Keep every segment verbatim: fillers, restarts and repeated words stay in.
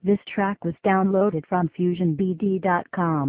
This track was downloaded from fusion b d dot com.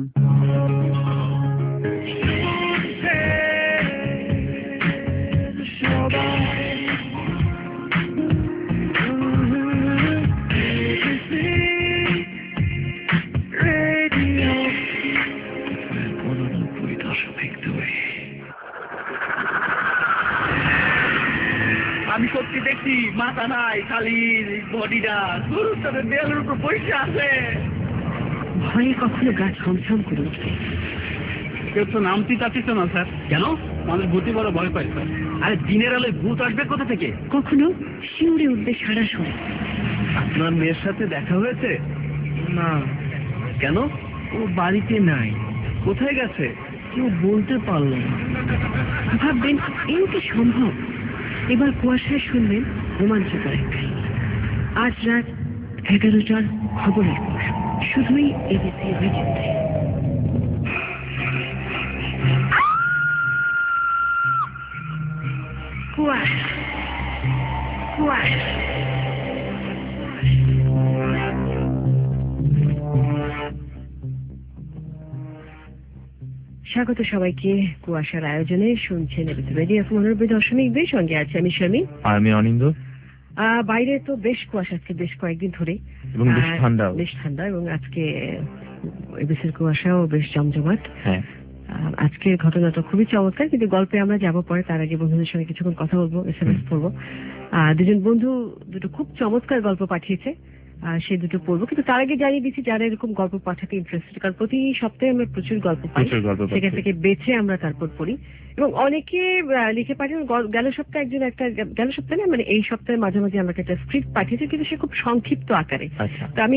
আমি সত্যি দেখছি মাথা নাই, খালি বডিটা গুরুত্বের দেয়ালের উপর বসে আছে। ভয়ে কখনো গা ছমছম করে উঠবে। কেউ তো নামতে চাচ্ছিস না স্যার। কেন? মানুষ ভূতি বড় ভয় পায় স্যার। আরে দিনের আলোয় ভূত আসবে কোথা থেকে? কখনো শিউরে উঠবে সারা শরীর। আপনার মেয়ের সাথে দেখা হয়েছে? না। কেন? ও বাড়িতে নাই। কোথায় গেছে? কেউ বলতে পারল না। ভাববেন এই কি সম্ভব? এবার কুয়াশায় শুনবেন রোমাঞ্চকর এক কাহিনী। আজ রাত এগারোটার খবরের পর শুধুই এবিসি রেডিওতে। কুয়াশা কুয়াশা স্বাগত সবাইকে কুয়াশার আয়োজনে। শুনছেন এবিসি রেডিও এফএম নব্বই দশমিক দুই, সঙ্গে আছে আমি শামি। আর আমি অনিন্দ। বাইরে তো বেশ কুয়াশা, আজকে বেশ কয়েকদিন ধরে এবং বেশ ঠান্ডা বেশ ঠান্ডা এবং আজকে এবিসির কুয়াশাও বেশ জমজমাট। হ্যাঁ, আজকের ঘটনাটা খুবই চমৎকার, কিন্তু গল্পে আমরা যাবো পরে। তার আগে বন্ধুদের সঙ্গে কিছুক্ষণ কথা বলবো, এস এম এস পড়বো। দুজন বন্ধু দুটো খুব চমৎকার গল্প পাঠিয়েছে, সে দুটো পড়বো। কিন্তু তার আগে জানিয়ে দিচ্ছি যারা এরকম গল্প পাঠাতে ইন্টারেস্টেড, কারণ প্রতি সপ্তাহে আমরা প্রচুর গল্প পাই, সেখান থেকে বেছে আমরা তারপর পড়ি। এবং অনেকে লিখে পাঠান। গেল সপ্তাহে একজন একটা গেল সপ্তাহে না মানে এই সপ্তাহের মাঝামাঝি আমাকে একটা স্ক্রিপ্ট পাঠিয়েছে, কিন্তু সে খুব সংক্ষিপ্ত আকারে। তো আমি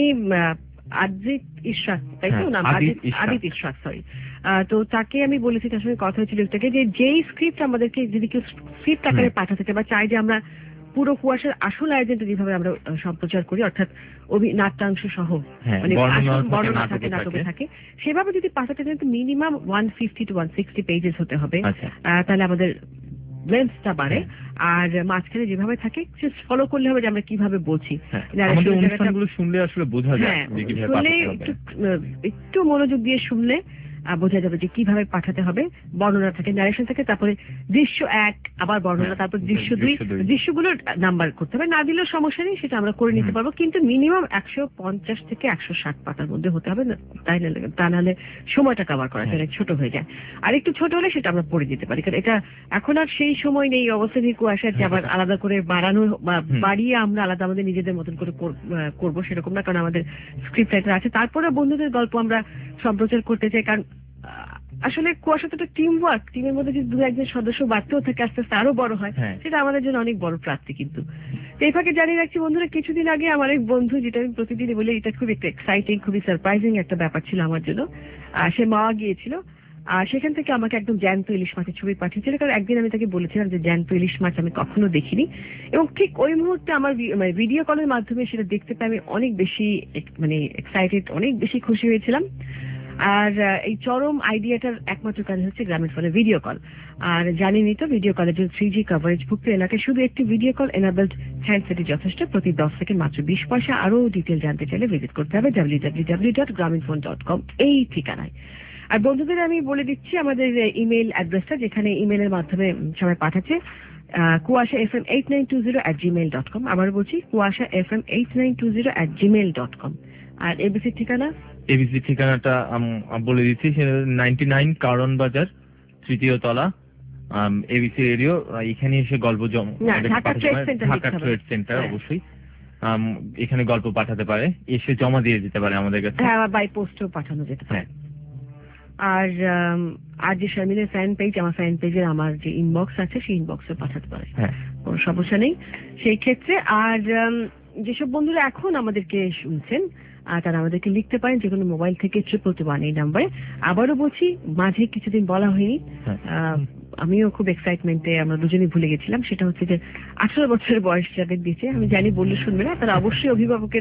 আদিত ইশরাক, তাই তো নাম? আদিত ইশরাক, সরি। তো তাকে আমি বলেছি, তার সঙ্গে কথা হয়েছিল একটাকে, যে যেই স্ক্রিপ্ট আমাদেরকে যদি কেউ স্ক্রিপ্ট আকারে পাঠাতে চায় বা চাই যে আমরা পুরো কুয়াশার আসল আয়োজনটা যেভাবে আমরা সম্প্রচার করি, অর্থাৎ নাট্যাংশ সহ মানে বর্ণনা থাকে, নাটকে থাকে, সেভাবে যদি পাঠাতে চান তো minimum one fifty to one sixty pages হতে হবে। তাহলে আমাদের লেন্থটা বাড়ে। আর মাঝখানে যেভাবে থাকে ফলো করলে হবে যে আমরা কিভাবে বলছি। শুনলে আসলে বোঝা যায়, শুনলে একটু মনোযোগ দিয়ে শুনলে বোঝা যাবে যে কিভাবে পাঠাতে হবে। বর্ণনা থাকে, ন্যারেশন থাকে, তারপরে দৃশ্য এক, আবার বর্ণনা, তারপর দৃশ্য দুই। দৃশ্যগুলোর নাম্বার করতে হবে, না দিলেও সমস্যা নেই, সেটা আমরা করে নিতে পারবো। কিন্তু মিনিমাম একশো পঞ্চাশ থেকে একশো ষাট পাতার মধ্যে হতে হবে, তাই না? তা নাহলে সময়টা কভার করা যায়, ছোট হয়ে যায়। আর একটু ছোট হলে সেটা আমরা পড়ে দিতে পারি, কারণ এটা এখন আর সেই সময় নেই অবস্থা নিয়ে কুয়াশার যে আবার আলাদা করে বাড়ানো বা বাড়িয়ে আমরা আলাদা আমাদের নিজেদের মতন করে করবো, সেরকম না। কারণ আমাদের স্ক্রিপ্ট রাইটার আছে, তারপরে বন্ধুদের গল্প আমরা সম্প্রচার করতে চাই। কারণ আসলে কুয়াশা তো টিম ওয়ার্ক, টিমের মধ্যে যদি দু একজন সদস্য বাড়তেও থাকে, আস্তে আস্তে আরো বড় হয়, সেটা আমাদের জন্য অনেক বড় প্রাপ্তি। কিন্তু এই ফাঁকে জানিয়ে রাখছি বন্ধুরা, কিছুদিন আগে আমার এক বন্ধু, যেটা আমি প্রতিদিনই বলি, এটা খুব একটা এক্সাইটিং, খুবই সারপ্রাইজিং একটা ব্যাপার ছিল আমার জন্য। সে মাওয়া গিয়েছিল, আর সেখান থেকে আমাকে একদম জ্যান্ত ইলিশ মাছের ছবি পাঠিয়েছিল। কারণ একদিন আমি তাকে বলেছিলাম যে জ্যান্ত ইলিশ মাছ আমি কখনো দেখিনি, এবং ঠিক ওই মুহূর্তে আমার ভিডিও কলের মাধ্যমে সেটা দেখতে পেয়ে আমি অনেক বেশি মানে এক্সাইটেড, অনেক বেশি খুশি হয়েছিলাম। আর এই চরম আইডিয়াটার একমাত্র কারণ হচ্ছে গ্রামীণ ফোনের ভিডিও কল। আর জানেনি তো, ভিডিও কলের জন্য থ্রি জি কভারেজ ভুক্ত এলাকায় শুধু একটি ভিডিও কল এনাবেলড হ্যান্ডসেটই যথেষ্ট। প্রতি দশ সেকেন্ড মাত্র বিশ পয়সা। আরো ডিটেল জানতে চাইলে ভিজিট করতে হবে W W W dot Grameenphone dot com এই ঠিকানায়। আর বন্ধুদের আমি বলে দিচ্ছি আমাদের ইমেল অ্যাড্রেসটা, যেখানে ইমেলের মাধ্যমে সবাই পাঠাচ্ছে, Kuasha F M eight nine two zero at Gmail dot com. আবার বলছি, Kuasha F M eight nine two zero at Gmail dot com. আর এবিসির ঠিকানা, এবিসি ঠিকানাটা বলে দিচ্ছি, নাইনটি নাইন কারণ বাজার, তৃতীয় তলা, এবিসি রেডিও। এখানে এসে গল্প ঢাকা ট্রেড সেন্টার, অবশ্যই এখানে গল্প পাঠাতে পারে, এসে জমা দিয়ে যেতে পারে আমাদের কাছে। হ্যাঁ, বাই পোস্টও পাঠানো যেতে পারে। আর আর যে শামিলের ফ্যান পেজ, আমার ফ্যান পেজের আমার যে ইনবক্স আছে, সেই ইনবক্সে পাঠাতে পারে, কোনো সমস্যা নেই সেই ক্ষেত্রে। আর যেসব বন্ধুরা এখন আমাদেরকে শুনছেন, আর তারা আমাদেরকে লিখতে পারেন যে কোনো মোবাইল থেকে ট্রিপল টু ওয়ান এই নাম্বারে। আবারও বলছি, মাঝে কিছুদিন বলা হয়নি, আমিও খুব এক্সাইটমেন্টে আমরা দুজনেই ভুলে গেছিলাম। সেটা হচ্ছে যে আঠারো বছরের বয়স যাদের দিচ্ছে, আমি জানি বললে শুনবে না, তারা অবশ্যই অভিভাবকের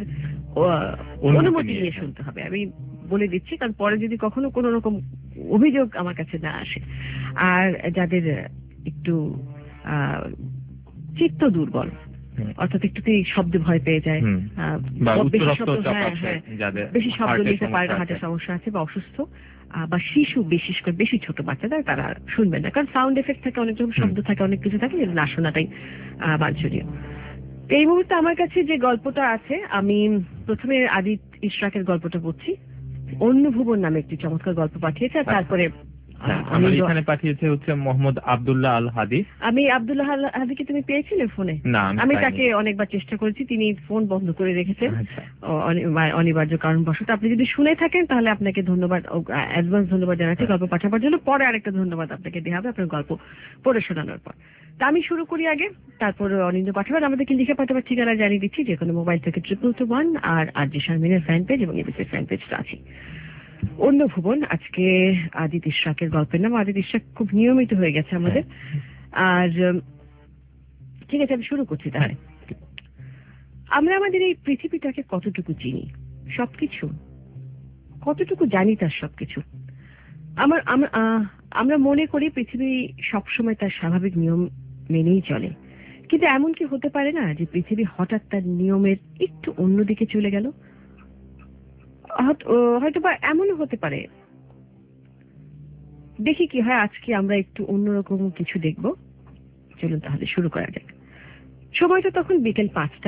অনুমতি নিয়ে শুনতে হবে। আমি বলে দিচ্ছি, কারণ পরে যদি কখনো কোনো রকম অভিযোগ আমার কাছে না আসে। আর যাদের একটু চিত্ত দুর্বল, অর্থাৎ একটুতেই শব্দে ভয় পেয়ে যায়, হুম। আহ, বা বেশি উচ্চ শব্দ, রক্তচাপ হ্যাঁ, আছে, হ্যাঁ, যাদের বেশি শব্দ হার্টের নিতে পারে না, সমস্যা হার্টের আছে। সমস্যা আছে বা অসুস্থ, আহ, বা শিশু, বিশেষ করে বেশি ছোট বাচ্চাদের তারা শুনবেন না, কারণ সাউন্ড এফেক্ট থাকে, অনেক রকম শব্দ থাকে, অনেক কিছু থাকে, যেগুলো না শোনাটাই আহ, বাঞ্ছনীয়। তো এই মুহূর্তে আমার কাছে যে গল্পটা আছে, আমি প্রথমে আদিত ইশরাকের গল্পটা পড়ছি। অন্য ভুবন নামে একটি চমৎকার গল্প পাঠিয়েছে, আর তারপরে হ্যাঁ, আহ, আমার আমি এখানে পাঠিয়েছে হচ্ছে মোহাম্মদ আব্দুল্লাহ আল হাদি। আমি আব্দুল্লাহ আল হাদিকে তুমি পেয়েছিলে ফোনে? না, আমি আমি পাইনি। তাকে অনেকবার চেষ্টা করেছি, তিনি ফোন বন্ধ করে রেখেছেন আচ্ছা। অ- অনি- অনিবার্য কারণবশত। আপনি যদি শুনে থাকেন তাহলে আপনাকে ধন্যবাদ, অ্যাডভান্স ধন্যবাদ জানাচ্ছি গল্প পাঠাবার জন্য। পরে আরেকটা ধন্যবাদ আপনাকে দেওয়া হবে আপনার গল্প পড়ে শোনানোর পর। তা আমি শুরু করি আগে, তারপর অনিন্দ পাঠাবেন। আমাদেরকে লিখে পাঠাবার ঠিকানা জানিয়ে দিচ্ছি, যে কোনো মোবাইল থেকে ট্রিপল টু ওয়ান, আর আর জি শারমিনের ফ্যান পেজ এবং এবিসির ফ্যান পেজটা আছে। অন্য ভুবন, আজকে আদিত ইশরাকের গল্পের নাম। আদিত ইশরাক খুব নিয়মিত হয়ে গেছে আমাদের। আর উম, ঠিক আছে, আমি শুরু করছি তাহলে। আমরা আমাদের এই পৃথিবীটাকে কতটুকু চিনি? সবকিছু কতটুকু জানি তার সবকিছু? আমার আম- আহ, আমরা মনে করি পৃথিবী সবসময় তার স্বাভাবিক নিয়ম মেনেই চলে, কিন্তু এমন কি হতে পারে না যে পৃথিবী হঠাৎ তার নিয়মের একটু অন্যদিকে চলে গেল? হয়তো বা এমনও হতে পারে, দেখি কি হয়, আজকে আমরা একটু অন্যরকম কিছু দেখব। চলুন তাহলে শুরু করা যাক। সময়টা তখন বিকেল পাঁচটা।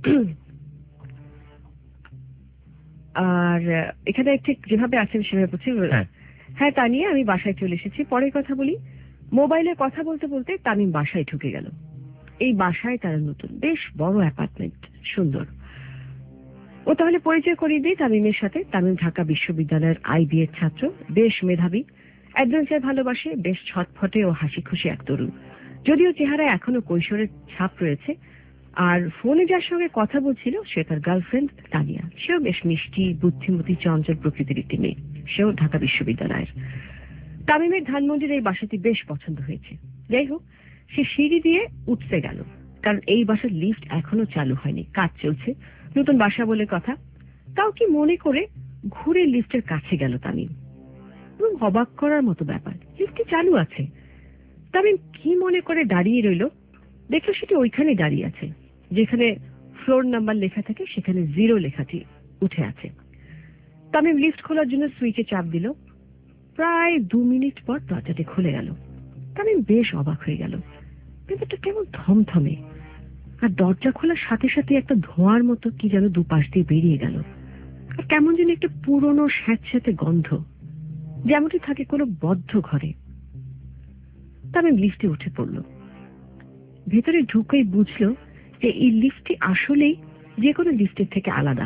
আর এখানে ঠিক যেভাবে আছেন সেভাবে বলছি। হ্যাঁ, তা নিয়ে আমি বাসায় চলে এসেছি। পরের কথা বলি। মোবাইলে কথা বলতে বলতে তামিম বাসায় ঢুকে গেল। এই বাসায় তারা নতুন, বেশ বড় অ্যাপার্টমেন্ট, সুন্দর। ও তাহলে পরিচয় করিয়ে দিই তামিমের সাথে। তামিম ঢাকা বিশ্ববিদ্যালয়ের আইবি এর ছাত্র, বেশ মেধাবী, অ্যাডভেঞ্চার ভালোবাসে, বেশ ছটফটে ও হাসি খুশি এক তরুণ। যদিও চেহারায় এখনো কৈশোরের ছাপ রয়েছে। আর ফোনে যার সঙ্গে কথা বলছিল সে তার গার্লফ্রেন্ড তানিয়া। সেও বেশ মিষ্টি, বুদ্ধিমতী, চঞ্চল প্রকৃতির একটি মেয়ে, সেও ঢাকা বিশ্ববিদ্যালয়ের। তামিমের ধানমন্ডির এই বাসাটি বেশ পছন্দ হয়েছে। যাই হোক, সে সিঁড়ি দিয়ে উঠতে গেল, কারণ এই বাসার লিফট এখনো চালু হয়নি, কাজ চলছে, নতুন বাসা বলে কথা। তাও কি মনে করে ঘুরে লিফটের কাছে গেল তামিম। এবং অবাক করার মতো ব্যাপার, লিফটটি চালু আছে। তামিম কি মনে করে দাঁড়িয়ে রইল, দেখলো সেটি ওইখানে দাঁড়িয়ে আছে, যেখানে ফ্লোর নাম্বার লেখা থাকে সেখানে জিরো লেখাটি উঠে আছে। তামিম লিফট খোলার জন্য সুইচে চাপ দিল। প্রায় দু মিনিট পর দরজাটি খুলে গেল। তামিম বেশ অবাক হয়ে গেল, ব্যাপারটা কেমন থমথমে, আর দরজা খোলার সাথে সাথে একটা ধোঁয়ার মতো কি যেন দুপাশ দিয়ে বেরিয়ে গেল, আর কেমন যেন একটা পুরনো স্যাঁতস্যাঁতে গন্ধ, যেমনটি থাকে কোনো বদ্ধ ঘরে। তামিম লিফটে উঠে পড়ল। ভেতরে ঢুকেই বুঝলো যে এই লিফটটি আসলেই যে কোনো লিফটের থেকে আলাদা।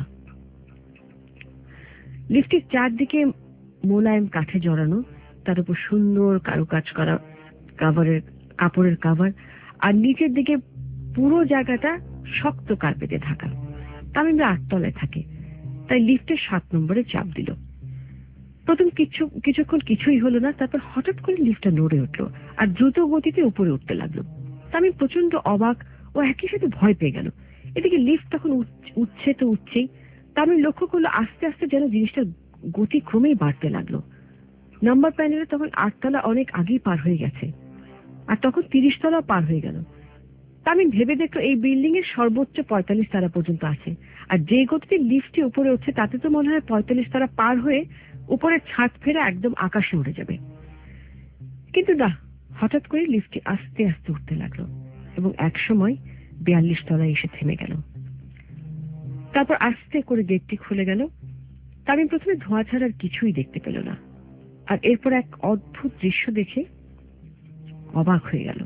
লিফটের চারদিকে মোলায়েম কাঠে জড়ানো, তার উপর সুন্দর কারুকাজ করা কাভারের কাপড়ের কাভার, আর নিচের দিকে পুরো জায়গাটা শক্ত কার্পেটে ঢাকা। তামিমরা আটতলায় থাকে, তাই লিফটের সাত নম্বরে চাপ দিল। প্রথম কিছু কিছুক্ষণ কিছুই হলো না, তারপর হঠাৎ করে লিফটটা নড়ে উঠলো আর দ্রুত গতিতে উপরে উঠতে লাগলো। তামিম প্রচন্ড অবাক ও একই সাথে ভয় পেয়ে গেল। এদিকে লিফট তখন উঠছে তো উঠছেই। তামিম লক্ষ্য করলো আস্তে আস্তে যেন জিনিসটা গতি ক্রমেই বাড়তে লাগলো। নাম্বার প্যানেলে তখন আটতলা অনেক আগেই পার হয়ে গেছে, আর তখন তিরিশ তলা পার হয়ে গেল। তামিম ভেবে দেখলো এই বিল্ডিং এর সর্বোচ্চ পঁয়তাল্লিশ তারা পর্যন্ত আছে, আর যে গতিতে লিফটটি উপরে উঠছে তাতে তো মনে হয় পঁয়তাল্লিশ তারা পার হয়ে উপরে ছাদ ফেরা একদম আকাশে উড়ে যাবে। কিন্তু না, হঠাৎ করে লিফটটি আস্তে আস্তে উঠতে লাগলো এবং এক সময় বিয়াল্লিশ তলায় এসে থেমে গেল। তারপর আস্তে করে গেটটি খুলে গেল। তামিম প্রথমে ধোঁয়া ছাড়ার কিছুই দেখতে পেল না, আর এরপর এক অদ্ভুত দৃশ্য দেখে অবাক হয়ে গেল।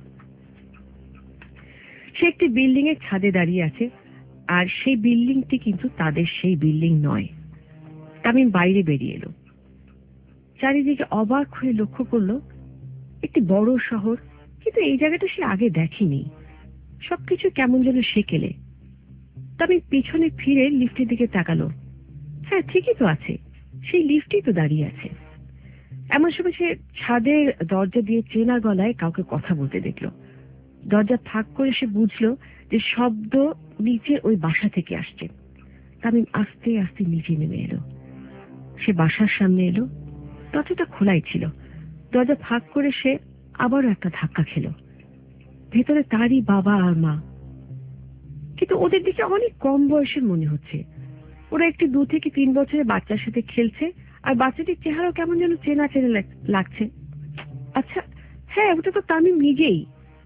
সে একটি বিল্ডিং এর ছাদে দাঁড়িয়ে আছে, আর সেই বিল্ডিংটি কিন্তু তাদের সেই বিল্ডিং নয়। তামিম বাইরে বেরিয়ে এলো, চারিদিকে অবাক হয়ে লক্ষ্য করলো একটি বড় শহর, কিন্তু এই জায়গাটা সে আগে দেখেনি। সবকিছু কেমন যেন সেকেলে। তামিম পিছনে ফিরে লিফটের দিকে তাকালো। হ্যাঁ, ঠিকই তো আছে, সেই লিফটই তো দাঁড়িয়ে আছে। এমন সময় সে ছাদের দরজা দিয়ে চেনা গলায় কাউকে কথা বলতে দেখলো। দরজা ফাঁক করে সে বুঝলো যে শব্দ নিচে ওই বাসা থেকে আসছে। তামিম আস্তে আস্তে নিচে নেমে এলো। সে বাসার সামনে এলো, দরজাটা খোলাই ছিল। দরজা ফাঁক করে সে আবারও একটা ধাক্কা খেল। ভেতরে তারই বাবা আর মা। কিন্তু ওদের দিকে অনেক কম বয়সের মনে হচ্ছে। ওরা একটি দু থেকে তিন বছরের বাচ্চার সাথে খেলছে, আর বাচ্চাটির চেহারাও কেমন যেন চেনা চেনা লাগছে। আচ্ছা হ্যাঁ, ওটা তো তামিম নিজেই।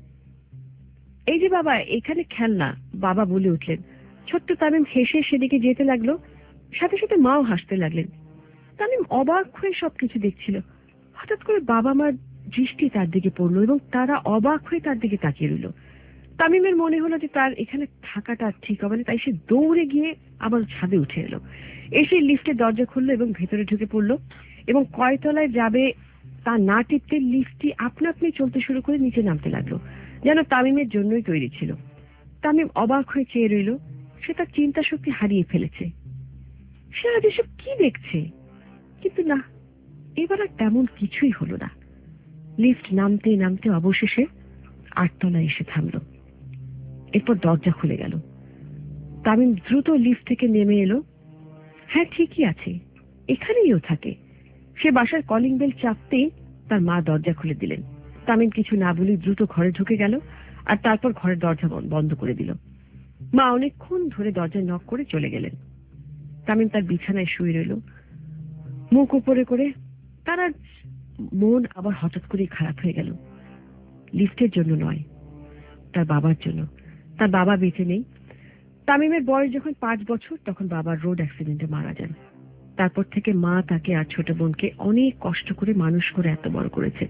এই যে বাবা, এখানে খেলনা, বাবা বলে উঠলেন। ছোট্ট তামিম হেসে সেদিকে যেতে লাগলো, সাথে সাথে মাও হাসতে লাগলেন। তামিম অবাক হয়ে সবকিছু দেখছিল। হঠাৎ করে বাবা মার দৃষ্টি তার দিকে পড়লো এবং তারা অবাক হয়ে তার দিকে তাকিয়ে রইল। তামিমের মনে হলো যে তার এখানে থাকাটা ঠিক হবে না, তাই সে দৌড়ে গিয়ে আবার ছাদে উঠে এলো। এসে লিফটের দরজা খুললো এবং ভেতরে ঢুকে পড়লো, এবং কয়তলায় যাবে তা না টিপতে লিফটটি আপনা আপনি চলতে শুরু করে নিচে নামতে লাগলো, যেন তামিমের জন্যই তৈরি ছিল। তামিম অবাক হয়ে চেয়ে রইল। সে তার চিন্তা শক্তি হারিয়ে ফেলেছে। সে আজ এসব কি দেখছে? কিন্তু না, এবার আর তেমন কিছুই হলো না। লিফট নামতে নামতে অবশেষে আটতলায় এসে থামল। এরপর দরজা খুলে গেল। তামিম দ্রুত লিফট থেকে নেমে এলো। হ্যাঁ ঠিকই আছে, এখানেই ও থাকে। সে বাসার কলিং বেল চাপতেই তার মা দরজা খুলে দিলেন। তামিম কিছু না বলে দ্রুত ঘরে ঢুকে গেল, আর তারপর ঘরের দরজা বন্ধ করে দিল। মা অনেকক্ষণ ধরে দরজা নক করে চলে গেলেন। তামিম তার বিছানায় শুয়ে রইল, মুখ উপরে করে। তার মন আবার হঠাৎ করে খারাপ হয়ে গেল। লিফটের জন্য নয়, তার বাবার জন্য। তার বাবা বেঁচে নেই। তামিমের বয়স যখন পাঁচ বছর তখন বাবার রোড অ্যাক্সিডেন্টে মারা যান। তারপর থেকে মা তাকে আর ছোট বোনকে অনেক কষ্ট করে মানুষ করে এত বড় করেছে।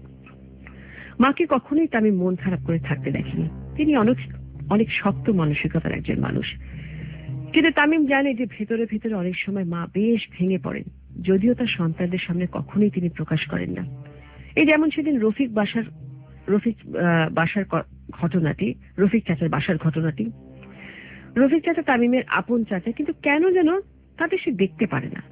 মাকে কখনোই তামিম মন খারাপ করে থাকতে দেখেনি। তিনি অনেক অনেক শক্ত মানসিকতার একজন মানুষ। কিন্তু তামিম জানে যে ভেতরে ভেতরে অনেক সময় মা বেশ ভেঙে পড়েন, যদিও তার সন্তানদের সামনে কখনোই তিনি প্রকাশ করেন না। এই যেমন সেদিন রফিক বাসার রফিক বাসার ঘটনাটি, রফিক চাচার বাসার ঘটনাটি। রফিক চাচা তামিমের আপন চাচা, কিন্তু কেন যেন তাদের সে দেখতে পারে না।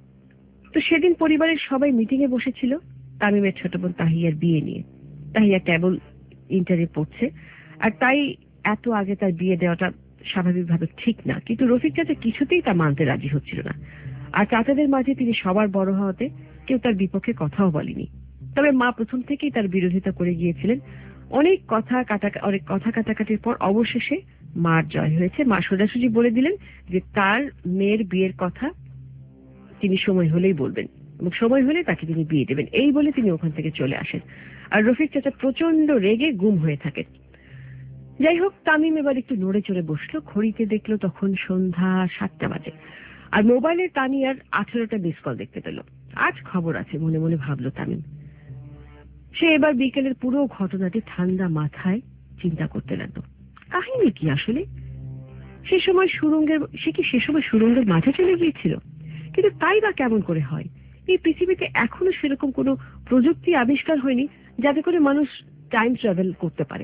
তো সেদিন পরিবারের সবাই মিটিং এ বসেছিল তামিমের ছোট বোন তাহিয়ার বিয়ে নিয়ে। তাহিয়া কেবল ইন্টারে পড়ছে, আর তাই এত আগে তার বিয়ে দেওয়াটা স্বাভাবিকভাবে ঠিক না। কিন্তু রফিক চাচা কিছুতেই তা মানতে রাজি হচ্ছিল না। আর চাচাদের মাঝে তিনি সবার বড় হওয়াতে কেউ তার বিপক্ষে কথাও বলেনি। তবে মা প্রথম থেকেই তার বিরোধিতা করে গিয়েছিলেন। অনেক কথা কাটা অনেক কথা কাটাকাটির পর অবশেষে মার জয় হয়েছে। মা সোজাসুজি বলে দিলেন যে তার মেয়ের বিয়ের কথা তিনি সময় হলেই বলবেন, এবং সময় হলে তাকে তিনি বিয়ে দেবেন। এই বলে তিনি ওখান থেকে চলে আসেন। আর রফিক চাচা প্রচন্ড রেগে গুম হয়ে থাকেন। যাই হোক, তামিম এবার একটু নড়ে চড়ে বসলো। ঘড়িতে দেখলো তখন সন্ধ্যা সাতটা বাজে, আর মোবাইলে তানিয়ার আঠেরোটা মিস কল দেখতে পেল। আজ খবর আছে মনে মনে ভাবলো তামিম। সে এবার বিকেলের পুরো ঘটনাটি ঠান্ডা মাথায় চিন্তা করতে লাগলো। কাহিনী কি আসলে? সে সময় সুরঙ্গের সে কি সে সময় সুরঙ্গের মাঝে চলে গিয়েছিল? কিন্তু তাই বা কেমন করে হয়? এই পৃথিবীতে এখনো সেরকম কোনো প্রযুক্তি আবিষ্কার হয়নি যাতে করে মানুষ টাইম ট্রাভেল করতে পারে।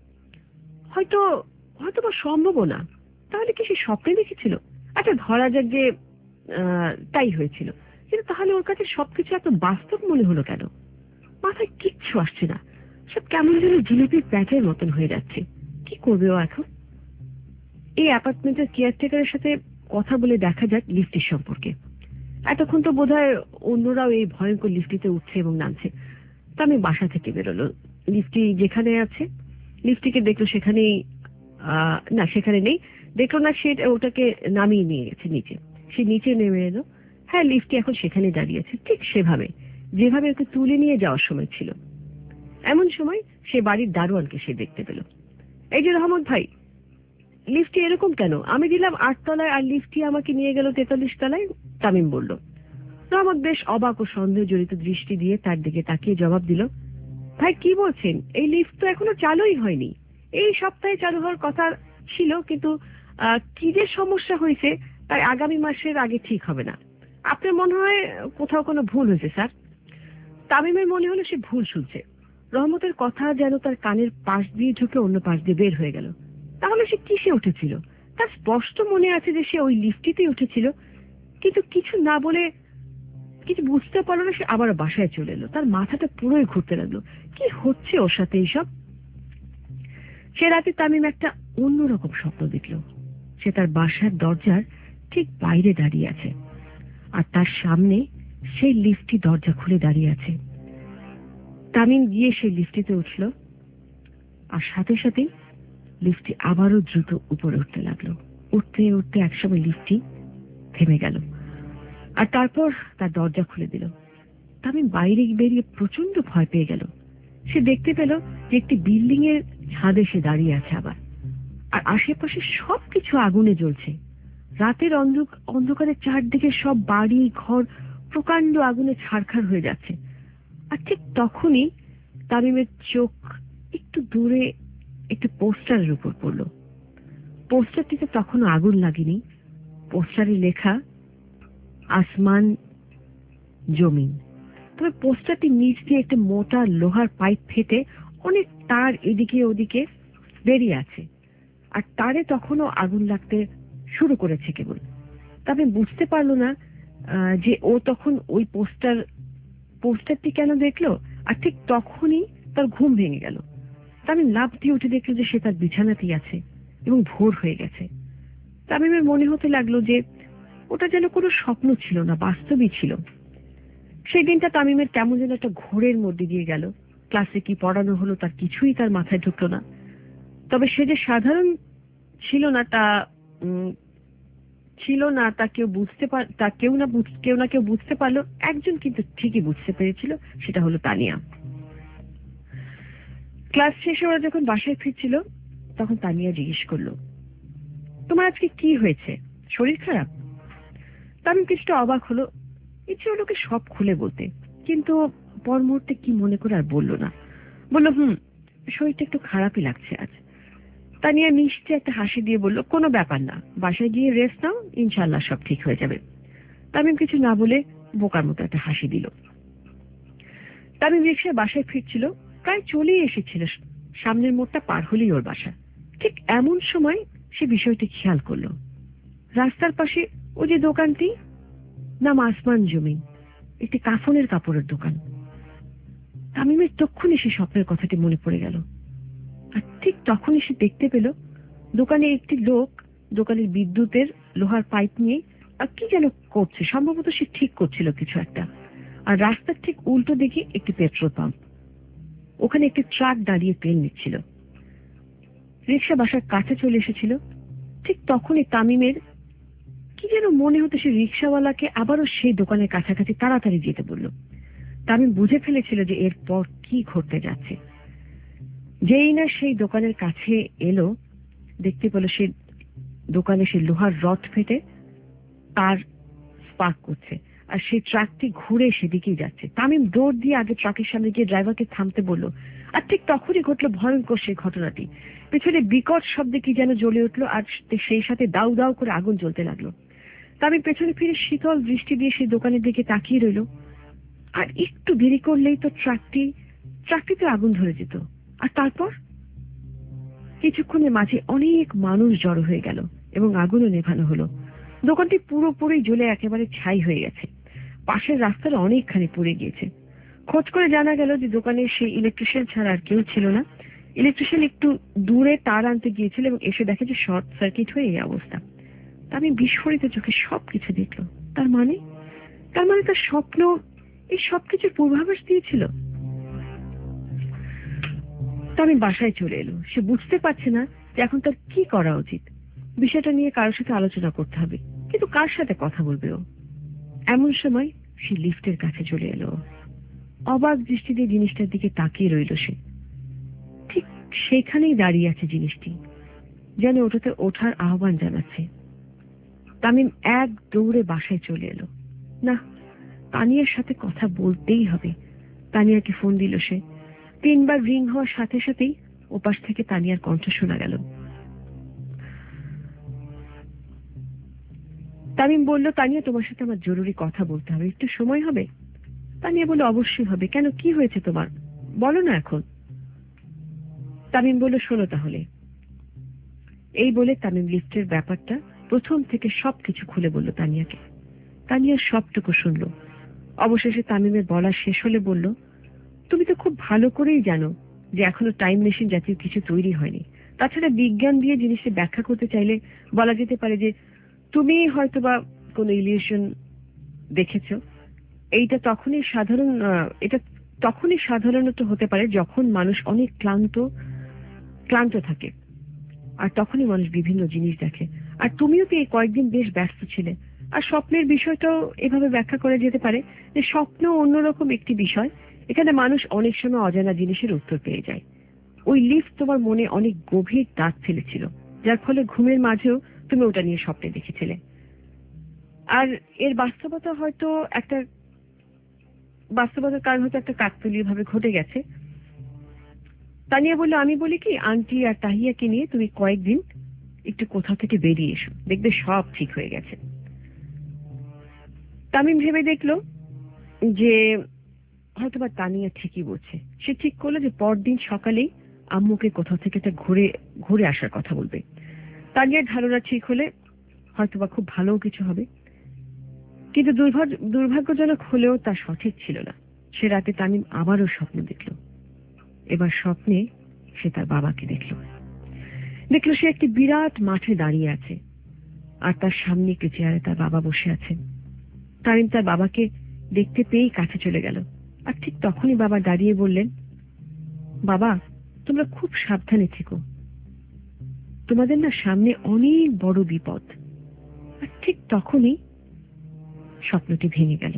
হয়তো হয়তো বা সম্ভবও না। তাহলে কি সে স্বপ্নে দেখেছিল? আচ্ছা ধরা যাক যে তাই হয়েছিল, কিন্তু তাহলে ওর কাছে সবকিছু এত বাস্তব মনে হলো কেন? মাথায় কিচ্ছু আসছে না। সব কেমন যেন জিলিপির প্যাকের মতন হয়ে যাচ্ছে। কি করবে ও এখন? এই অ্যাপার্টমেন্টের কেয়ারটেকারের সাথে কথা বলে দেখা যাক লিফটের সম্পর্কে। এতক্ষণ তো বোধহয় অন্যরাও এই ভয়ঙ্কর লিফটিতে উঠছে এবং নামছে। তা আমি বাসা থেকে বেরোলো। লিফটি যেখানে আছে, লিফটিকে দেখলো সেখানেই না, সেখানে নেই। দেখলো না, সে ওটাকে নামিয়ে নিয়ে গেছে নিচে। সে নিচে নেমে এলো। হ্যাঁ, লিফটি এখন সেখানে দাঁড়িয়ে আছে, ঠিক সেভাবে যেভাবে ওকে তুলে নিয়ে যাওয়ার সময় ছিল। এমন সময় সে বাড়ির দারোয়ানকে সে দেখতে পেল। এই যে রহমত ভাই, লিফটি এরকম কেন? আমি দিলাম আট তলায় আর লিফটি আমাকে নিয়ে গেল তেতাল্লিশ তলায়, তামিম বলল। রহমত বেশ অবাক ও সন্দেহ জড়িত দৃষ্টি দিয়ে তার দিকে তাকিয়ে জবাব দিল, ভাই কি বলছেন? এই লিফট তো এখনো চালুই হয়নি। এই সপ্তাহে চালু হওয়ার কথা ছিল, কিন্তু কি যে সমস্যা হয়েছে তাই আগামী মাসের আগে ঠিক হবে না। আপনার মনে হয় কোথাও কোনো ভুল হয়েছে স্যার। তামিমের মনে হলো সে ভুল শুনছে। রহমতের কথা যেন তার কানের পাশ দিয়ে ঢুকে অন্য পাশ দিয়ে বের হয়ে গেল। তাহলে সে কিসে উঠেছিল? তার স্পষ্ট মনে আছে যে সে ওই লিফটিতেই উঠেছিল, কিন্তু কিছু না বলে, কিছু বুঝতে পারলো না। সে আবার বাসায় চলে এলো। তার মাথাটা পুরোই ঘুরতে লাগলো। কি হচ্ছে ওর সাথে এইসব? সে রাতে তামিম একটা অন্যরকম স্বপ্ন দেখল। সে তার বাসার দরজার ঠিক বাইরে দাঁড়িয়ে আছে, আর তার সামনে সেই লিফটটি দরজা খুলে দাঁড়িয়ে আছে। তামিম গিয়ে সেই লিফটিতে উঠল, আর সাথে সাথেই লিফটটি আবারও দ্রুত উপরে উঠতে লাগলো। উঠতে উঠতে একসময় লিফটটি থেমে গেল, আর তারপর তার দরজা খুলে দিল। তামিম বাইরে বেরিয়ে প্রচন্ড ভয় পেয়ে গেল। সে দেখতে পেল যে একটি বিল্ডিং এর ছাদে সে দাঁড়িয়ে আছে আবার, আর আশেপাশে সবকিছু আগুনে জ্বলছে। রাতের অন্ধকারে চারদিকে সব বাড়ি ঘর প্রকাণ্ড আগুনে ছারখার হয়ে যাচ্ছে। আর ঠিক তখনই তামিমের চোখ একটু দূরে একটি পোস্টারের উপর পড়ল। পোস্টারটিতে তখনও আগুন লাগেনি। পোস্টারে লেখা আসমান জমিন। তবে পোস্টারটি নিচ দিয়ে একটা মোটা লোহার পাইপ ফেটে অনেক তার এদিকে ওদিকে বেরিয়ে আছে, আর তারে তখনও আগুন লাগতে শুরু করেছে কেবল। তবে বুঝতে পারলো না যে ও তখন ওই পোস্টার পোস্টারটি কেন দেখলো। আর ঠিক তখনই তার ঘুম ভেঙে গেল। তামিম লাফ দিয়ে উঠে দেখলো যে সে তার বিছানাতেই আছে এবং ভোর হয়ে গেছে। তামিমের মনে হতে লাগলো যে ওটা যেন কোনো স্বপ্ন ছিল না, বাস্তবই ছিল। সেই দিনটা তামিমের কেমন যেন একটা ঘোরের মধ্যে দিয়ে গেল। ক্লাসে কি পড়ানো হলো তার কিছুই তার মাথায় ঢুকলো না। তবে সে যে সাধারণ ছিল না তা ছিল না তা কেউ বুঝতে পার তা কেউ না কেউ না কেউ বুঝতে পারলো। একজন কিন্তু ঠিকই বুঝতে পেরেছিল, সেটা হলো তানিয়া। ক্লাস শেষে ওরা যখন বাসায় ফিরছিল তখন তানিয়া জিজ্ঞেস করলো, তোমার আজকে কি হয়েছে, শরীর খারাপ? তামিম কিছুটা অবাক হলো। ইচ্ছে হলো ওকে সব খুলে বলতে, কিন্তু পর মুহূর্তে কি মনে করে আর বললো না। বললো, হুম শরীরটা একটু খারাপই লাগছে আজ। তানিয়া মিষ্টি একটা হাসি দিয়ে বলল, কোনো ব্যাপার না, বাসায় গিয়ে রেস্ট নাও, ইনশাল্লাহ সব ঠিক হয়ে যাবে। তামিম কিছু না বলে বোকার মতো একটা হাসি দিল। তামিম রিক্সায় বাসায় ফিরছিল, প্রায় চলেই এসেছিল। সামনের মোড়টা পার হলেই ওর বাসা। ঠিক এমন সময় সে বিষয়টি খেয়াল করলো। রাস্তার পাশে ওই যে দোকানটি, নাম আসমান জমিন, একটি কাফনের কাপড়ের দোকান। তামিমের তক্ষুনি সে স্বপ্নের কথাটি মনে পড়ে গেল। আর ঠিক তখনই সে দেখতে পেল দোকানে একটি লোক দোকানের বিদ্যুতের লোহার পাইপ নিয়ে কি যেন করছে, সম্ভবত সে ঠিক করছিল কিছু একটা। আর রাস্তার ঠিক উল্টো দিকে একটি পেট্রোল পাম্প, ওখানে একটি ট্রাক দাঁড়িয়ে তেল নিচ্ছিল। রিক্সা বাসার কাছে চলে এসেছিল। ঠিক তখনই তামিমের কি যেন মনে হতো সে রিক্সাওয়ালাকে আবারও সেই দোকানের কাছাকাছি তাড়াতাড়ি যেতে বলল। তামিম বুঝে ফেলেছিল যে এরপর কি ঘটতে যাচ্ছে। যেই না সেই দোকানের কাছে এলো, দেখতে পেল সেই দোকানে সেই লোহার রড ফেটে তার স্পার্ক করছে, আর সেই ট্রাকটি ঘুরে সেদিকেই যাচ্ছে। তামিম দৌড় দিয়ে আগে ট্রাকের সামনে গিয়ে ড্রাইভারকে থামতে বলল। আর ঠিক তখনই ঘটলো ভয়ঙ্কর সেই ঘটনাটি। পেছনে বিকট শব্দে কি যেন জ্বলে উঠলো, আর সেই সাথে দাউ দাউ করে আগুন জ্বলতে লাগলো। তামিম পেছনে ফিরে শীতল দৃষ্টি দিয়ে সেই দোকানের দিকে তাকিয়ে রইল। আর একটু দেরি করলেই তো ট্রাকটি ট্রাকটিতে আগুন ধরে যেত। আর তারপর কিছুক্ষণের মাঝে অনেক মানুষ জড়ো হয়ে গেল এবং আগুনও নেভানো হলো। দোকানটি পুরোপুরি জ্বলে একেবারে ছাই হয়ে গেছে। পাশের রাস্তাটা অনেকখানি পুড়ে গিয়েছে। খোঁজ করে জানা গেল যে দোকানের সেই ইলেকট্রিশিয়ান ছাড়া আর কেউ ছিল না। ইলেকট্রিশিয়ান একটু দূরে তার আনতে গিয়েছিল এবং এসে দেখে যে শর্ট সার্কিট হয়ে এই অবস্থা। আমি বিস্ফোরিত চোখে সবকিছু দেখলো। তার মানে তার মানে তার স্বপ্ন এই সবকিছুর পূর্বাভাস দিয়েছিল। আমি বাসায় চলে এলো। সে বুঝতে পারছে না যে এখন তার কি করা উচিত। বিষয়টা নিয়ে কারোর সাথে আলোচনা করতে হবে, কিন্তু কার সাথে কথা বলবে ও? এমন সময় সে লিফটের কাছে চলে এলো। অবাক দৃষ্টি দিয়ে জিনিসটার দিকে তাকিয়ে রইল সে। ঠিক সেখানেই দাঁড়িয়ে আছে জিনিসটি, যেন ওটাতে ওঠার আহ্বান জানাচ্ছে। তামিম এক দৌড়ে বাসায় চলে এলো। না, তানিয়ার সাথে কথা বলতেই হবে। তানিয়াকে ফোন দিল সে। তিনবার রিং হওয়ার সাথে সাথেই ওপাশ থেকে তানিয়ার কণ্ঠ শোনা গেল। তামিম বলল, তানিয়া তোমার সাথে আমার জরুরি কথা বলতে হবে, একটু সময় হবে? তানিয়া বলল, অবশ্যই হবে। কেন, কি হয়েছে তোমার, বলো না এখন। তামিম বলল, শোনো তাহলে। এই বলে তামিম লিফটের ব্যাপারটা প্রথম থেকে সবকিছু খুলে বলল তানিয়াকে। তানিয়া সবটুকু শুনল। অবশেষে তামিমের বলা শেষ হলে বলল, তুমি তো খুব ভালো করেই জানো যে এখনো টাইম মেশিন জাতীয় কিছু তৈরি হয়নি। তাছাড়া বিজ্ঞান দিয়ে জিনিসটা ব্যাখ্যা করতে চাইলে বলা যেতে পারে যে তুমি হয়তোবা কোনো ইলিউশন দেখেছ। এইটা তখনই সাধারণ এটা তখনই সাধারণত হতে পারে যখন মানুষ অনেক ক্লান্ত ক্লান্ত থাকে। আর তখনই মানুষ বিভিন্ন জিনিস দেখে। আর তুমিও তো এই কয়েকদিন বেশ ব্যস্ত ছিলে। আর স্বপ্নের বিষয়টাও এভাবে ব্যাখ্যা করা যেতে পারে যে স্বপ্ন অন্যরকম একটি বিষয়, এখানে মানুষ অনেক সময় অজানা জিনিসের উত্তর পেয়ে যায়। ওই লিফট তোমার মনে অনেক গভীর দাগ ফেলেছিল, যার ফলে ঘুমের মাঝেও তুমি ওটা নিয়ে স্বপ্নে দেখেছিলে। আর এর বাস্তবতা হয়তো একটা বাস্তবতার কারণ হয়তো একটা কাকতালীয় ভাবে ঘটে গেছে। তানিয়া বলল, আমি বলি কি, আন্টি আর তাহিয়াকে নিয়ে তুমি কয়েকদিন একটু কোথাও থেকে বেরিয়ে এসো, দেখবে সব ঠিক হয়ে গেছে। তামিম ভেবে দেখলো যে হয়তোবা তানিয়া ঠিকই বলছে। সে ঠিক করলো যে পরদিন সকালেই আম্মুকে কোথাও থেকে একটা ঘুরে ঘুরে আসার কথা বলবে। তানিয়ার ধারণা ঠিক হলে হয়তোবা খুব ভালো কিছু হবে, কিন্তু দুর্ভাগ্য দুর্ভাগ্যজনক হলেও তা সঠিক ছিল না। সে রাতে তামিম আবারও স্বপ্ন দেখল। এবার স্বপ্নে সে তার বাবাকে দেখল। দেখলো সে একটি বিরাট মাঠে দাঁড়িয়ে আছে, আর তার সামনে একটি চেয়ারে তার বাবা বসে আছেন। তামিম তার বাবাকে দেখতে পেয়েই কাছে চলে গেল। আর ঠিক তখনই বাবা দাঁড়িয়ে বললেন, বাবা, তোমরা খুব সাবধানে থেকো, তোমাদের না সামনে অনেক বড় বিপদ। আর ঠিক তখনই স্বপ্নটি ভেঙে গেল।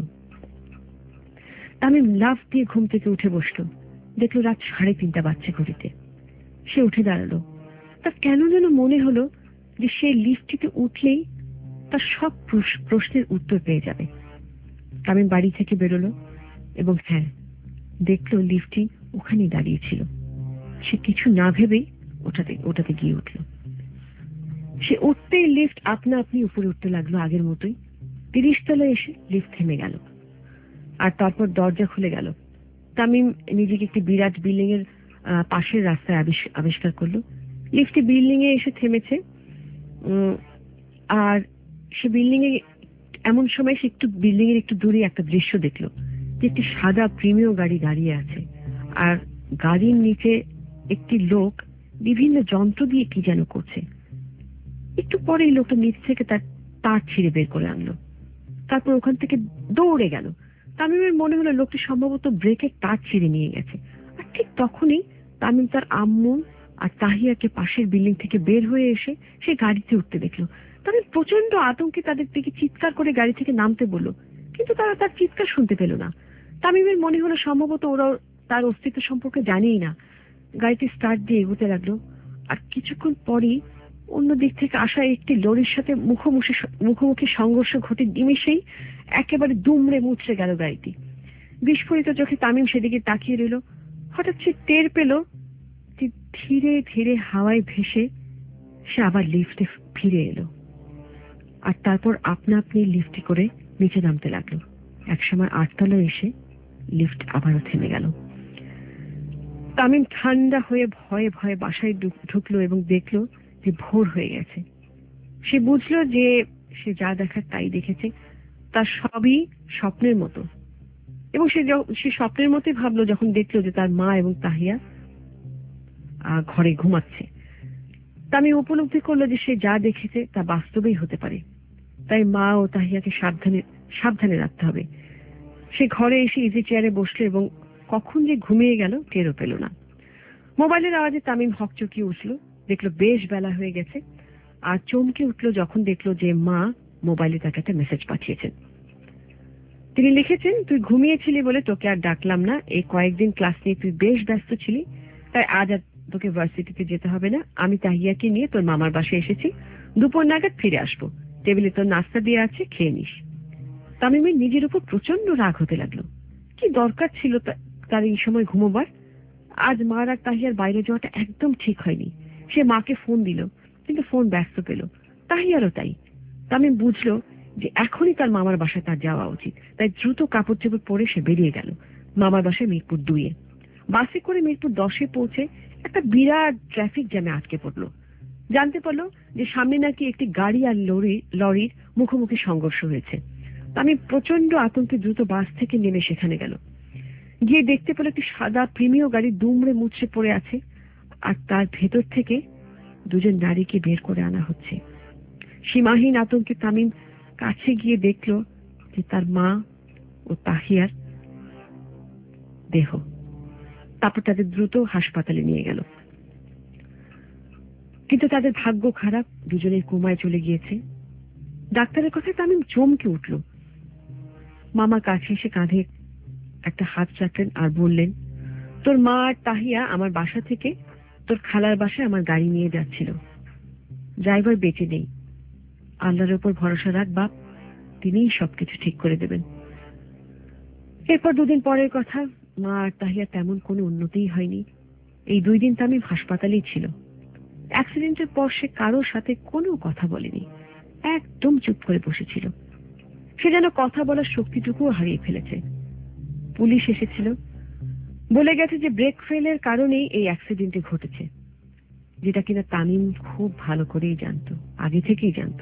তামিম লাফ দিয়ে ঘুম থেকে উঠে বসলো। দেখলো রাত সাড়ে তিনটা বাজছে ঘড়িতে। সে উঠে দাঁড়ালো। তার কেন যেন মনে হলো যে সে লিফটটিতে উঠলেই তার সব প্রশ্নের উত্তর পেয়ে যাবে। তামিম বাড়ি থেকে বেরোলো এবং হ্যাঁ, দেখলো লিফটটি ওখানেই দাঁড়িয়েছিল। সে কিছু না ভেবেই ওটাতে ওটাতে গিয়ে উঠল। সে উঠতেই লিফট আপনা আপনি উপরে উঠতে লাগলো আগের মতোই। তিরিশ তলায় এসে লিফট থেমে গেল, আর তারপর দরজা খুলে গেল। তামিম নিজেকে একটি বিরাট বিল্ডিং এর পাশের রাস্তায় আবিষ্কার করলো। লিফটটি বিল্ডিং এ এসে থেমেছে, আর সে বিল্ডিং এ এমন সময় সে একটু বিল্ডিং এর একটু দূরে একটা দৃশ্য দেখলো যে একটি সাদা প্রিমিয় গাড়ি দাঁড়িয়ে আছে, আর গাড়ির নিচে একটি লোক বিভিন্ন যন্ত্র দিয়ে কি যেন করছে। একটু পরেই লোকটা নিচ থেকে তার তার ছিঁড়ে বের করে আনলো, তারপর ওখান থেকে দৌড়ে গেল। তামিমের মনে হলো লোকটি সম্ভবত ব্রেকের তার ছিঁড়ে নিয়ে গেছে। আর ঠিক তখনই তামিম তার আম্মু আর তাহিয়াকে পাশের বিল্ডিং থেকে বের হয়ে এসে সে গাড়িতে উঠতে দেখলো। তামিম প্রচন্ড আতঙ্কে তাদের দিকে চিৎকার করে গাড়ি থেকে নামতে বলল, কিন্তু তারা তার চিৎকার শুনতে পেল না। তামিমের মনে হলো সম্ভবত ওরা তার অস্তিত্ব সম্পর্কে জানেই না। গাড়িটি স্টার্ট দিয়ে এগোতে লাগলো, আর কিছুক্ষণ পরই অন্য দিক থেকে আসা একটি লরির সাথে মুখোমুখি মুখোমুখি সংঘর্ষ ঘটে নিমেষেই একেবারে দুমড়ে মুচড়ে গেল গাড়িটি। বিস্ফোরিত চোখে তামিম সেদিকে তাকিয়ে রইল। হঠাৎ সে টের পেল যে ধীরে ধীরে হাওয়ায় ভেসে সে আবার লিফটে ফিরে এলো, আর তারপর আপনা আপনি লিফটে করে নিচে নামতে লাগলো। একসময় আটতলায় এসে লিফট আবারও থেমে গেল। তামিম ঠান্ডা হয়ে ভয়ে ভয়ে বাসায় ঢুকলো এবং দেখলো যে ভোর হয়ে গেছে। সে বুঝলো যে সে যা দেখার তাই দেখেছে, তার সবই স্বপ্নের মতো। এবং সে সে স্বপ্নের মতোই ভাবলো যখন দেখলো যে তার মা এবং তাহিয়া ঘরে ঘুমাচ্ছে। তামিম উপলব্ধি করলো যে সে যা দেখেছে তা বাস্তবেই হতে পারে, তাই মা ও তাহিয়াকে সাবধানে সাবধানে রাখতে হবে। সে ঘরে এসে ইজি চেয়ারে বসলো এবং কখন যে ঘুমিয়ে গেল টেরও পেল না। মোবাইলের আওয়াজে তামিম হকচকিয়ে উঠল, দেখলো বেশ বেলা হয়ে গেছে। আর চমকে উঠলো যখন দেখলো যে মা মোবাইলে তাকে একটা মেসেজ পাঠিয়েছেন। তিনি লিখেছেন, তুই ঘুমিয়েছিলি বলে তোকে আর ডাকলাম না। এই কয়েকদিন ক্লাস নিয়ে তুই বেশ ব্যস্ত ছিলি, তাই আজ আর তোকে ভার্সিটিতে যেতে হবে না। আমি তাহিয়াকে নিয়ে তোর মামার বাসায় এসেছি, দুপুর নাগাদ ফিরে আসবো। টেবিলে তোর নাস্তা দিয়ে আছে, খেয়ে নিস। তামিমের নিজের উপর প্রচন্ড রাগ হতে লাগলো। কি দরকার ছিল তার এই সময় ঘুমোবার? আজ মার আর তাহিয়ার বাইরে যাওয়াটা একদম ঠিক হয়নি। সে মাকে ফোন দিল, কিন্তু ফোন ব্যস্ত পেল। তাহিয়ারও তাই। তামিম বুঝলো যে এখনই তার মামার বাসায় তার যাওয়া উচিত, তাই দ্রুত কাপড় চোপড় পরে সে বেরিয়ে গেল মামার বাসায় মিরপুর দুইয়ে। বাসে করে মিরপুর দশে পৌঁছে একটা বিরাট ট্রাফিক জ্যামে আটকে পড়লো। জানতে পারলো যে সামনে নাকি একটি গাড়ি আর লরি লরির মুখোমুখি সংঘর্ষ হয়েছে। তামিম প্রচন্ড আতঙ্কে দ্রুত বাস থেকে নেমে সেখানে গেল। গিয়ে দেখতে পেল একটি সাদা প্রিমিয় গাড়ি দুমড়ে মুচড়ে পড়ে আছে, আর তার ভেতর থেকে দুজন নারীকে বের করে আনা হচ্ছে। সীমাহীন আতঙ্কে তামিম কাছে গিয়ে দেখল যে তার মা ও তাহিয়ার দেহ। তারপর তাদের দ্রুত হাসপাতালে নিয়ে গেল। কিন্তু তাদের ভাগ্য খারাপ, দুজনের কোমায় চলে গিয়েছে। ডাক্তারের কথায় তামিম চমকে উঠল। মামা কাছে এসে কাঁধে একটা হাত রাখলেন আর বললেন, তোর মা আর তাহিয়া আমার বাসা থেকে তোর খালার বাসায় আমার গাড়ি নিয়ে যাচ্ছিল। ড্রাইভার বেঁচে নেই। আল্লাহর উপর ভরসা রাখ বাপ, তিনিই সবকিছু ঠিক করে দেবেন। এরপর দুদিন পরের কথা, মা আর তাহিয়া তেমন কোনো উন্নতিই হয়নি। এই দুই দিন তামিম হাসপাতালেই ছিল। অ্যাক্সিডেন্টের পর সে কারোর সাথে কোনো কথা বলেনি, একদম চুপ করে বসেছিল। সে যেন কথা বলার শক্তিটুকুও হারিয়ে ফেলেছে। পুলিশ এসেছিল, বলে গেছে যে ব্রেক ফেলের কারণেই এই অ্যাক্সিডেন্টে ঘটেছে, যেটা কিনা তামিম খুব ভালো করেই জানতো, আগে থেকেই জানতো।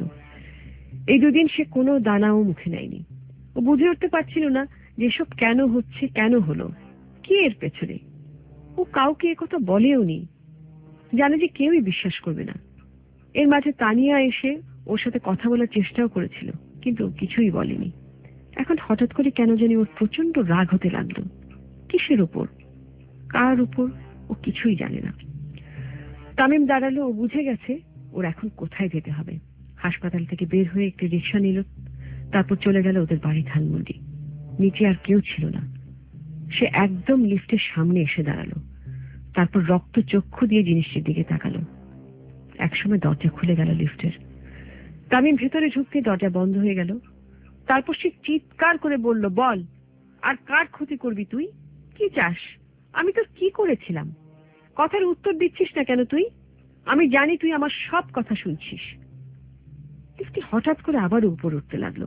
এই দুদিন সে কোনো দানাও মুখে নেয়নি। ও বুঝে উঠতে পারছিল না যে এসব কেন হচ্ছে, কেন হলো, কি এর পেছনে। ও কাউকে এ কথা বলেও নি, জানে যে কেউই বিশ্বাস করবে না। এর মাঝে তানিয়া এসে ওর সাথে কথা বলার চেষ্টাও করেছিল, কিন্তু কিছুই বলেনি। এখন হঠাৎ করে কেন জানি ওর প্রচন্ড রাগ হতে লাগলো। কিসের উপর, কার উপর, ও কিছুই জানে না। তামিম দাঁড়ালো, ও বুঝে গেছে ওর এখন কোথায় যেতে হবে। হাসপাতাল থেকে বের হয়ে একটি রিক্সা নিল, তারপর চলে গেল ওদের বাড়ি ধানমন্ডি। নিচে আর কেউ ছিল না। সে একদম লিফটের সামনে এসে দাঁড়ালো, তারপর রক্ত চক্ষু দিয়ে জিনিসটির দিকে তাকালো। একসময় দরজা খুলে গেল লিফটের। তামিম ভেতরে ঢুকতে দরজা বন্ধ হয়ে গেল। তারপর সে চিৎকার করে বলল, বল, আর কার ক্ষতি করবি তুই? কি চাস? আমি তোর কি করেছিলাম? কথার উত্তর দিচ্ছিস না কেন তুই? আমি জানি তুই আমার সব কথা শুনছিস। লিফটটি হঠাৎ করে আবার উপর উঠতে লাগলো।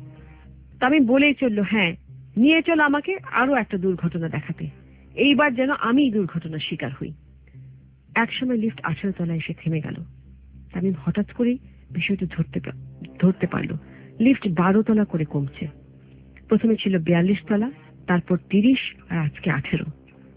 তামিম বলেই চলল, হ্যাঁ, নিয়ে চল আমাকে আরো একটা দুর্ঘটনা দেখাতে। এইবার যেন আমি দুর্ঘটনার শিকার হই। একসময় লিফট আঠারো তলায় এসে থেমে গেল। তামিম হঠাৎ করেই বিষয়টা ধরতে ধরতে পারল। লিফট বারো তলা করে কমছে। প্রথমে ছিল বিয়াল্লিশ তলা, তারপর তিরিশ, আর আজকে আঠেরো।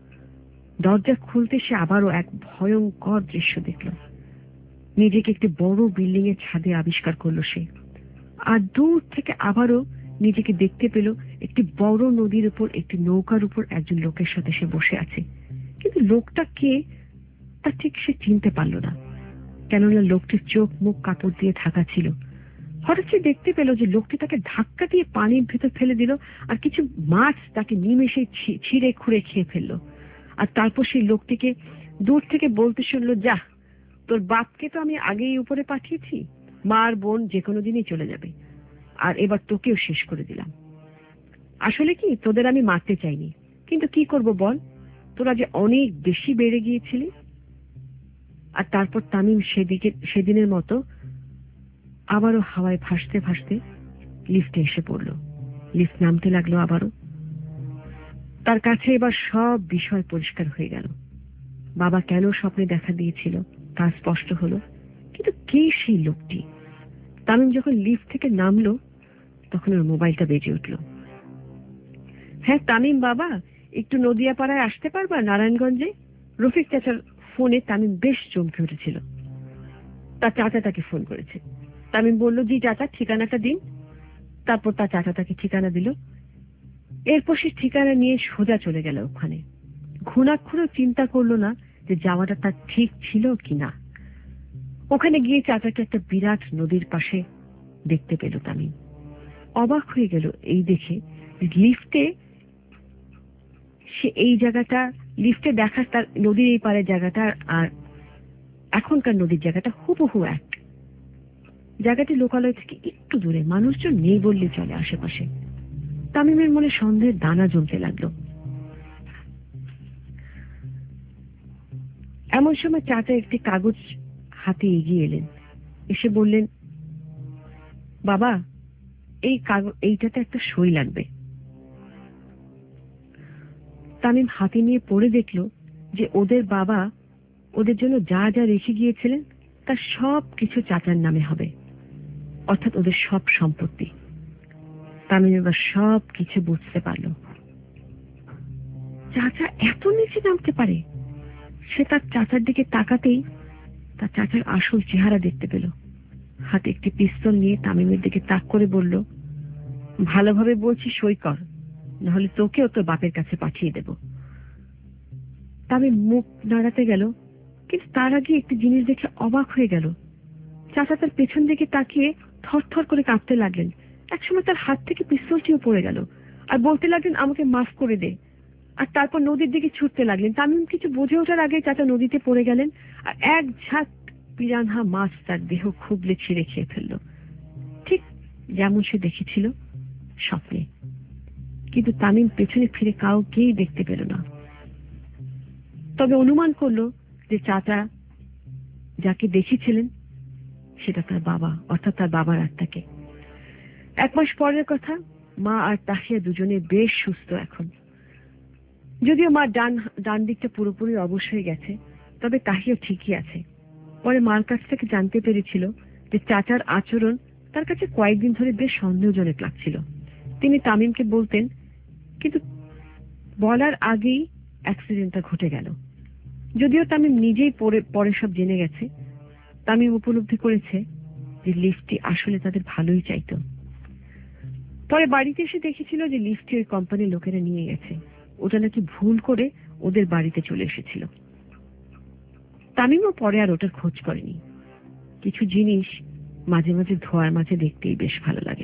দরজা খুলতে সে আবারও এক ভয়ঙ্কর দৃশ্য দেখল। নিজেকে একটি বড় বিল্ডিং এর ছাদে আবিষ্কার করলো সে। আর দূর থেকে আবারও নিজেকে দেখতে পেল একটি বড় নদীর উপর একটি নৌকার উপর একজন লোকের সাথে সে বসে আছে। কিন্তু লোকটা কে তা ঠিক সে চিনতে পারল না, কেননা লোকটির চোখ মুখ কাপড় দিয়ে ঢাকা ছিল। হঠাৎ সে দেখতে পেল যে লোকটি তাকে ধাক্কা দিয়ে পানির ভেতর ফেলে দিল, আর কিছু মাছ তাকে নিমেষে ছিঁড়ে খুঁড়ে খেয়ে ফেললো। আর তারপর সেই লোকটিকে দূর থেকে বলতে শুনলো, যা, তোর বাপকে তো আমি আগেই উপরে পাঠিয়েছি, মা আর বোন যে কোনো দিনই চলে যাবে, আর এবার তোকেও শেষ করে দিলাম। আসলে কি, তোদের আমি মারতে চাইনি, কিন্তু কি করব বল, তোরা যে অনেক বেশি বেড়ে গিয়েছিলি। আর তারপর তামিম সেদিকে সেদিনের মতো আবারও হাওয়ায় ভাসতে ভাসতে লিফটে এসে পড়ল। লিফট নামতে লাগলো আবারও। তার কাছে এবার সব বিষয় পরিষ্কার হয়ে গেল। বাবা কেন স্বপ্নে দেখা দিয়েছিল তা স্পষ্ট হলো, কিন্তু কে সেই লোকটি? তামিম যখন লিফট থেকে নামলো তখন ওর মোবাইলটা বেজে উঠল। হ্যাঁ তামিম বাবা, একটু নদিয়াপাড়ায় আসতে পারবা, নারায়ণগঞ্জে? রফিক চাচার ফোনে তামিম বেশ চমকে উঠেছিল। তার চাচা তাকে ফোন করেছে। তামিম বলল, জি চাচা, ঠিকানাটা দিন। তারপর তার চাচা তাকে ঠিকানা দিল। এরপর সে ঠিকানা নিয়ে সোজা চলে গেল ওখানে। ঘুণাক্ষুরও চিন্তা করলো না যে যাওয়াটা তার ঠিক ছিল কি না। ওখানে গিয়ে চাচাকে একটা বিরাট নদীর পাশে দেখতে পেল তামিম। অবাক হয়ে গেল এই দেখে লিফটে সে এই জায়গাটা লিফটে দেখা তার নদীর এই পারের জায়গাটা আর এখনকার নদীর জায়গাটা হুবহু এক। জায়গাটি লোকালয় থেকে একটু দূরে, মানুষজন নেই বললে চলে আশেপাশে। তামিমের মনে সন্দেহের দানা জমতে লাগলো। এমন সময় চাচা একটি কাগজ হাতে এগিয়ে এলেন, এসে বললেন, বাবা, এই কাগজ এইটাতে একটা সই লাগবে। তামিম হাতে নিয়ে পড়ে দেখল যে ওদের বাবা ওদের জন্য যা যা রেখে গিয়েছিলেন তার সব কিছু চাচার নামে হবে, অর্থাৎ ওদের সব সম্পত্তি। তামিম এবার সব কিছু বুঝতে পারল। চাচা এত নিচে নামতে পারে? সে তার চাচার দিকে তাকাতেই তার চাচার আসল চেহারা দেখতে পেল। হাতে একটি পিস্তল নিয়ে তামিমের দিকে তাক করে বলল, ভালোভাবে বলছি সই কর, নাহলে তোকেও তোর বাপের কাছে পাঠিয়ে দেব। তামিম মুখ নাড়াতে গেল, কিন্তু তার আগে একটি জিনিস দেখে অবাক হয়ে গেল। চাচা তার পেছন দিকে তাকিয়ে থরথর করে কাঁপতে লাগলেন। একসময় তার হাত থেকে পিস্তলটিও পড়ে গেল আর বলতে লাগলেন, আমাকে মাফ করে দে। আর তারপর নদীর দিকে ছুটতে লাগলেন। তামিম কিছু বুঝে ওঠার আগে চাচা নদীতে পড়ে গেলেন আর এক ঝাঁক পিরানহা মাছ তার দেহ খুবলে ছিঁড়ে খেয়ে ফেলল, ঠিক যেমন সে দেখেছিল স্বপ্নে। কিন্তু তামিম পেছনে ফিরে কাউকেই দেখতে পেল না। তবে অনুমান করলো যে চাচা যাকে দেখেছিলেন সেটা তার বাবা, অর্থাৎ তার বাবার আত্মাকে। এক মাস পরের কথা, মা আর তাহিয়া দুজনে বেশ সুস্থ এখন। যদিও মা ডান ডান দিকটা পুরোপুরি অবশ হয়ে গেছে, তবে তাহিয়া ঠিকই আছে। পরে মার কাছ থেকে জানতে পেরেছিল যে চাচার আচরণ তার কাছে কয়েকদিন ধরে বেশ সন্দেহজনক লাগছিল। তিনি তামিমকে বলতেন, কিন্তু বলার আগেই অ্যাক্সিডেন্টটা ঘটে গেল। যদিও তামিম নিজেই পরে পরে সব জেনে গেছে, তামিম উপলব্ধি করেছে যে লিফটটি আসলে তাদের ভালোই চাইত। পরে বাড়িতে এসে দেখেছিল যে লিফটটি ওই কোম্পানির লোকেরা নিয়ে গেছে। ওটা নাকি ভুল করে ওদের বাড়িতে চলে এসেছিল। তামিমও পরে আর ওটার খোঁজ করেনি। কিছু জিনিস মাঝে মাঝে ধোয়ার মাঝে দেখতেই বেশ ভালো লাগে।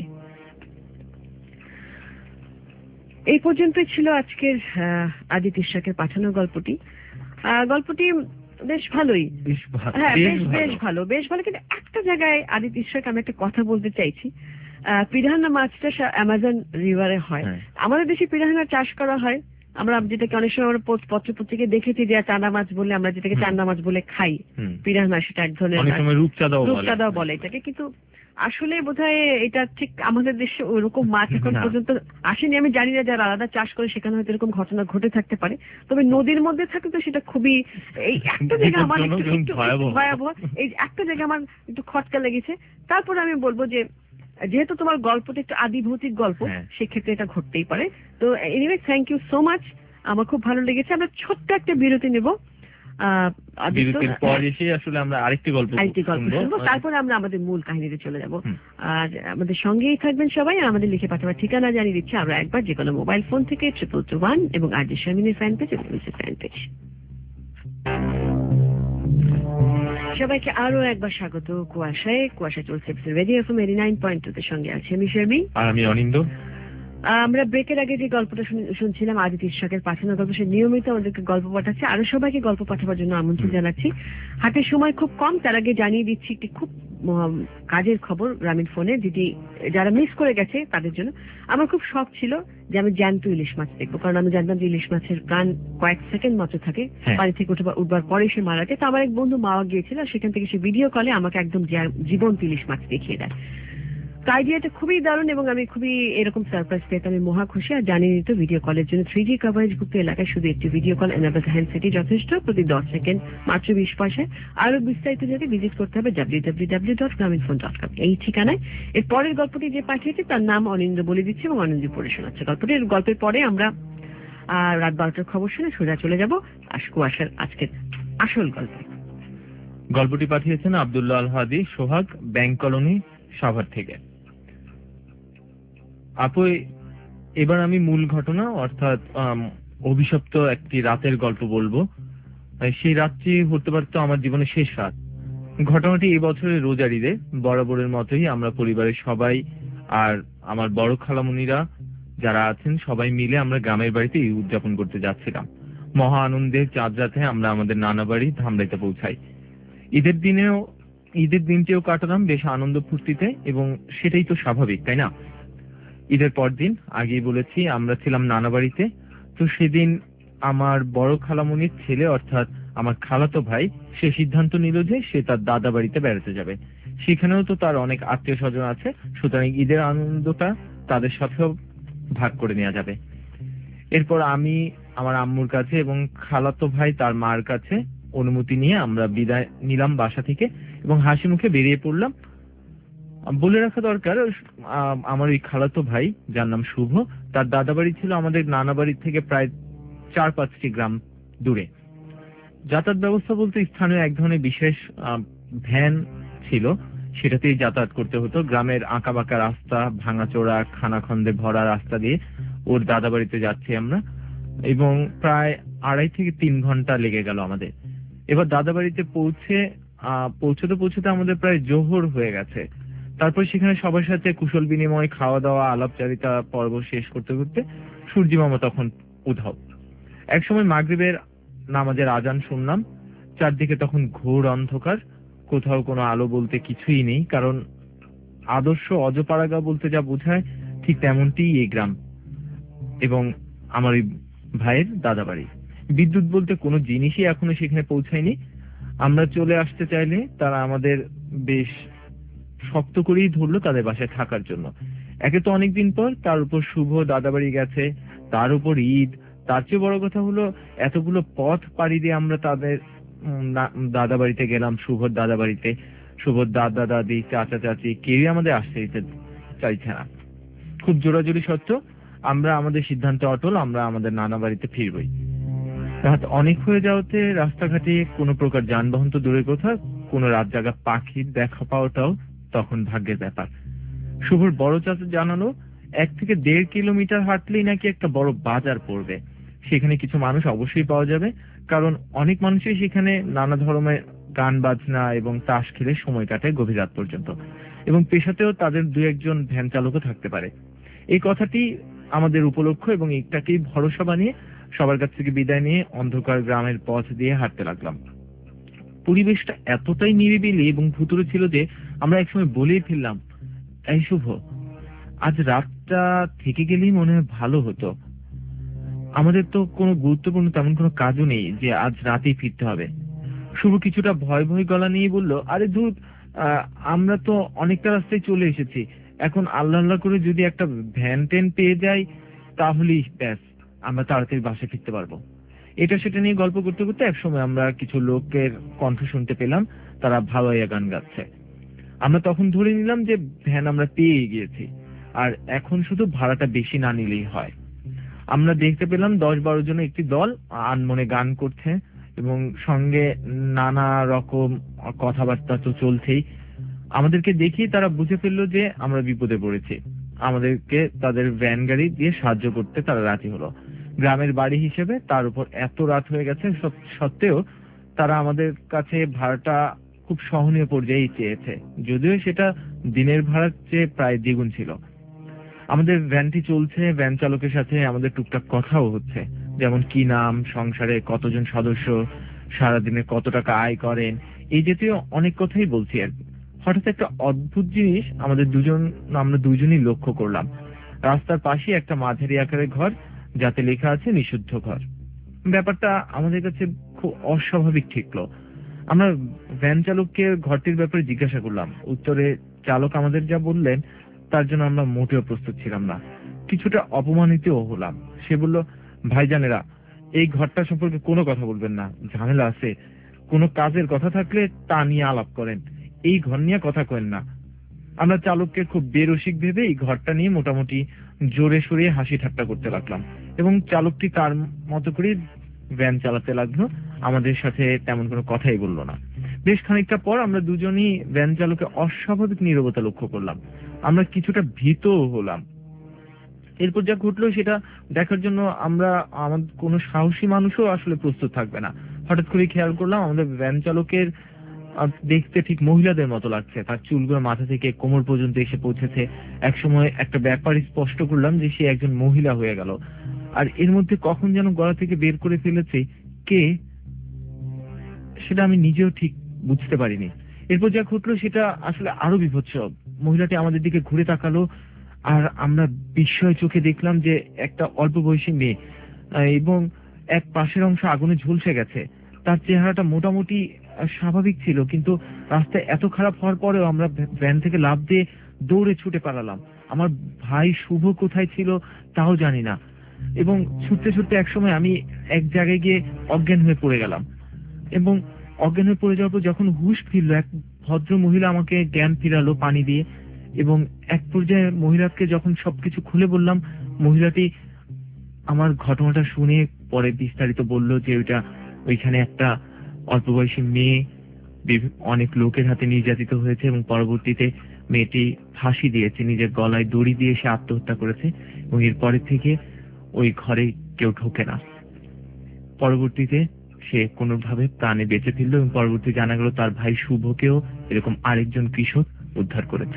এই পর্যন্তই ছিল আজকের আদিত ইশরাকের পাঠানো গল্পটি। গল্পটি বেশ ভালোই, হ্যাঁ বেশ বেশ ভালো বেশ ভালো কিন্তু একটা জায়গায় আদিত ইশরাক আমি একটা কথা বলতে চাইছি। পিরাহানা মাছটা অ্যামাজন রিভারে হয়। আমাদের দেশে পিরাহানা চাষ করা হয়, আমরা যেটাকে অনেক সময় আমরা পত্র পত্রিকায় দেখেছি যে চান্দা মাছ বলে, আমরা যেটাকে চান্দা মাছ বলে খাই। পিরাহানা সেটা এক ধরনের রূপচাঁদাও বলে এটাকে, কিন্তু আসলে বোধহয় এটা ঠিক আমাদের দেশে ওরকম মাছ এখন পর্যন্ত আসেনি। আমি জানি না যারা আলাদা চাষ করে সেখানে হয়তো এরকম ঘটনা ঘটে থাকতে পারে, তবে নদীর মধ্যে থাকে তো সেটা খুবই, এই একটা জায়গা আমার একটু ভয়াবহ, এই একটা জায়গা আমার একটু খটকা লেগেছে। তারপরে আমি বলবো যে যেহেতু তোমার গল্পটা একটু আদিভৌতিক গল্প, সেক্ষেত্রে এটা ঘটতেই পারে। তো anyway thank you so much, আমার খুব ভালো লেগেছে। আমরা ছোট্ট একটা বিরতি নেব, আসলে আমরা আরেকটি গল্প আরেকটি গল্প শুনবো, তারপরে আমরা আমাদের মূল কাহিনীতে চলে যাব। আর আমাদের সঙ্গেই থাকবেন সবাই। আমাদের লিখে পাঠাবার ঠিকানা জানিয়ে দিচ্ছি আমরা একবার, যে কোনো মোবাইল ফোন থেকে ট্রিপল টু ওয়ান এবং আর জি শামিনের ফ্যান পেজ এবং ফ্যান পেজ। সবাইকে আরো একবার স্বাগত কুয়াশায়। কুয়াশা চলছে radio FM eighty nine point two এর সঙ্গে আছে আমি শারমি আর আমি অনিন্দ। আমরা ব্রেকের আগে যে গল্পটা শুনছিলাম আদিত ইশরাকের পাঠানো গল্প, সে নিয়মিত আমাদেরকে গল্প পাঠাচ্ছে। আরো সবাইকে গল্প পাঠাবার জন্য আমন্ত্রণ জানাচ্ছি। হাতের সময় খুব কম, তার আগে জানিয়ে দিচ্ছি একটি খুব কাজের খবর গ্রামীণ ফোনে, যেটি যারা মিস করে গেছে তাদের জন্য। আমার খুব শখ ছিল যে আমি জ্যান্ত ইলিশ মাছ দেখবো, কারণ আমি জানতাম যে ইলিশ মাছের প্রাণ কয়েক সেকেন্ড মাত্র থাকে, পানি থেকে উঠবার পরে সে মারা যায়। তো আমার এক বন্ধু মাওয়া গিয়েছিল, সেখান থেকে সে ভিডিও কলে আমাকে একদম জীবন্ত ইলিশ মাছ দেখিয়ে দেয়। আইডিয়াটা খুবই দারুণ এবং আমি খুবই এরকম সারপ্রাইজ পেতে আমি মহা খুশি। আর জানিয়ে দিত ভিডিও কলের জন্য থ্রি জি কভারেজ যুক্ত এলাকায় শুধু একটি ভিডিও কল এনাবেল হ্যান্ডসেটই যথেষ্ট, প্রতি দশ সেকেন্ড মাত্র বিশ পয়সায়। আরো বিস্তারিত যদি ভিজিট করতে হবে W W W dot Grameenphone dot com এই ঠিকানায়। এর পরের গল্পটি যে পাঠিয়েছে তার নাম অনিন্দ বলে দিচ্ছে এবং অনিন্দ পড়ে শোনাচ্ছে গল্পটির। গল্পের পরে আমরা রাত বারোটার খবর শুনে সোজা চলে যাব আশকু আশার আজকের আসল গল্পে। গল্পটি পাঠিয়েছেন আব্দুল্লাহ আল হাদি সোহাগ, ব্যাংক কলোনি, সাভার থেকে। আপু, এবার আমি মূল ঘটনা অর্থাৎ অভিশপ্ত একটি রাতের গল্প বলবো। সেই রাতটি হতে পারতো আমার জীবনের শেষ রাত। ঘটনাটি এই বছরের রোজার ঈদে বরাবরের মতোই আমরা পরিবারের সবাই আর আমার বড় খালামুনিরা যারা আছেন সবাই মিলে আমরা গ্রামের বাড়িতে ঈদ উদযাপন করতে যাচ্ছিলাম। মহা আনন্দের চাঁদ রাতে আমরা আমাদের নানা বাড়ি ধামরাইতে পৌঁছাই। ঈদের দিনেও ঈদের দিনটিও কাটালাম বেশ আনন্দ ফুর্তিতে, এবং সেটাই তো স্বাভাবিক, তাই না? ঈদের পর দিন আগেই বলেছি আমরা ছিলাম নানা বাড়িতে। তো সেদিন আমার বড় খালামুনির ছেলে অর্থাৎ আমার খালাতো ভাই সে সিদ্ধান্ত নিল যে সে তার দাদা বাড়িতে বেড়াতে যাবে। সেখানেও তো তার অনেক আত্মীয় স্বজন আছে, সুতরাং ঈদের আনন্দটা তাদের সাথেও ভাগ করে নেওয়া যাবে। এরপর আমি আমার আম্মুর কাছে এবং খালাতো ভাই তার মার কাছে অনুমতি নিয়ে আমরা বিদায় নিলাম বাসা থেকে এবং হাসি মুখে বেরিয়ে পড়লাম। বলে রাখা দরকার, আমার ওই খালাতো ভাই যার নাম শুভ, তার দাদা বাড়ি ছিল আমাদের নানা বাড়ি থেকে প্রায় চার পাঁচটি গ্রাম দূরে। যাতায়াত ব্যবস্থা বলতে স্থানীয় এক ধরনের বিশেষ ভ্যান ছিল, সেটাতেই যাতায়াত করতে হতো। গ্রামের আঁকা বাঁকা রাস্তা, ভাঙাচোরা খানাখন্দে ভরা রাস্তা দিয়ে ওর দাদা বাড়িতে যাচ্ছি আমরা, এবং প্রায় আড়াই থেকে তিন ঘন্টা লেগে গেল আমাদের। এবার দাদা বাড়িতে পৌঁছে আহ পৌঁছতে পৌঁছতে আমাদের প্রায় জোহর হয়ে গেছে। তারপর সেখানে সবার সাথে কুশল বিনিময়, খাওয়া দাওয়া, আলাপচারিতা পর্ব শেষ করতে করতে সূর্যি মামা তখন উধাও। একসময় মাগরিবের নামাজের আজান শুনলাম। চারদিকে তখন ঘোর অন্ধকার, কোথাও কোনো আলো বলতে কিছুই নেই, কারণ আদর্শ অজপাড়াগা বলতে যা বোঝায় ঠিক তেমনটি এই গ্রাম এবং আমার এই ভাইয়ের দাদা বাড়ি। বিদ্যুৎ বলতে কোনো জিনিসই এখনো সেখানে পৌঁছায়নি। আমরা চলে আসতে চাইলে তারা আমাদের বেশ শক্ত করেই ধরলো তাদের বাসায় থাকার জন্য। একে তো অনেকদিন পর, তার উপর শুভ দাদা বাড়ি গেছে, তার উপর ঈদ। তার চেয়ে বড় কথা হলো এতগুলো পথ পাড়ি দিয়ে আমরা তাদের দাদা বাড়িতে গেলাম, শুভর দাদা বাড়িতে। শুভর দাদা দাদি, চাচা চাচি কেউই আমাদের আসতে দিতে চাইছে না। খুব জোরাজোরি সত্ত্বেও আমরা আমাদের সিদ্ধান্তে অটল, আমরা আমাদের নানা বাড়িতে ফিরবই। রাত অনেক হয়ে যাওয়াতে রাস্তাঘাটে কোনো প্রকার যানবাহন তো দূরের কথা, কোনো রাত জাগা পাখির দেখা পাওয়াটাও তখন ভাগ্যের ব্যাপার। শুভর বড় চাচা জানালো এক থেকে দেড় কিলোমিটার হাঁটলেই নাকি একটা বড় বাজার পড়বে। সেখানে কিছু মানুষ অবশ্যই পাওয়া যাবে, কারণ অনেক মানুষই সেখানে নানা ধরনের গান বাজনা এবং তাস খেলে সময় কাটায় গভীর রাত পর্যন্ত, এবং পেশাতেও তাদের দু একজন ভ্যান চালকও থাকতে পারে। এই কথাটি আমাদের উপলক্ষ্য এবং এটাকেই ভরসা বানিয়ে সবার কাছ থেকে বিদায় নিয়ে অন্ধকার গ্রামের পথ দিয়ে হাঁটতে লাগলাম। পরিবেশটা এতটাই নিরিবিলি এবং ভুতুড়ে ছিল যে আমরা একসময় বলেই ফেললাম, এই শুভ, আজ রাতটা থেকে গেলেই মনে হয় ভালো হতো। আমাদের তো কোনো গুরুত্বপূর্ণ তেমন কোনো কাজও নেই যে আজ রাতেই ফিরতে হবে। শুভ কিছুটা ভয় ভয় গলা নিয়ে বলল, আরে ধুর, আমরা তো অনেকটা রাস্তায় চলে এসেছি, এখন আল্লাহ আল্লাহ করে যদি একটা ভ্যান ট্যান পেয়ে যাই তাহলেই ব্যাস, আমরা তাড়াতাড়ি বাসে ফিরতে পারবো। এটা সেটা নিয়ে গল্প করতে করতে একসময় আমরা কিছু লোকের কণ্ঠ শুনতে পেলাম, তারা ভাওয়াইয়া গান গাচ্ছে। আমরা তখন ধরে নিলাম যে ভ্যান আমরা পেয়ে গিয়েছি, আর এখন শুধু ভাড়াটা বেশি না নিলেই হয়। আমরা দেখতে পেলাম দশ বারো জন একটি দল আনমনে গান করছে এবং সঙ্গে নানা রকম কথাবার্তা তো চলছেই। আমাদেরকে দেখেই তারা বুঝে ফেললো যে আমরা বিপদে পড়েছি। আমাদেরকে তাদের ভ্যান গাড়ি দিয়ে সাহায্য করতে তারা রাজি হলো। গ্রামের বাড়ি হিসেবে তার উপর এত রাত হয়ে গেছে সত্ত্বেও তারা আমাদের কাছে ভাড়াটা খুব সহনীয় পর্যায়ে চেয়েছে, যদিও সেটা দিনের ভাড়ার চেয়ে প্রায় দ্বিগুণ ছিল। আমাদের ভ্যানটি চলছে, ভ্যান চালকের সাথে আমাদের টুকটাক কথাও হচ্ছে, যেমন কি নাম, সংসারে কতজন সদস্য, সারাদিনে কত টাকা আয় করেন, এই জাতীয় অনেক কথাই বলছি আর কি। হঠাৎ একটা অদ্ভুত জিনিস আমাদের দুজন আমরা দুজনই লক্ষ্য করলাম। রাস্তার পাশে একটা মাঝারি আকারের ঘর, যাতে লেখা আছে নিষিদ্ধ ঘর। ব্যাপারটা আমাদের কাছে খুব অস্বাভাবিক ঠেকলো। আমরা ভ্যান চালককে ঘরটির ব্যাপারে জিজ্ঞাসা করলাম। উত্তরে চালক আমাদের যা বললেন তার জন্য আমরা মোটেও প্রস্তুত ছিলাম না। কিছুটা অপমানিতও হলাম। সে বলল, ভাইজানেরা, এই ঘরটা সম্পর্কে কোনো কথা বলবেন না, ঝামেলা আছে। কোনো কাজের কথা থাকলে তা নিয়ে আলাপ করেন, এই ঘর নিয়ে কথা কয়েন না। আমরা চালককে খুব বেরসিক ভেবে এই ঘরটা নিয়ে মোটামুটি জোরে সরিয়ে হাসি ঠাট্টা করতে লাগলাম, এবং চালকটি তার মতো করে ভ্যান চালাতে লাগলো, আমাদের সাথে তেমন কোনো কথাই বললো না। বেশ খানিকটা পর আমরা দুজনই ভ্যান চালকের অস্বাভাবিক নীরবতা লক্ষ্য করলাম। আমরা কিছুটা ভীত হলাম। এরপর যা ঘটলো সেটা দেখার জন্য আমরা আমাদের কোনো সাহসী মানুষও আসলে প্রস্তুত থাকবে না। হঠাৎ করে খেয়াল করলাম আমাদের ভ্যান চালকের দেখতে ঠিক মহিলাদের মতো লাগছে। তার চুলগুলো মাথা থেকে কোমর পর্যন্ত এসে পৌঁছেছে। একসময় একটা ব্যাপার স্পষ্ট করলাম যে সে একজন মহিলা হয়ে গেল, আর এর মধ্যে কখন যেন গলা থেকে বের করে ফেলেছে কে, সেটা আমি নিজেও ঠিক বুঝতে পারিনি। এরপর যা ঘটলো সেটা আসলে আরো বিভৎস। মহিলাটি আমাদের দিকে ঘুরে তাকালো, আর আমরা বিস্ময় চোখে দেখলাম যে একটা অল্প বয়সী মেয়ে, এবং এক পাশের অংশ আগুনে ঝলসে গেছে। তার চেহারাটা মোটামুটি স্বাভাবিক ছিল, কিন্তু রাস্তায় এত খারাপ হওয়ার পরেও আমরা ভ্যান থেকে লাফ দিয়ে দৌড়ে ছুটে পালালাম। আমার ভাই শুভ কোথায় ছিল তাও জানি না, এবং ছুটতে ছুটতে একসময় আমি এক জায়গায় গিয়ে অজ্ঞান হয়ে পড়ে গেলাম। এবং অজ্ঞান হয়ে পড়ে যাওয়ার পর যখন হুঁশ ফিরল, এক ভদ্র মহিলা আমাকে জ্ঞান ফিরালো পানি দিয়ে, এবং এক পর্যায়ে মহিলাকে যখন সবকিছু খুলে বললাম, মহিলাটি আমার ঘটনাটা শুনে পরে বিস্তারিত বলল যে ওইটা ওইখানে একটা অল্প বয়সী মেয়ে অনেক লোকের হাতে নির্যাতিত হয়েছে, এবং পরবর্তীতে মেয়েটি ফাঁসি দিয়েছে, নিজের গলায় দড়ি দিয়ে সে আত্মহত্যা করেছে, এবং এরপরের থেকে ওই ঘরে কেউ ঢোকে না। পরবর্তীতে সে কোনোভাবে প্রাণে বেঁচে ফিরল এবং পরবর্তী জানা গেল তার ভাই শুভকেও এরকম আরেকজন কৃষক উদ্ধার করেছে।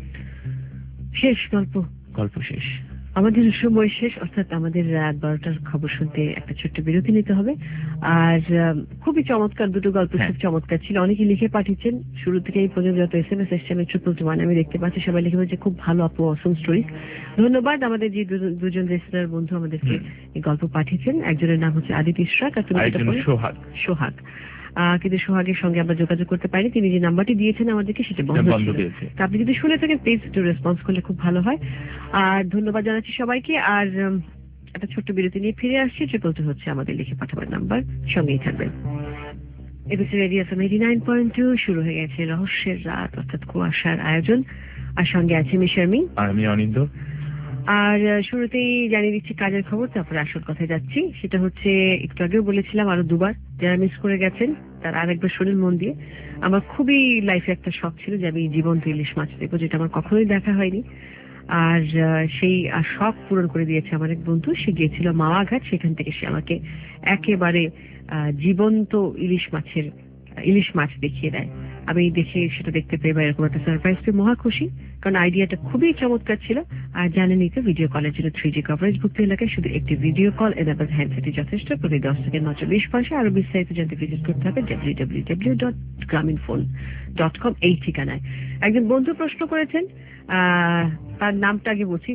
শেষ গল্প গল্প শেষ, আমাদের সময় শেষ, অর্থাৎ আমাদের রাত বারোটার খবর শুনতে একটা ছোট্ট বিরতি নিতে হবে। আর খুবই চমৎকার দুটো গল্প, খুব চমৎকার ছিল। অনেকে লিখে পাঠিয়েছেন শুরু থেকে এই পর্যন্ত যত এস এম এস এসছে আমি ট্রিপল টু ওয়ান আমি দেখতে পাচ্ছি সবাই লিখে বলছে খুব ভালো আপু, অসম স্টোরি। ধন্যবাদ আমাদের যে দুজন রেসলার বন্ধু আমাদেরকে এই গল্প পাঠিয়েছেন। একজনের নাম হচ্ছে আদিত্য ইশরাক আর তুমি সোহাগ সোহাগ কিন্তু সোহাগের সঙ্গে আমরা যোগাযোগ করতে পারি, তিনি যে নাম্বারটি দিয়েছেন আমাদেরকে সেটা বন্ধ ছিল। আপনি যদি শুনে থাকেন প্লিজ একটু রেসপন্স করলে খুব ভালো হয়। আর ধন্যবাদ জানাচ্ছি সবাইকে। আর একটা ছোট্ট বিরতি নিয়ে ফিরে আসছি। ট্রিপল টু হচ্ছে আমাদের লিখে পাঠাবার নাম্বার, সঙ্গেই থাকবেন। ABC radio FM eighty nine point two শুরু হয়ে গেছে রহস্যের রাত অর্থাৎ কুয়াশার আয়োজন। আর সঙ্গে আছে আমি শারমি, আমি অনিন্দ। আর শুরুতেই জানিয়ে দিচ্ছি কাজের খবর, তারপরে আসল কথায় যাচ্ছি। সেটা হচ্ছে একটু আগেও বলেছিলাম আরো দুবার, যারা মিস করে গেছেন তার আরেকবার শরীর মন দিয়ে। আমার খুবই লাইফে একটা শখ ছিল যে আমি জীবন্ত ইলিশ মাছ দেখবো, যেটা আমার কখনোই দেখা হয়নি। আর সেই শখ পূরণ করে দিয়েছে আমার এক বন্ধু। সে গিয়েছিল মাওয়াঘাট, সেখান থেকে সে আমাকে একেবারে জীবন্ত ইলিশ মাছের ইলিশ মাছ দেখিয়ে দেয়। আমি দেখে সেটা দেখতে পেয়ে বা এরকম একটা সারপ্রাইজ পেয়ে মহা খুশি, কারণ আইডিয়াটা খুবই চমৎকার ছিল। আর জানেনই তো ভিডিও কলের জন্য থ্রি জি কভারেজ ভুক্ত এলাকায় শুধু একটি ভিডিও কল এনাবেল হ্যান্ডসেটই যথেষ্ট। প্রতি দশ থেকে মাত্র বিশ পয়সা। আরো বিস্তারিত জানতে ভিজিট করতে হবে W W W dot Grameenphone dot com এই ঠিকানায়। একজন বন্ধু প্রশ্ন করেছেন, আহ তার নামটা আগে বলছি,